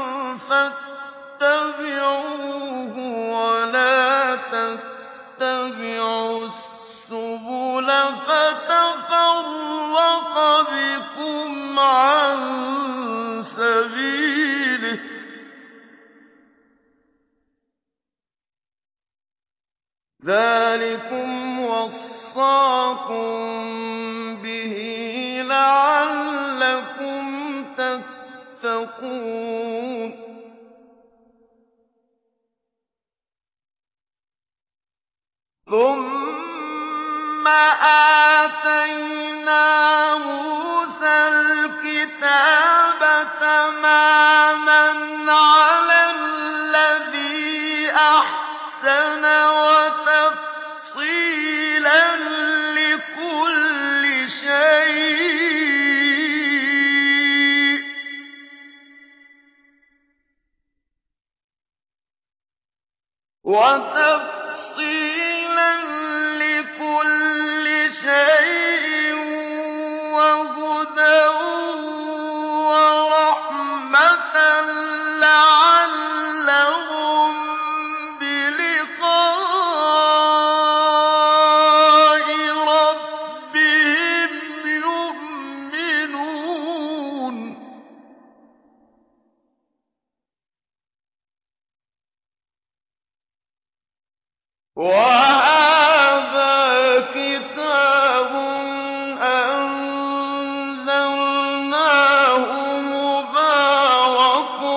فاتبعوه ولا تتبعوا السبل فتفرق بكم عن سبيله ذلكم وصاكم به لعلكم تتقون ثم آتينا موسى الكتاب تماما على الذي أحسن وتفصيلا لكل شيء وتفصيلا لكل شيء وهدى ورحمة لعلهم بلقاء ربهم يؤمنون وهذا كتاب أنزلناه مبارك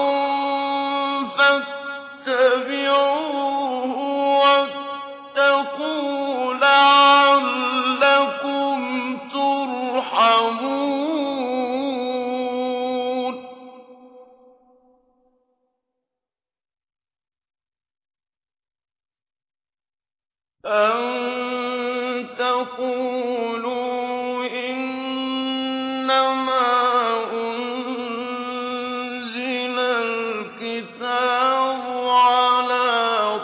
فاتبعوه واتقوا لعلكم ترحمون أن تقولوا إنما أنزل الكتاب على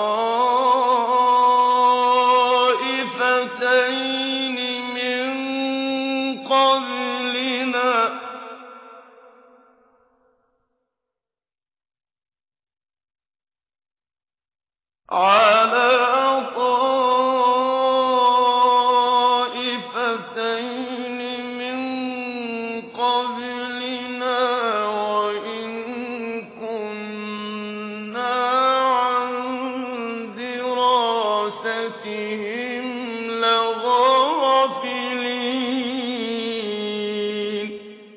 طائفتين من قبلنا عَلَىٰ طَائِفَتَيْنِ مِن قَبْلِنَا وَإِن كُنَّا عَن دِرَاسَتِهِمْ لَغَافِلِينَ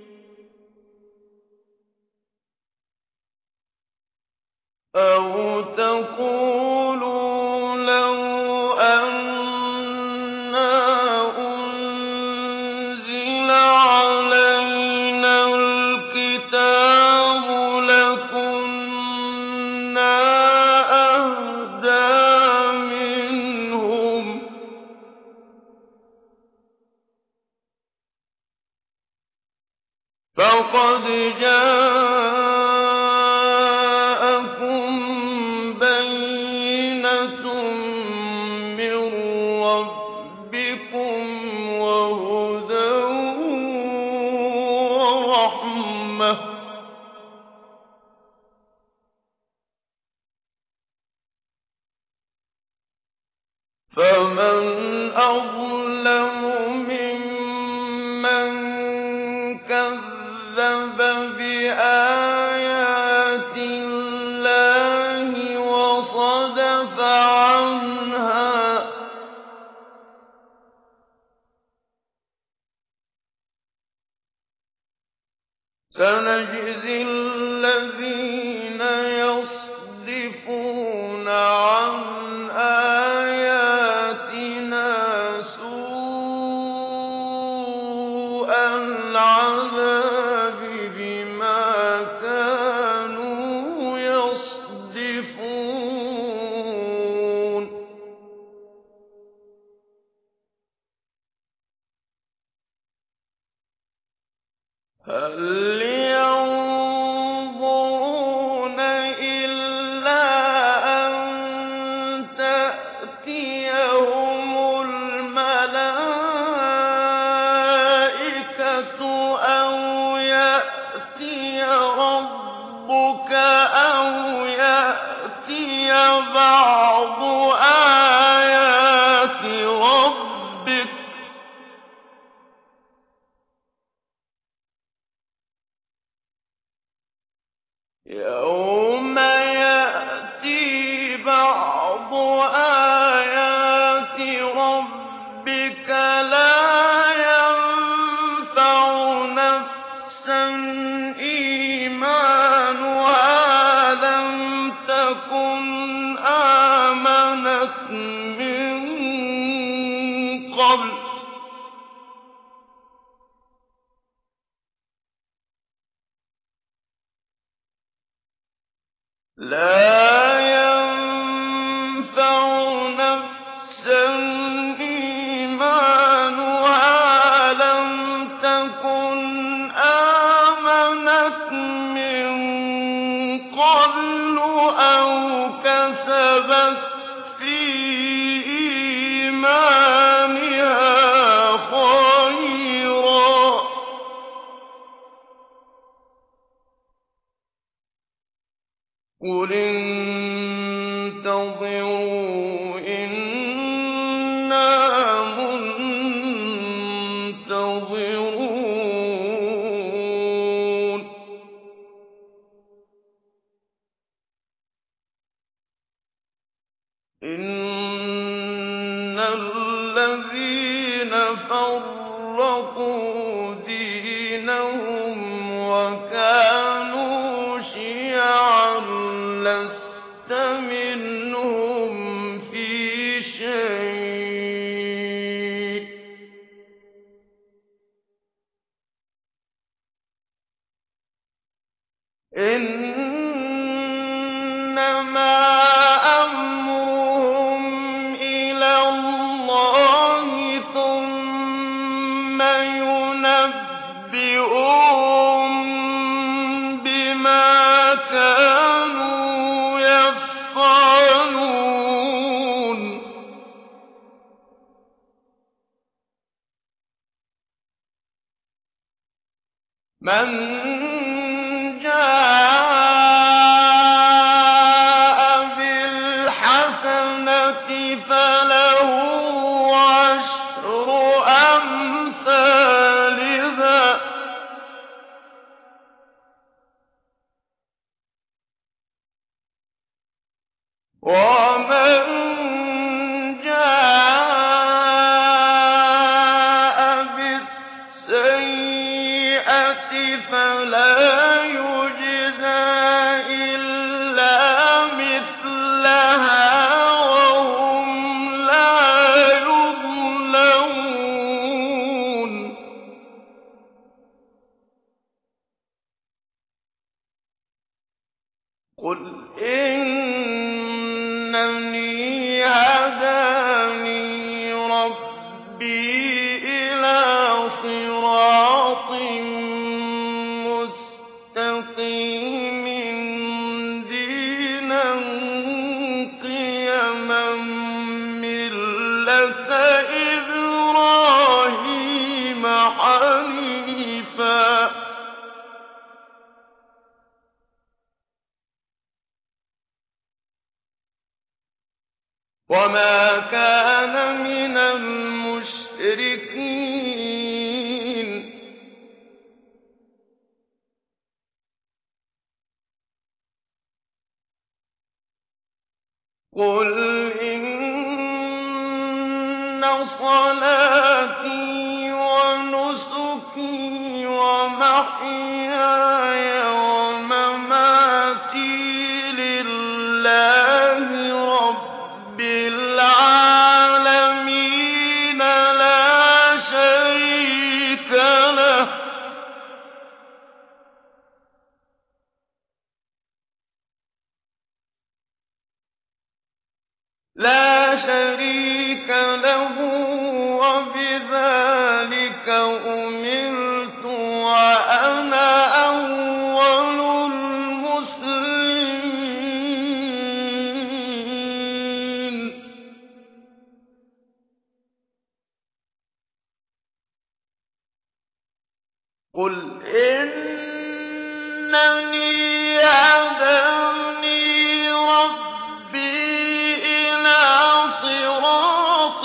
أَوْ تَقُولُوا لَوْ أَنَّا أُنزِلَ عَلَيْنَا الْكِتَابُ لَكُنَّا أَهْدَىٰ مِنْهُمْ ۚ فَقَدْ جَاءَكُم بَيِّنَةٌ مِّن رَّبِّكُمْ وَهُدًى وَرَحْمَةٌ ۚ فَمَنْ أَظْلَمُ مِمَّن كَذَّبَ بِآيَاتِ اللَّهِ وَصَدَفَ عَنْهَا ۗ سَنَجْزِي الَّذِينَ يَصْدِفُونَ عَنْ آيَاتِنَا سُوءَ الْعَذَابِ بِمَا كَانُوا يَصْدِفُونَ هَلْ يَنظُرُونَ إِلَّا أَن تَأْتِيَهُمُ الْمَلَائِكَةُ أَوْ يَأْتِيَ رَبُّكَ أَوْ يَأْتِيَ بَعْضُ آيَاتِ رَبِّكَ ۗ يَوْمَ يَأْتِي بَعْضُ آيَاتِ رَبِّكَ لَا يَنفَعُ نَفْسًا إِيمَانُهَا لَمْ تَكُنْ آمَنَتْ مِن قَبْلُ لَا يَنفَعُ نَفْسًا إِيمَانُهَا لَمْ تَكُنْ آمَنَتْ مِن قَبْلُ أَوْ كَسَبَتْ فِي إِيمَانِهَا خَيْرًا ۗ قُلِ انتَظِرُوا إِنَّا مُنتَظِرُونَ إِنَّ الَّذِينَ فَرَّقُوا دِينَهُمْ وَكَانُوا شِيَعًا لَّسْتَ مِنْهُمْ فِي شَيْءٍ ۚ إِنَّمَا أَمْرُهُمْ إِلَى اللَّهِ ثُمَّ يُنَبِّئُهُم بِمَا كَانُوا يَفْعَلُونَ مَن جَاءَ بِالْحَسَنَةِ فله عشر أمثالها ۚ ومن جاء بالسيئة فلا يجزى إلا مثلها وهم لا يظلمون. قل إنني هداني ربي إلى صراط مستقيم دينا قيما ملة إبراهيم حنيفا ۚ وما كان من المشركين. قل إن صلاتي ونسكي ومحياي ومماتي لله رب العالمين لا شريك له لا شريك له وبذلك أمرت وأنا أول المسلمين. قل إنني هداني ربي إلى صراط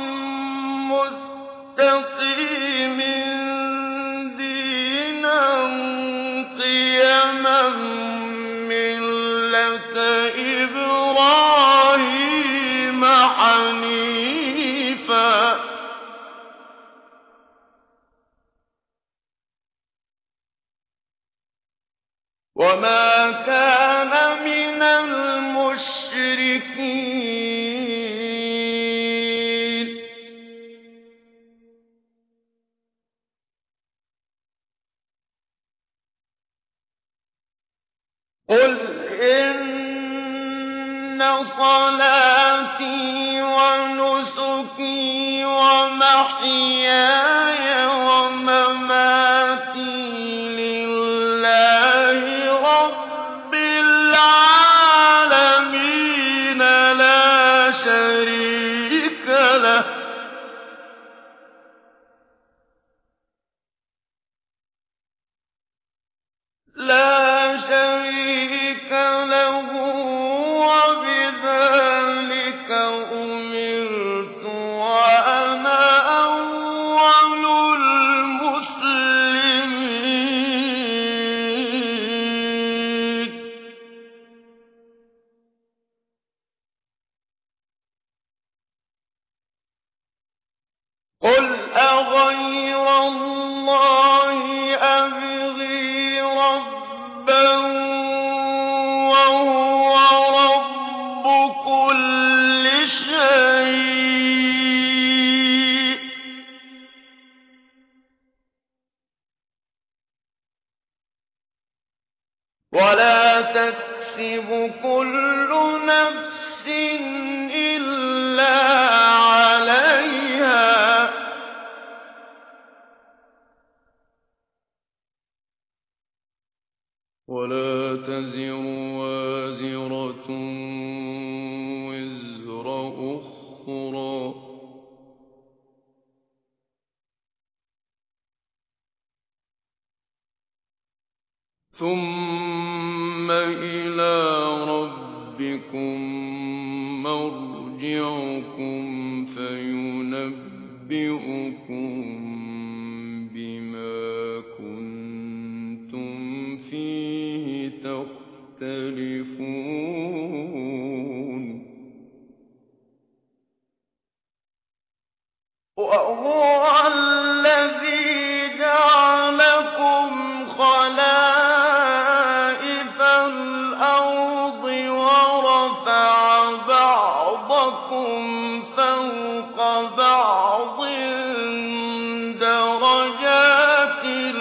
مستقيم دينا قيما ملة إبراهيم حنيفا ۚ وما كان من المشركين. قل إن صلاتي ونسكي ومحياي ومماتي لله رب العالمين لا شريك له لا شريك له وبذلك أمرت وأنا أول المسلمين. قل أغير الله أبغي ربا وهو رب كل شيء ولا تكسب كل نفس إلا عليها ولا تزر وازرة وزر أخرى ثم إلى ربك إليكم مرجعكم فينبئكم بما كنتم فيه تختلفون وهو الذي جعلكم خلائف الأرض ورفع بعضكم فوق بعض درجات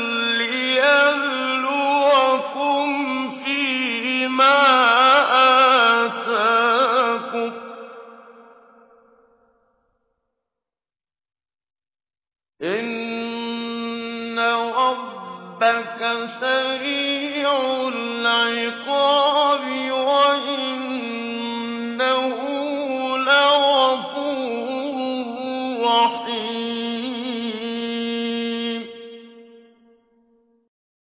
ليبلوكم فيما آتاكم إن ربك سريع العقاب وإنه لغفور رحيم